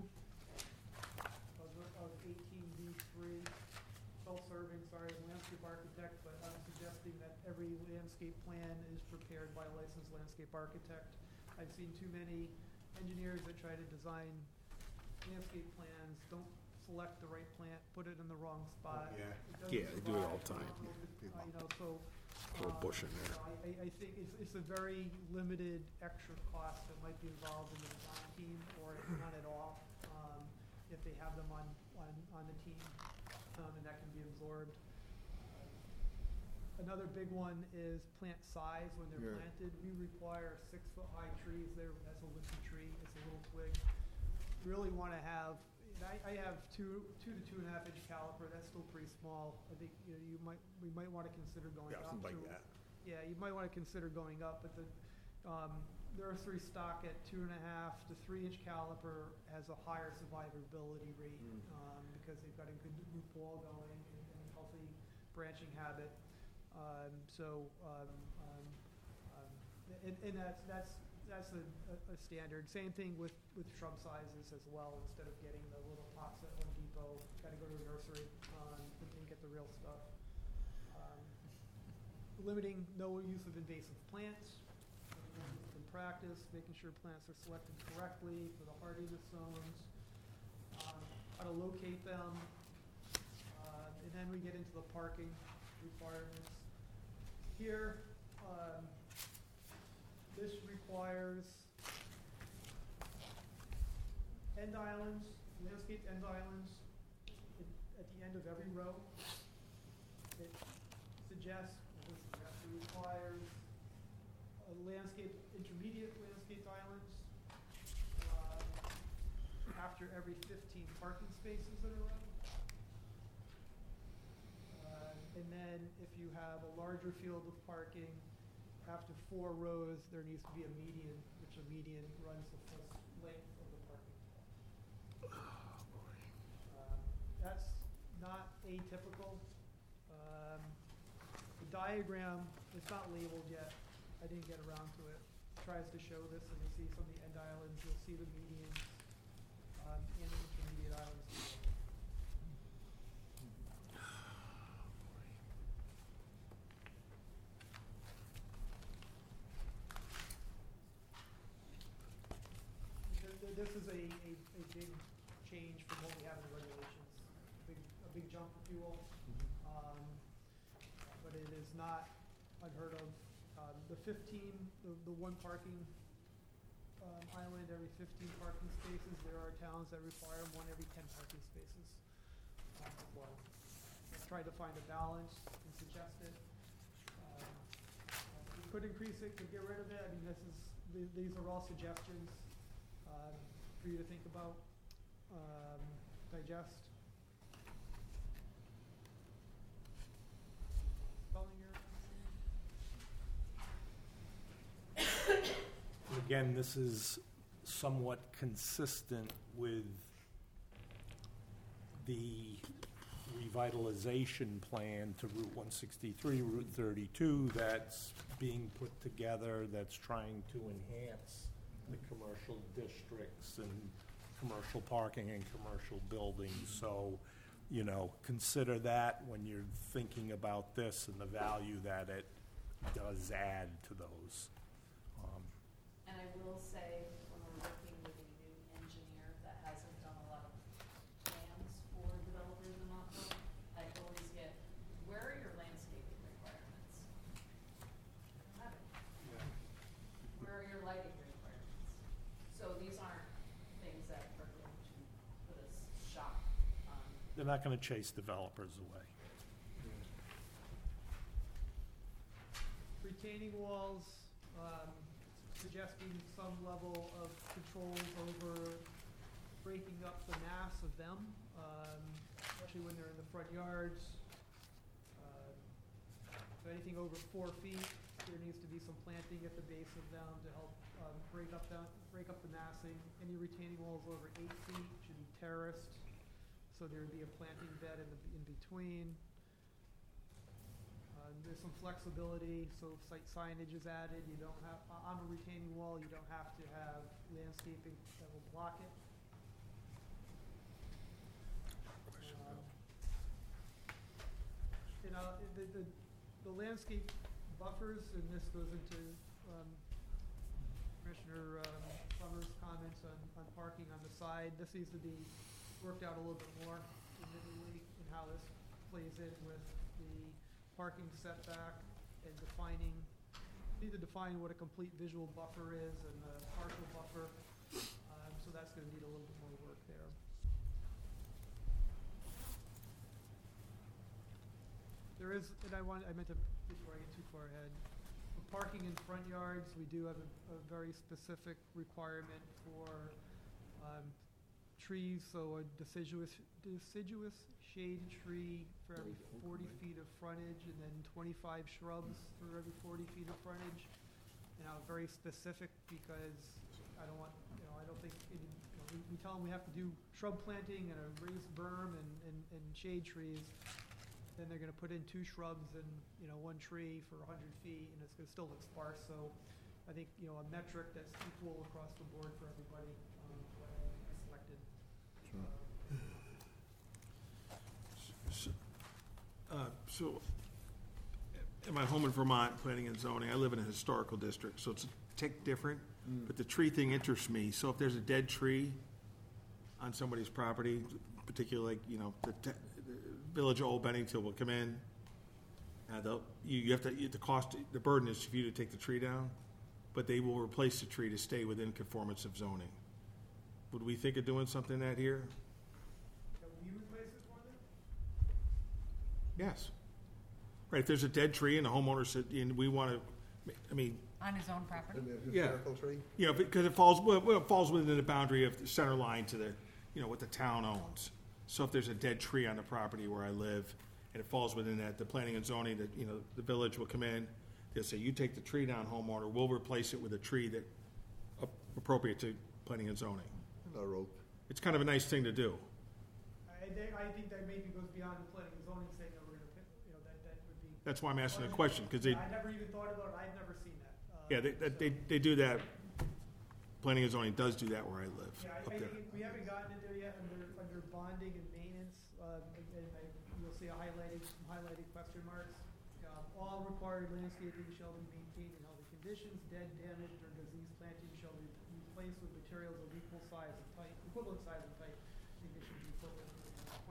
[SPEAKER 5] of 18B3, self-serving, sorry, landscape architect, but I'm suggesting that every landscape plan is prepared by a licensed landscape architect. I've seen too many engineers that try to design landscape plans, don't select the right plant, put it in the wrong spot.
[SPEAKER 2] Yeah.
[SPEAKER 5] doesn't
[SPEAKER 11] Yeah, they do it all the
[SPEAKER 5] survive,
[SPEAKER 11] time.
[SPEAKER 5] so.
[SPEAKER 11] Throw a bush in there.
[SPEAKER 5] I think it's a very limited extra cost that might be involved in the design team, or none at all, if they have them on the team, and that can be absorbed. Another big one is plant size when they're planted. We require 6-foot-high trees there. That's a limpy tree. It's a little twig. Really want to have. I have 2 to 2.5 inch caliper. That's still pretty small. I think we might want to consider going up.
[SPEAKER 6] Something like that.
[SPEAKER 5] Yeah, you might want to consider going up, but the nursery stock at 2.5 to 3 inch caliper has a higher survivability rate because they've got a good root ball going and a healthy branching habit. And that's a standard. Same thing with shrub sizes as well. Instead of getting the little pots at Home Depot, got to go to a nursery and get the real stuff. Limiting no use of invasive plants in practice, making sure plants are selected correctly for the hardiness zones, how to locate them, and then we get into the parking requirements. Here, this requires end islands, landscaped end islands at the end of every row. It suggests, it requires intermediate landscaped islands after every 15 parking spaces in a row. And then if you have a larger field of parking, after 4 rows, there needs to be a median, which a median runs the full length of the parking. That's not atypical. The diagram, it's not labeled yet. I didn't get around to it. It tries to show this, and you see some of the end islands, you'll see the medians and the intermediate islands. This is a big change from what we have in the regulations, a big jump, if you will. But it is not unheard of. The 15, the one parking island every 15 parking spaces, there are towns that require one every 10 parking spaces. Well, let's try to find a balance and suggest it. We could increase it, could get rid of it. I mean, these are all suggestions for you to think about, digest. Spelling error?
[SPEAKER 1] Again, this is somewhat consistent with the revitalization plan to Route 163, Route 32 that's being put together, that's trying to enhance the commercial districts and commercial parking and commercial buildings. So, you know, consider that when you're thinking about this and the value that it does add to those.
[SPEAKER 10] And I will say, when we're working with a new engineer that hasn't done a lot of plans for developers in Montville, I always get, where are your landscaping requirements? I don't have it. Where are your lighting requirements? So these aren't things that are going to put us shock on.
[SPEAKER 1] They're not gonna chase developers away.
[SPEAKER 5] Retaining walls, suggesting some level of control over breaking up the mass of them, especially when they're in the front yards. So anything over 4 feet, there needs to be some planting at the base of them to help break up the massing. Any retaining walls over 8 feet should be terraced, so there would be a planting bed in between. There's some flexibility, so if site signage is added, you don't have, on a retaining wall, you don't have to have landscaping that will block it. You know, the landscape buffers, and this goes into Commissioner Summers' comments on parking on the side. This needs to be worked out a little bit more individually in how this plays in with the parking setback and need to define what a complete visual buffer is and a partial buffer. So that's gonna need a little bit more work there. There is, and I meant to, before I get too far ahead, for parking in front yards, we do have a very specific requirement for trees, so a deciduous shade tree for every 40 feet of frontage, and then 25 shrubs for every 40 feet of frontage. And I'm very specific because I don't want, I don't think, we tell them we have to do shrub planting and a raised berm and shade trees. Then they're gonna put in 2 shrubs and, 1 tree for 100 feet, and it's gonna still look sparse. So I think, a metric that's equal across the board for everybody, what I selected.
[SPEAKER 11] So, in my home in Vermont, planning and zoning, I live in a historical district, so it's a tick different, but the tree thing interests me. So if there's a dead tree on somebody's property, particularly like, the Village of Old Bennington will come in, the burden is for you to take the tree down, but they will replace the tree to stay within conformance of zoning. Would we think of doing something that here?
[SPEAKER 5] That we replace it for them?
[SPEAKER 11] Yes. Right, if there's a dead tree and the homeowner said, and we want to, I mean,
[SPEAKER 3] On his own property?
[SPEAKER 11] yeah.
[SPEAKER 2] Historical tree?
[SPEAKER 11] You know, because it falls, well, it falls within the boundary of the center line to the, you know, what the town owns. So if there's a dead tree on the property where I live, and it falls within that, the planning and zoning, that, you know, the village will come in, they'll say, you take the tree down, homeowner, we'll replace it with a tree that appropriate to planning and zoning.
[SPEAKER 2] No rope.
[SPEAKER 11] It's kind of a nice thing to do.
[SPEAKER 5] I think that maybe goes beyond the planning and zoning saying that we're gonna pick, you know, that would be.
[SPEAKER 11] That's why I'm asking the question, because they,
[SPEAKER 5] I never even thought about it, I've never seen that.
[SPEAKER 11] yeah, they do that. Planning and zoning does do that where I live,
[SPEAKER 5] Yeah,
[SPEAKER 11] up
[SPEAKER 5] I
[SPEAKER 11] there.
[SPEAKER 5] think we haven't gotten into it yet under bonding and maintenance, you'll see some highlighted question marks. All required landscaping shall be maintained in healthy conditions, dead, damaged, or diseased planting shall be replaced with materials of equal size and type, equivalent size and type. I think it should be equivalent to a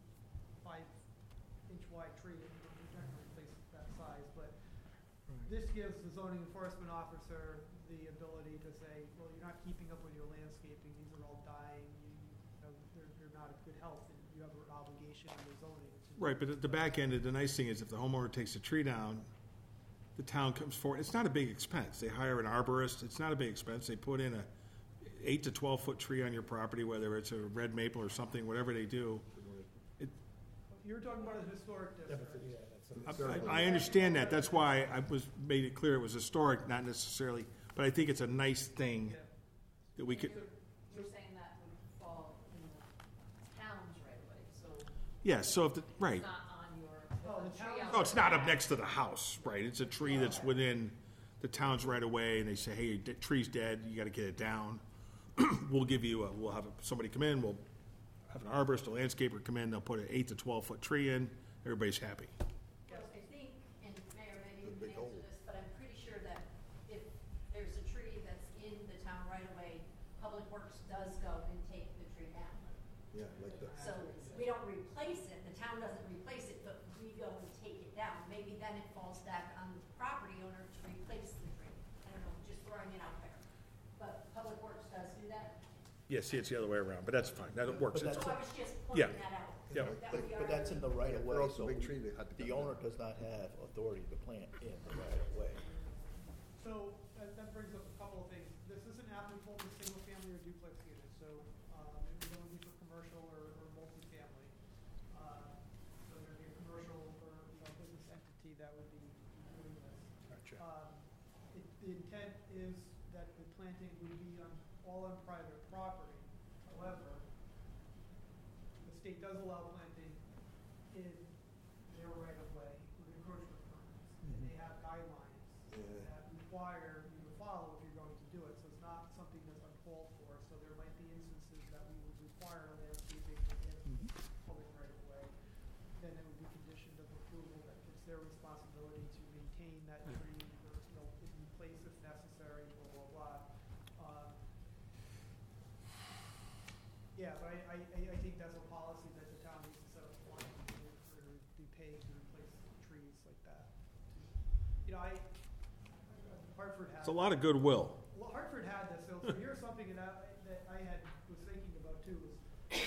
[SPEAKER 5] 25-inch wide tree, and you're not gonna replace that size, but this gives the zoning enforcement officer the ability to say, well, you're not keeping up with your landscaping, these are all dying, they're not of good health, and you have an obligation under zoning to.
[SPEAKER 11] Right, but at the back end, the nice thing is if the homeowner takes a tree down, the town comes forward, it's not a big expense. They hire an arborist, it's not a big expense. They put in a 8 to 12-foot tree on your property, whether it's a red maple or something, whatever they do.
[SPEAKER 5] You're talking about a historic district.
[SPEAKER 11] I understand that, that's why I made it clear it was historic, not necessarily, but I think it's a nice thing that we could,
[SPEAKER 10] You're saying that would fall in the town's right away, so
[SPEAKER 11] yeah, so if, right.
[SPEAKER 10] it's not on your,
[SPEAKER 5] the town-
[SPEAKER 10] tree out
[SPEAKER 11] Oh, it's not up next to the house, right? It's a tree that's within the town's right away, and they say, hey, your tree's dead, you gotta get it down. We'll give you, we'll have somebody come in, we'll have an arborist, a landscaper come in, they'll put an 8 to 12-foot tree in, everybody's happy.
[SPEAKER 13] Well, I think, and Mayor, maybe you can answer this, but I'm pretty sure that if there's a tree that's in the town right away, Public Works does go and take the tree down.
[SPEAKER 2] Yeah, like the.
[SPEAKER 13] So we don't replace it, the town doesn't replace it, but we go and take it down. Maybe then it falls back on the property owner to replace the tree. I don't know, just throwing it out there. But Public Works does do that.
[SPEAKER 11] Yeah, see, it's the other way around, but that's fine, that works.
[SPEAKER 12] But
[SPEAKER 11] It's-
[SPEAKER 13] So I was just
[SPEAKER 11] Yeah.
[SPEAKER 13] pointing that out.
[SPEAKER 11] Yeah.
[SPEAKER 13] That would be
[SPEAKER 12] But
[SPEAKER 13] our
[SPEAKER 12] that's in the right of way,
[SPEAKER 2] They're also
[SPEAKER 12] so
[SPEAKER 2] big tree, they had to
[SPEAKER 12] the
[SPEAKER 2] cut
[SPEAKER 12] owner
[SPEAKER 2] down.
[SPEAKER 12] does not have authority to plant in the right of way.
[SPEAKER 5] So that brings up a couple of things. This isn't applicable to single family or duplex units, so it would only be for commercial or multifamily. So there'd be a commercial or business entity that would be doing this.
[SPEAKER 11] Gotcha.
[SPEAKER 5] The intent is that the planting would be all on private property. However, the state does allow planting in their right of way with encroachment permits, and they have guidelines that require you to follow if you're going to do it. So it's not something that's uncalled for. So there might be instances that we would require landscaping in public right of way. Then it would be conditioned of approval that it's their responsibility to maintain that tree or replace if necessary, blah blah blah. Yeah, but I think that's a policy that the town needs to set up a line or be paid to replace trees like that. Hartford had.
[SPEAKER 11] It's a lot of goodwill.
[SPEAKER 5] Well, Hartford had this, so here's something that I was thinking about too, is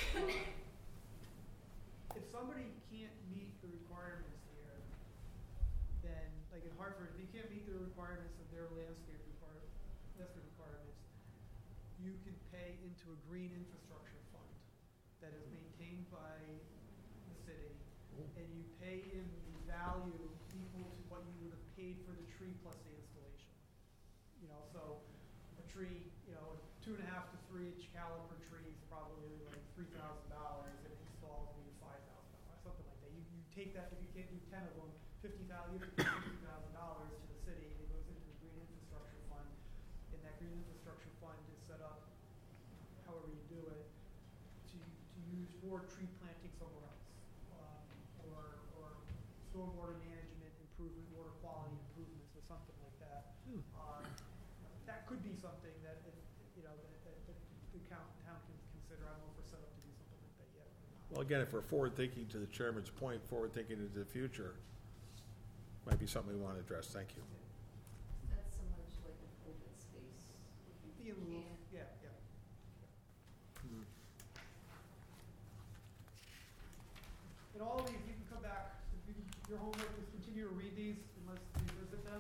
[SPEAKER 5] if somebody can't meet the requirements here, then, like in Hartford, if they can't meet the requirements of their landscape requirements, you can pay into a green infrastructure fund that is maintained by the city, and you pay in the value equal to what you would have paid for the tree plus the installation. So a tree, a 2.5 to 3 inch caliper tree is probably like $3,000, and it installs maybe $5,000, something like that. You take that, if you can't do 10 of them, $50,000 to the city, and it goes into the green infrastructure fund, and that green infrastructure fund is set up, however you do it, to use for tree planting somewhere else, or stormwater management improvement, water quality improvements, or something like that. That could be something that, that the town can consider. I don't know if we're set up to do something like that yet or not.
[SPEAKER 11] Well, again, if we're forward-thinking, to the chairman's point, forward-thinking into the future, might be something we want to address. Thank you.
[SPEAKER 10] that's similar to like an open space. If you
[SPEAKER 5] Be in lieu,
[SPEAKER 10] can't
[SPEAKER 5] yeah. And all of these, you can come back, your homework is continue to read these unless you visit them.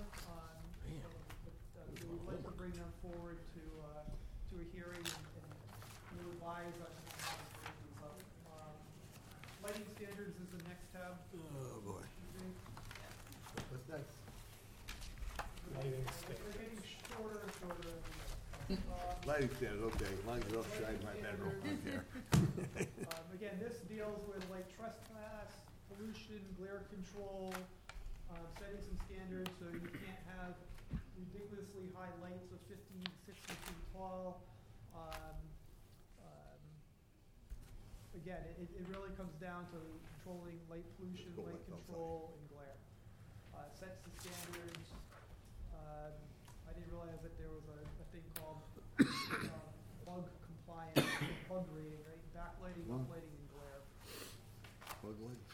[SPEAKER 5] So we'd like to bring them forward to a hearing and we'll advise on how to bring these up. Lighting standards is the next tab.
[SPEAKER 6] Oh, boy.
[SPEAKER 2] What's next?
[SPEAKER 5] They're getting shorter and shorter.
[SPEAKER 2] Lighting standards, okay, as long as you don't shine my bedroom, I don't care.
[SPEAKER 5] Again, this deals with like trespass, pollution, glare control, setting some standards so you can't have ridiculously high lights of 50, 60 feet tall. Again, it really comes down to controlling light pollution, light control, and glare. Sets the standards. I didn't realize that there was a thing called bug compliance, bug rating, right? Backlighting, uplighting, and glare.
[SPEAKER 2] Bug lights.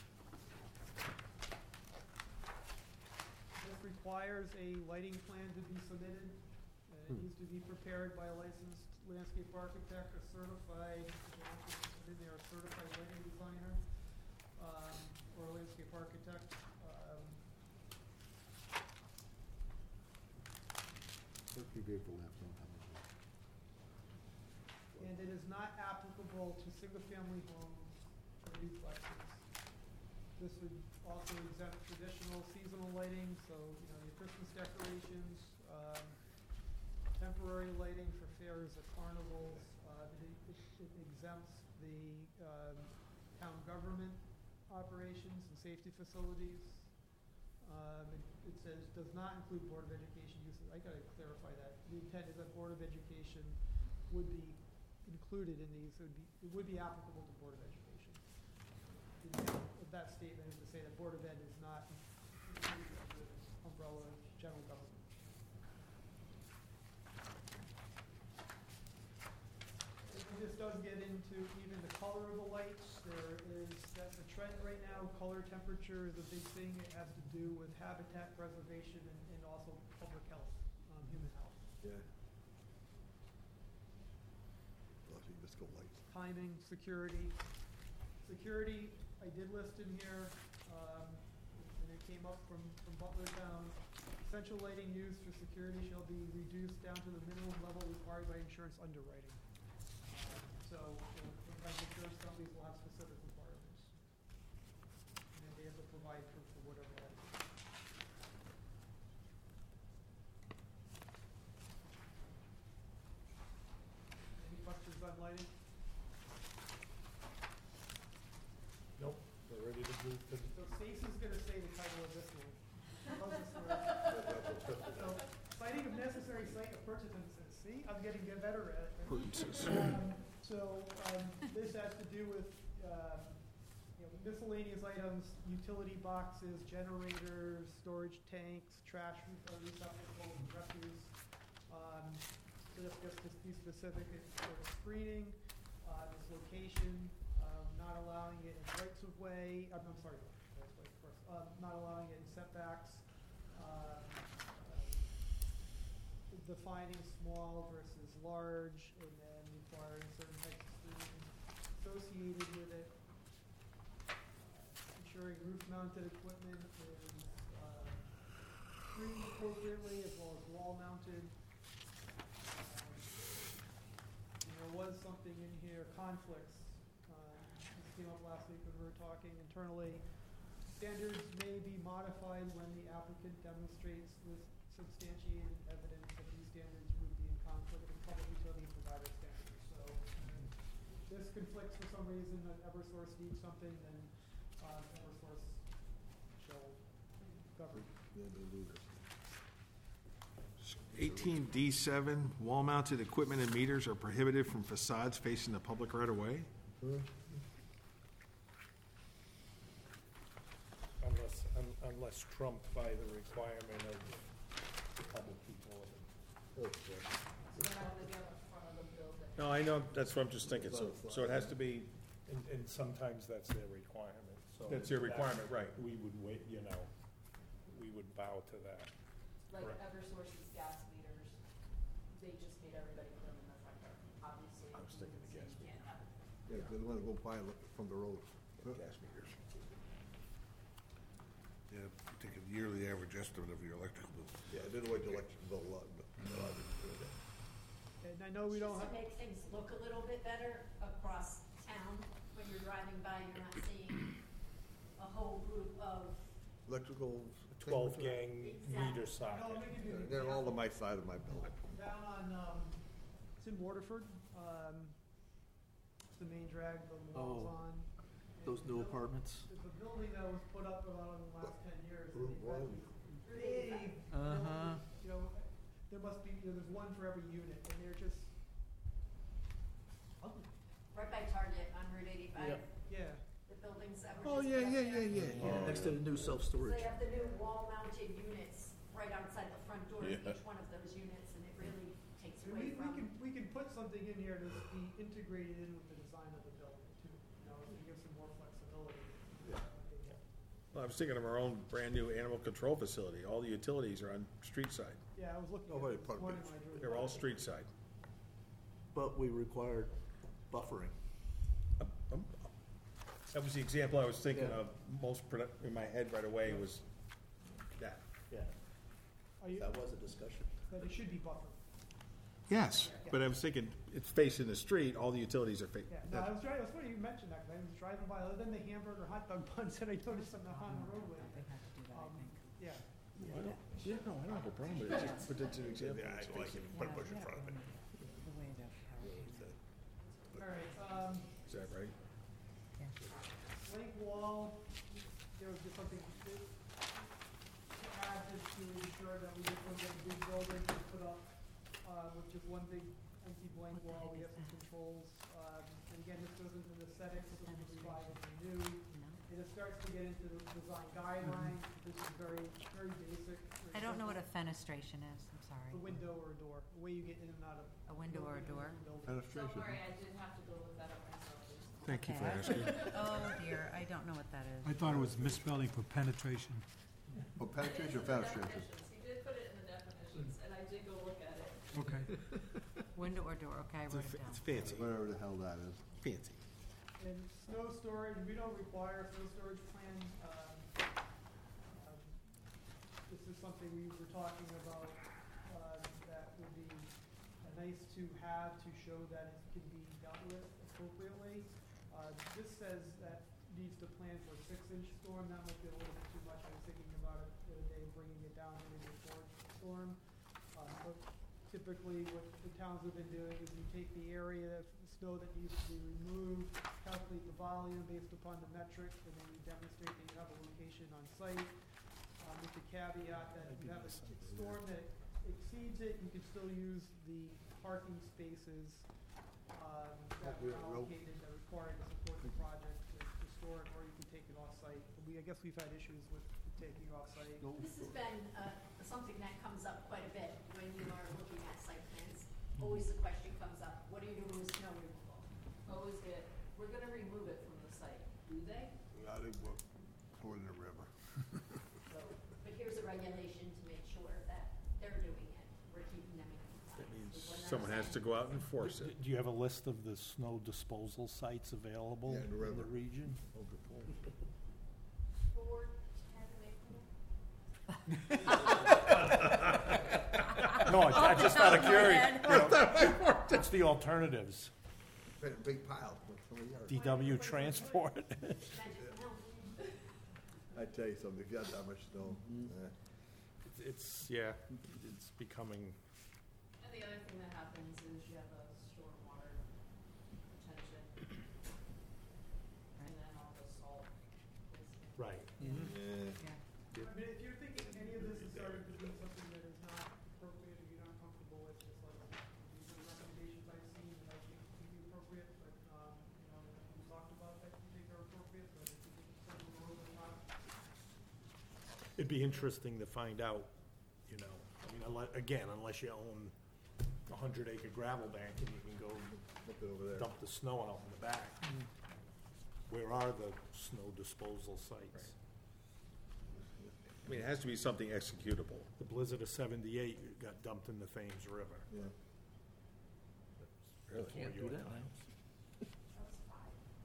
[SPEAKER 5] This requires a lighting plan to be submitted. It needs to be prepared by a licensed landscape architect, a certified, in there, a certified lighting designer, or a landscape architect. And it is not applicable to single-family homes or duplexes. This would also exempt traditional seasonal lighting, so, you know, your Christmas decorations, temporary lighting for fairs or carnivals. It exempts the town government operations and safety facilities. It says does not include Board of Education uses. I gotta clarify that. The intent is that Board of Education would be included in these. It would be applicable to Board of Education. The intent of that statement is to say that Board of Ed is not included under the umbrella of general government. This does get into even the color of the lights. That's a trend right now. Color temperature is a big thing. It has to do with habitat preservation and also public health, human health.
[SPEAKER 2] Yeah. Flashing disco lights.
[SPEAKER 5] Timing, security. Security, I did list in here, and it came up from Butlertown. Essential lighting used for security shall be reduced down to the minimum level required by insurance underwriting. So, sometimes insurance companies will have specific requirements. And then they have to provide proof for whatever that is. Any questions on lighting?
[SPEAKER 1] Nope, we're ready to move to.
[SPEAKER 5] So Stacy's gonna say the title of this one. How's this work? So, citing of necessary site appurtenances. See, I'm getting better at it. So this has to do with miscellaneous items, utility boxes, generators, storage tanks, trash receptacles, refuse. So this just to be specific, it's for screening, this location, not allowing it in rights of way. I'm sorry, rights of way first. Not allowing it in setbacks. Defining small versus large, and then requiring certain types of screening associated with it. Ensuring roof-mounted equipment is screened appropriately as well as wall-mounted. There was something in here, conflicts. This came up last week when we were talking internally. Standards may be modified when the applicant demonstrates with substantiated evidence that these standards would be in conflict with public utility provider standards. So if this conflicts for some reason that Eversource needs something, then Eversource shall govern.
[SPEAKER 11] 18D7, wall-mounted equipment and meters are prohibited from facades facing the public right-of-way.
[SPEAKER 1] Unless trumped by the requirement of a couple people.
[SPEAKER 10] So they don't have to be on the front of the building.
[SPEAKER 11] No, I know, that's what I'm just thinking, so it has to be,
[SPEAKER 1] And sometimes that's their requirement, so.
[SPEAKER 11] That's their requirement, right.
[SPEAKER 1] We would wait, we would bow to that.
[SPEAKER 10] Like
[SPEAKER 1] Correct.
[SPEAKER 10] Eversource's gas meters, they just made everybody put them in their front yard. Obviously,
[SPEAKER 11] I was thinking the gas
[SPEAKER 10] you can't have it.
[SPEAKER 2] Yeah, they want to go by from the road.
[SPEAKER 11] gas meters.
[SPEAKER 7] yearly average estimate of your electrical bill.
[SPEAKER 6] Yeah, I didn't know what the electric bill was, but,
[SPEAKER 5] And I know we don't
[SPEAKER 13] Just
[SPEAKER 5] have,
[SPEAKER 13] to make things look a little bit better across town, when you're driving by, you're not seeing a whole group of,
[SPEAKER 6] electrical.
[SPEAKER 1] 12 gang meter
[SPEAKER 5] no,
[SPEAKER 1] socket.
[SPEAKER 5] let me give you an
[SPEAKER 6] They're all
[SPEAKER 5] example.
[SPEAKER 6] to my side of my building.
[SPEAKER 5] Down on, it's in Waterford, it's the main drag, the wall's
[SPEAKER 12] Oh,
[SPEAKER 5] on.
[SPEAKER 12] Those new apartments?
[SPEAKER 5] It's a building that was put up about in the last 10 years. and
[SPEAKER 6] Route
[SPEAKER 5] they've had
[SPEAKER 6] one.
[SPEAKER 5] big
[SPEAKER 12] Uh-huh.
[SPEAKER 5] buildings, you know, there must be, there's one for every unit, and they're just ugly.
[SPEAKER 13] right by Target on Route 85.
[SPEAKER 5] Yeah.
[SPEAKER 13] The buildings that
[SPEAKER 6] Oh,
[SPEAKER 13] were just
[SPEAKER 6] yeah,
[SPEAKER 13] put up
[SPEAKER 6] yeah,
[SPEAKER 13] there.
[SPEAKER 6] yeah.
[SPEAKER 12] Yeah, next to the new
[SPEAKER 13] So
[SPEAKER 12] self-storage.
[SPEAKER 13] they have the new wall-mounted units right outside the front door of
[SPEAKER 6] Yeah.
[SPEAKER 13] each one of those units, and it really takes
[SPEAKER 5] And
[SPEAKER 13] away from.
[SPEAKER 5] we can put something in here to be integrated in with the design of the building too, you know, to give some more flexibility.
[SPEAKER 11] Well, I was thinking of our own brand-new animal control facility. All the utilities are on street side.
[SPEAKER 5] Yeah, I was looking
[SPEAKER 6] Nobody
[SPEAKER 5] at this
[SPEAKER 6] put
[SPEAKER 5] morning
[SPEAKER 6] big-
[SPEAKER 5] when I drove
[SPEAKER 11] They're all
[SPEAKER 5] by.
[SPEAKER 11] street side.
[SPEAKER 12] But we required buffering.
[SPEAKER 11] That was the example I was thinking
[SPEAKER 12] Yeah.
[SPEAKER 11] of most in my head right away was that.
[SPEAKER 12] Yeah.
[SPEAKER 5] Are you,
[SPEAKER 12] That was a discussion.
[SPEAKER 5] but it should be buffered.
[SPEAKER 11] Yes. But I was thinking, it's facing the street, all the utilities are
[SPEAKER 5] Yeah, no, I was driving, it was funny you mentioned that, 'cause I was driving by, other than the hamburger hot dog buns that I noticed on the roadway.
[SPEAKER 3] They have to do that, I think.
[SPEAKER 5] Yeah.
[SPEAKER 11] Yeah, no, I don't have a problem with it, but it's an example.
[SPEAKER 6] Yeah, I know, I can put a bush in front of it.
[SPEAKER 3] The way the power.
[SPEAKER 5] All right,
[SPEAKER 11] Is that right?
[SPEAKER 5] blank wall, there was just something to add just to ensure that we didn't get a big building to put up, with just one big empty blank wall, we have some controls. And again, this goes into the aesthetics, this is revised and new. And it starts to get into the design guidelines, this is very, very basic.
[SPEAKER 3] I don't know what a fenestration is, I'm sorry.
[SPEAKER 5] A window or a door, the way you get in and out of.
[SPEAKER 3] A window or a door?
[SPEAKER 10] Don't
[SPEAKER 6] Fenestration.
[SPEAKER 10] worry, I did have to go look that up myself.
[SPEAKER 11] Thank you for
[SPEAKER 3] Okay.
[SPEAKER 11] asking.
[SPEAKER 3] Oh dear, I don't know what that is.
[SPEAKER 14] I thought it was misspelling for penetration.
[SPEAKER 6] Oh, penetration, fenestration.
[SPEAKER 10] Definitions. He did put it in the definitions, and I did go look at it.
[SPEAKER 14] Okay.
[SPEAKER 3] Window or door, okay, I wrote it down.
[SPEAKER 11] It's fancy,
[SPEAKER 6] Whatever the hell that is.
[SPEAKER 11] fancy.
[SPEAKER 5] And snow storage, we don't require a snow storage plan. This is something we were talking about, that would be nice to have to show that it can be dealt with appropriately. This says that needs to plan for a 6-inch storm, that might be a little bit too much, I was thinking about it the other day, bringing it down to maybe a 4-inch storm. But typically, what the towns have been doing is you take the area of snow that needs to be removed, calculate the volume based upon the metric, and then you demonstrate that you have a location on site. With the caveat that if you have a storm that exceeds it, you can still use the parking spaces that were allocated, that are required to support the project to store it, or you can take it off-site. I guess we've had issues with taking it off-site.
[SPEAKER 13] This has been, something that comes up quite a bit when you are looking at site plans. Always the question comes up, what are you doing with snow removal?
[SPEAKER 10] Always get, we're gonna remove it from the site. Do they?
[SPEAKER 6] I think we're toward the river.
[SPEAKER 13] So, but here's a regulation to make sure that they're doing it, we're keeping them in compliance.
[SPEAKER 11] That means
[SPEAKER 13] When they're
[SPEAKER 11] someone has to
[SPEAKER 13] saying-
[SPEAKER 11] go out and enforce it.
[SPEAKER 1] Do you have a list of the snow disposal sites available
[SPEAKER 6] Yeah,
[SPEAKER 1] in
[SPEAKER 6] the
[SPEAKER 1] the
[SPEAKER 6] river.
[SPEAKER 1] region?
[SPEAKER 10] For 10 April?
[SPEAKER 1] No, I just out of
[SPEAKER 3] top of my
[SPEAKER 1] curiosity. What's the alternatives?
[SPEAKER 6] Big pile. Some of yours.
[SPEAKER 1] DW Transport?
[SPEAKER 6] I tell you something, if you have that much snow,
[SPEAKER 1] It's, yeah, it's becoming,
[SPEAKER 10] And the other thing that happens is you have a stormwater retention. And then all the salt is.
[SPEAKER 1] right.
[SPEAKER 5] I mean, if you're thinking any of this is starting to be something that is not appropriate, or you're not comfortable with, just like, these are the recommendations I've seen that I think would be appropriate, but, you know, we talked about that you think are appropriate, but if you think it's something a little bit not,
[SPEAKER 1] It'd be interesting to find out, you know, I mean, unless you own a 100-acre gravel bank and you can go
[SPEAKER 6] look it over there.
[SPEAKER 1] dump the snow out in the back. Where are the snow disposal sites?
[SPEAKER 11] I mean, it has to be something executable.
[SPEAKER 1] The blizzard of '78 got dumped in the Thames River.
[SPEAKER 6] Yeah.
[SPEAKER 11] Really?
[SPEAKER 12] Can't do that now.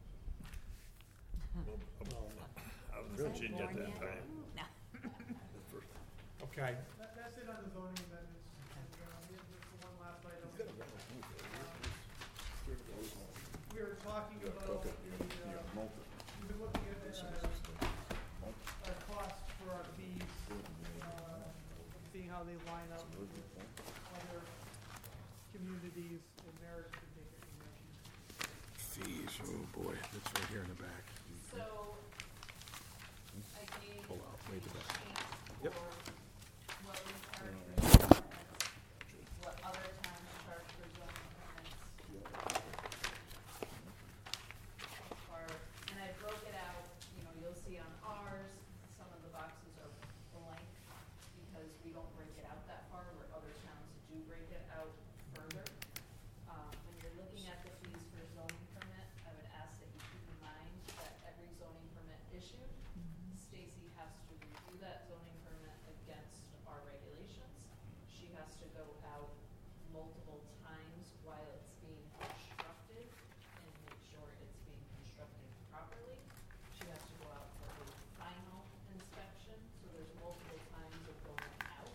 [SPEAKER 6] I was real
[SPEAKER 3] Was I
[SPEAKER 6] ginger
[SPEAKER 3] born
[SPEAKER 6] at that
[SPEAKER 3] yet?
[SPEAKER 6] time.
[SPEAKER 3] No.
[SPEAKER 1] Okay.
[SPEAKER 5] That's it on the zoning amendments. And, just the one last item. We were talking about the, we've been looking at our costs for our fees, seeing how they line up with other communities in Merritt to take it from there.
[SPEAKER 11] Fees, oh boy, that's right here in the back.
[SPEAKER 10] So, I gave
[SPEAKER 11] Pull out, way to the back.
[SPEAKER 10] for
[SPEAKER 11] Yep.
[SPEAKER 10] what we charge for zoning permits, what other towns charge for zoning permits. As far, and I broke it out, you'll see on ours, some of the boxes are blank because we don't break it out that far, where other towns do break it out further. When you're looking at the fees for zoning permit, I would ask that you keep in mind that every zoning permit issued, Stacy has to review that zoning permit against our regulations. She has to go out multiple times while it's being constructed and make sure it's being constructed properly. She has to go out for a final inspection, so there's multiple times of going out.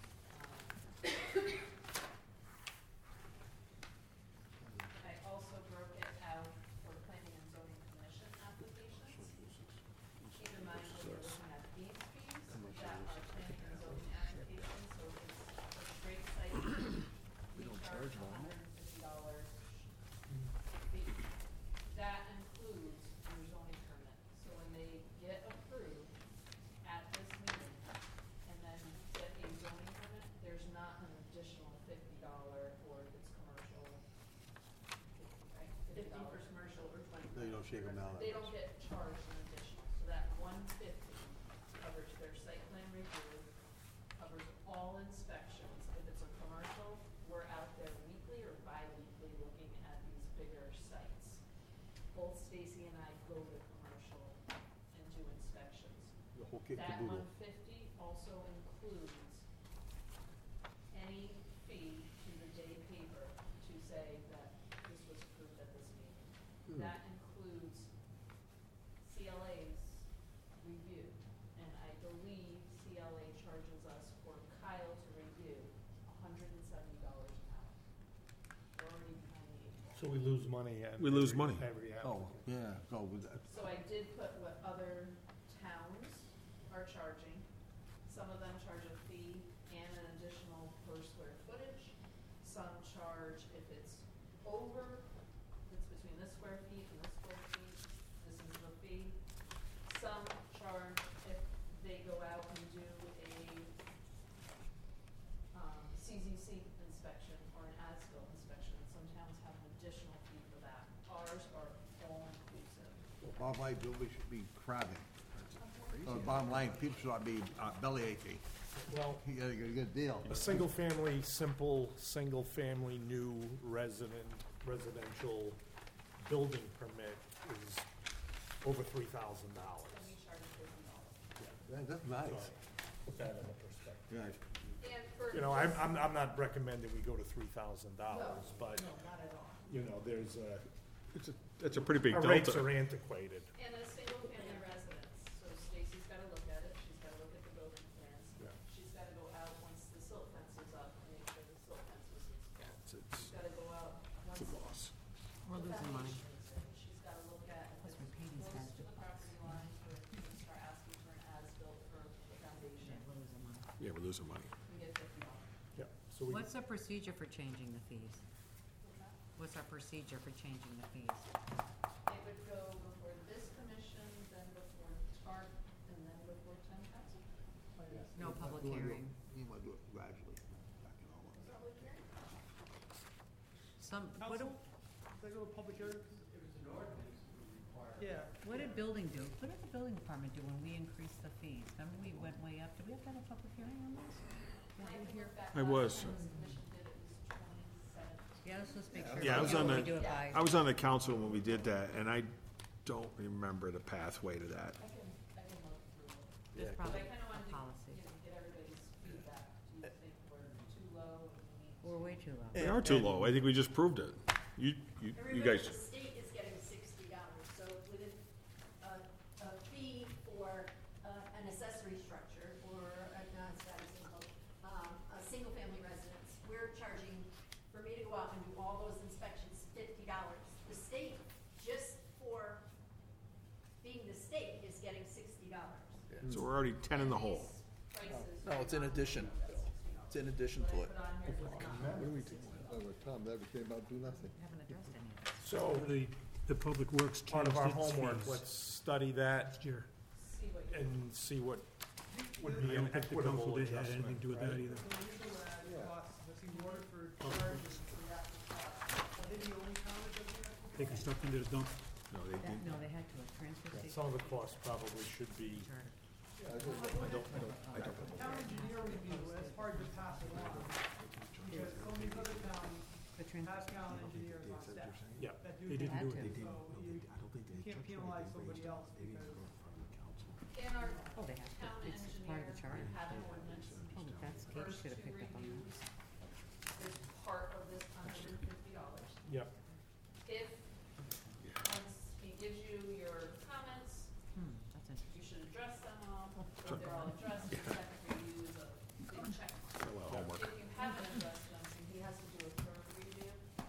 [SPEAKER 10] I also broke it out for planning and zoning commission applications. Keep in mind when you're looking at these fees, that are planning and zoning applications, so if it's a straight site, we charge $150 fee. That includes your zoning permit. So when they get approved at this meeting and then get a zoning permit, there's not an additional $50 or if it's commercial, right? $50 for commercial or $20.
[SPEAKER 6] They don't shake 'em down that
[SPEAKER 10] They
[SPEAKER 6] much.
[SPEAKER 10] don't get charged an additional, so that $150 covers their site plan review, covers all inspections. If it's a commercial, we're out there weekly or bi-weekly looking at these bigger sites. Both Stacy and I go to commercial and do inspections.
[SPEAKER 6] The whole kit
[SPEAKER 10] That
[SPEAKER 6] caboodle.
[SPEAKER 10] $150 also includes any fee to the day paper to say that this was approved at this meeting. That includes CLA's review, and I believe CLA charges us for Kyle to review $170 an hour. We're already behind the eight ball.
[SPEAKER 1] So we lose money at.
[SPEAKER 11] We lose money.
[SPEAKER 1] Every
[SPEAKER 6] Oh, yeah, so with that.
[SPEAKER 10] So I did put what other towns are charging. Some of them charge a fee and an additional per square footage. Some charge if it's over, if it's between this square feet and this square feet, this is the fee. Some charge if they go out and do a CZC inspection or an as-built inspection. Some towns have an additional fee for that. Ours are all inclusive.
[SPEAKER 6] Bottom line, we should be crabbing. Bottom line, people should be belly aching.
[SPEAKER 1] Well,
[SPEAKER 6] You get a good deal.
[SPEAKER 1] a single-family, simple, single-family new residential building permit is over $3,000.
[SPEAKER 10] And we charge $50.
[SPEAKER 6] That's nice.
[SPEAKER 1] Put that in perspective.
[SPEAKER 6] Yeah.
[SPEAKER 10] And for
[SPEAKER 1] You know, I'm not recommending we go to $3,000, but,
[SPEAKER 10] No, not at all.
[SPEAKER 1] you know, there's
[SPEAKER 11] That's a pretty big
[SPEAKER 1] our
[SPEAKER 11] delta.
[SPEAKER 1] rates are antiquated.
[SPEAKER 10] And a single-family residence, so Stacy's gotta look at it, she's gotta look at the building plans.
[SPEAKER 1] Yeah.
[SPEAKER 10] She's gotta go out once the silt fence is up and make sure the silt fence was installed.
[SPEAKER 11] It's
[SPEAKER 10] She's gotta go out once
[SPEAKER 11] a loss.
[SPEAKER 3] We're
[SPEAKER 10] the
[SPEAKER 3] losing money.
[SPEAKER 10] foundation is in. She's gotta look at if
[SPEAKER 3] Plus we're
[SPEAKER 10] it's
[SPEAKER 3] paying these
[SPEAKER 10] close
[SPEAKER 3] guys
[SPEAKER 10] to the property line, or if we can start asking for an as-built for the foundation.
[SPEAKER 3] We're losing money.
[SPEAKER 11] Yeah, we're losing money.
[SPEAKER 10] We get $50.
[SPEAKER 1] Yeah, so we,
[SPEAKER 3] What's the procedure for changing the fees? What's our procedure for changing the fees?
[SPEAKER 10] It would go before this commission, then before TARP, and then before town council.
[SPEAKER 3] No public hearing.
[SPEAKER 6] You want to do it gradually. back it all up.
[SPEAKER 10] Public hearing?
[SPEAKER 3] What do,
[SPEAKER 5] They go to public hearing?
[SPEAKER 8] If it's an ordinance, it would require.
[SPEAKER 5] Yeah.
[SPEAKER 3] what did building do? What did the building department do when we increased the fees? Remember we went way up? Did we have to have a public hearing on this?
[SPEAKER 10] I have to look back.
[SPEAKER 11] I was.
[SPEAKER 10] Last time this commission did it was 2017.
[SPEAKER 3] Yeah, let's just make sure.
[SPEAKER 11] Yeah, I was
[SPEAKER 3] we
[SPEAKER 11] on
[SPEAKER 3] know
[SPEAKER 11] the,
[SPEAKER 3] we do it by-
[SPEAKER 11] I was on the council when we did that, and I don't remember the pathway to that.
[SPEAKER 10] I can look through it.
[SPEAKER 3] There's
[SPEAKER 10] But
[SPEAKER 3] probably
[SPEAKER 10] I kinda
[SPEAKER 3] a
[SPEAKER 10] wanted to,
[SPEAKER 3] policy.
[SPEAKER 10] get everybody's feedback. Do you think we're too low and we need to?
[SPEAKER 3] We're way too low.
[SPEAKER 11] We are too low. I think we just proved it. You
[SPEAKER 13] Remember,
[SPEAKER 11] guys,
[SPEAKER 13] the state is getting $60, so with a fee for an accessory structure or a non-status symbol
[SPEAKER 11] So we're already 10 in the hole.
[SPEAKER 12] No, it's in addition. It's in addition to it.
[SPEAKER 7] What are we doing? Oh, Tom, that came out do nothing.
[SPEAKER 3] Haven't addressed any of it.
[SPEAKER 1] So,
[SPEAKER 14] The Public Works
[SPEAKER 1] part of
[SPEAKER 14] changed
[SPEAKER 1] our
[SPEAKER 14] its
[SPEAKER 1] homework,
[SPEAKER 14] fees
[SPEAKER 1] let's study that
[SPEAKER 14] last year.
[SPEAKER 1] and see what would
[SPEAKER 14] I
[SPEAKER 1] be an
[SPEAKER 14] don't think the council
[SPEAKER 1] equitable
[SPEAKER 14] did have
[SPEAKER 1] adjustment,
[SPEAKER 14] anything to do with that
[SPEAKER 1] right?
[SPEAKER 14] either.
[SPEAKER 5] So the usual costs, I see Waterford charges for the actual cost. Are they the only town that does that?
[SPEAKER 14] Taking stuff into the dump.
[SPEAKER 11] No, they didn't.
[SPEAKER 3] No, they had to, a transfer station.
[SPEAKER 1] Some of the costs probably should be,
[SPEAKER 5] Town engineer review, it's hard to pass it on. Because some of these other towns
[SPEAKER 3] The transfer
[SPEAKER 5] have
[SPEAKER 3] station.
[SPEAKER 5] town engineers on staff
[SPEAKER 1] yeah.
[SPEAKER 5] that do
[SPEAKER 14] They
[SPEAKER 5] things.
[SPEAKER 14] didn't do
[SPEAKER 3] Had
[SPEAKER 14] it.
[SPEAKER 3] to.
[SPEAKER 5] So you can't penalize somebody else because
[SPEAKER 10] In our
[SPEAKER 3] Oh, they have
[SPEAKER 10] town
[SPEAKER 3] to, it's part of the charter.
[SPEAKER 10] engineer had an ordinance,
[SPEAKER 3] Oh, but that's, Kate
[SPEAKER 10] first
[SPEAKER 3] should have
[SPEAKER 10] two
[SPEAKER 3] picked up on that.
[SPEAKER 10] reviews is part of this $150.
[SPEAKER 1] Yep.
[SPEAKER 10] If, once he gives you your comments,
[SPEAKER 3] That's interesting.
[SPEAKER 10] you should address them all. If they're all addressed, the second review is a big check.
[SPEAKER 11] Homework.
[SPEAKER 10] If you haven't addressed them, he has to do a third review.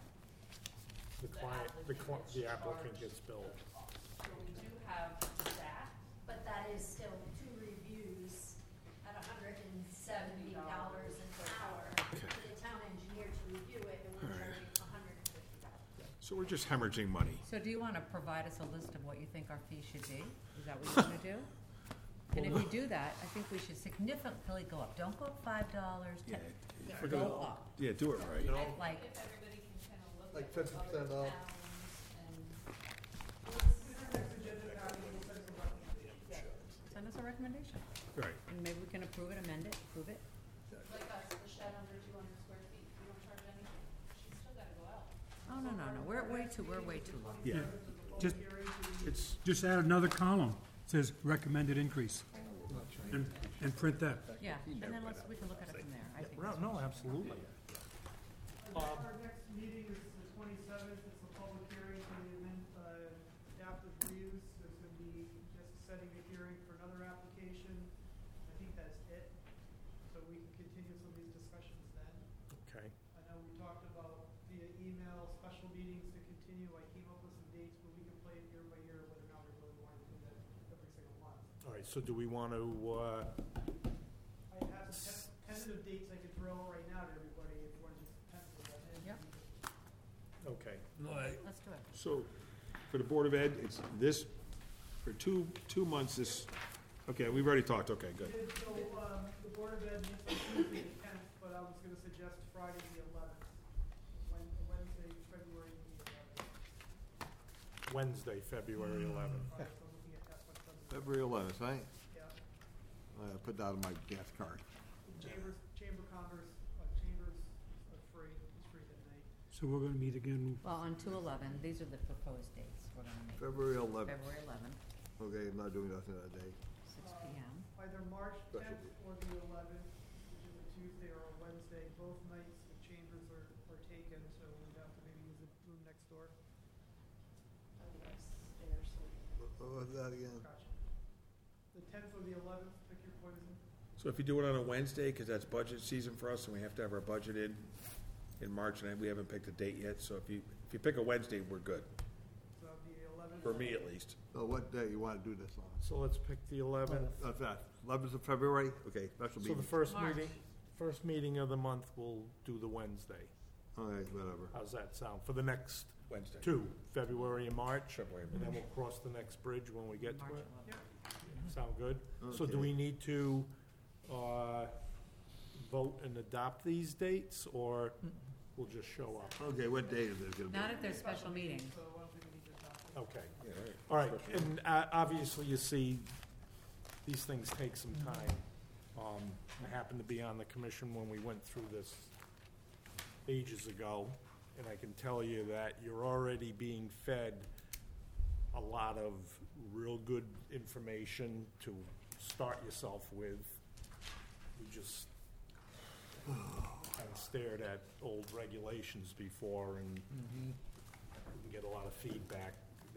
[SPEAKER 1] The applicant gets billed.
[SPEAKER 10] So we do have that.
[SPEAKER 13] But that is still 2 reviews at $170 an hour for the town engineer to review it, and we're charging $150.
[SPEAKER 11] So we're just hemorrhaging money.
[SPEAKER 3] So do you want to provide us a list of what you think our fee should be? Is that what you want to do? And if you do that, I think we should significantly go up. Don't go up $5,
[SPEAKER 11] Yeah,
[SPEAKER 3] go up.
[SPEAKER 11] Yeah, do it right.
[SPEAKER 3] Like,
[SPEAKER 10] If everybody can kind of look
[SPEAKER 7] Like
[SPEAKER 10] at what
[SPEAKER 7] 50%
[SPEAKER 10] other
[SPEAKER 7] off.
[SPEAKER 10] towns and
[SPEAKER 3] send us a recommendation.
[SPEAKER 11] Right.
[SPEAKER 3] And maybe we can approve it, amend it, approve it.
[SPEAKER 10] like us, the shed under 200 square feet, we don't charge anything. She's still gotta go out.
[SPEAKER 3] Oh, no, we're way too low.
[SPEAKER 11] Yeah.
[SPEAKER 14] Just,
[SPEAKER 11] It's,
[SPEAKER 14] just add another column, says recommended increase. And print that.
[SPEAKER 3] Yeah, and then we can look at it from there, I think.
[SPEAKER 1] No, absolutely.
[SPEAKER 5] Our next meeting is the 27th, it's the public hearing for the adaptive reuse. There's gonna be just setting a hearing for another application. I think that's it. So we can continue some of these discussions then.
[SPEAKER 1] Okay.
[SPEAKER 5] I know we talked about via email, special meetings to continue. I came up with some dates, but we can play it year by year, whether or not we really want to do that every single month.
[SPEAKER 1] All right, so do we want to,
[SPEAKER 5] I have some tentative dates I could throw right now to everybody if you want to just pencil that in.
[SPEAKER 3] Yep.
[SPEAKER 1] okay.
[SPEAKER 3] Let's do it.
[SPEAKER 11] so, for the Board of Ed, it's this, for two months, this, okay, we've already talked, okay, good.
[SPEAKER 5] So, the Board of Ed meets on Tuesday the 10th, but I was gonna suggest Friday the 11th. Wednesday, February the 11th.
[SPEAKER 1] Wednesday, February 11th.
[SPEAKER 5] So I'm looking at that one.
[SPEAKER 6] February 11th, right?
[SPEAKER 5] Yeah.
[SPEAKER 6] I put that on my gas card.
[SPEAKER 5] Chamber Congress, Chambers are free, it's free that night.
[SPEAKER 14] So we're gonna meet again,
[SPEAKER 3] Well, on 2/11, these are the proposed dates we're gonna make.
[SPEAKER 6] February 11th.
[SPEAKER 3] February 11th,
[SPEAKER 6] Okay, I'm not doing nothing that day.
[SPEAKER 3] 6 PM.
[SPEAKER 5] Either March
[SPEAKER 6] Special
[SPEAKER 5] 10th
[SPEAKER 6] meeting.
[SPEAKER 5] or the 11th, which is a Tuesday or a Wednesday. Both nights the chambers are taken, so we'd have to maybe use the room next door.
[SPEAKER 10] Upstairs, so
[SPEAKER 6] What was that again?
[SPEAKER 5] Gotcha. The 10th or the 11th, pick your poison.
[SPEAKER 11] So if you do it on a Wednesday, because that's budget season for us, and we have to have our budget in March, and we haven't picked a date yet, so if you pick a Wednesday, we're good,
[SPEAKER 5] So the 11th.
[SPEAKER 11] for me at least.
[SPEAKER 6] So what day you want to do this on?
[SPEAKER 1] So let's pick the 11th.
[SPEAKER 6] That's that, 11th of February? Okay, special
[SPEAKER 1] So
[SPEAKER 6] meeting.
[SPEAKER 1] the first
[SPEAKER 3] March.
[SPEAKER 1] meeting of the month, we'll do the Wednesday.
[SPEAKER 6] Okay, whatever.
[SPEAKER 1] How's that sound? For the next
[SPEAKER 11] Wednesday.
[SPEAKER 1] two, February and March?
[SPEAKER 11] February and
[SPEAKER 1] And then we'll cross the next bridge when we get
[SPEAKER 3] March
[SPEAKER 1] to it?
[SPEAKER 3] 11th.
[SPEAKER 1] Sound good? So do
[SPEAKER 6] Okay.
[SPEAKER 1] we need to, vote and adopt these dates, or we'll just show up?
[SPEAKER 6] Okay, what day is it gonna be?
[SPEAKER 3] Not if there's special meetings.
[SPEAKER 5] So I don't think we need to adopt it.
[SPEAKER 1] Okay.
[SPEAKER 11] Yeah, right.
[SPEAKER 1] All right, and obviously, you see, these things take some time. I happened to be on the commission when we went through this ages ago, and I can tell you that you're already being fed a lot of real good information to start yourself with. We just kind of stared at old regulations before, and we get a lot of feedback.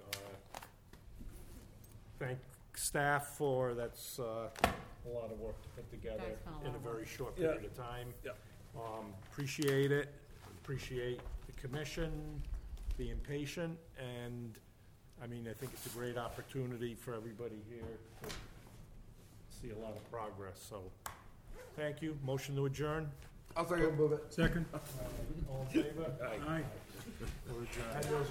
[SPEAKER 1] Thank staff for, that's a lot of work to put together
[SPEAKER 3] Guys spent a lot
[SPEAKER 1] in a
[SPEAKER 3] of
[SPEAKER 1] very
[SPEAKER 3] work.
[SPEAKER 1] short
[SPEAKER 11] Yeah.
[SPEAKER 1] period of time.
[SPEAKER 11] Yeah.
[SPEAKER 1] Appreciate it, appreciate the commission being patient, and, I mean, I think it's a great opportunity for everybody here to see a lot of progress, so, thank you. Motion to adjourn?
[SPEAKER 7] I'll second.
[SPEAKER 14] Second?
[SPEAKER 1] All in favor?
[SPEAKER 14] Aye.
[SPEAKER 1] We're adjourned.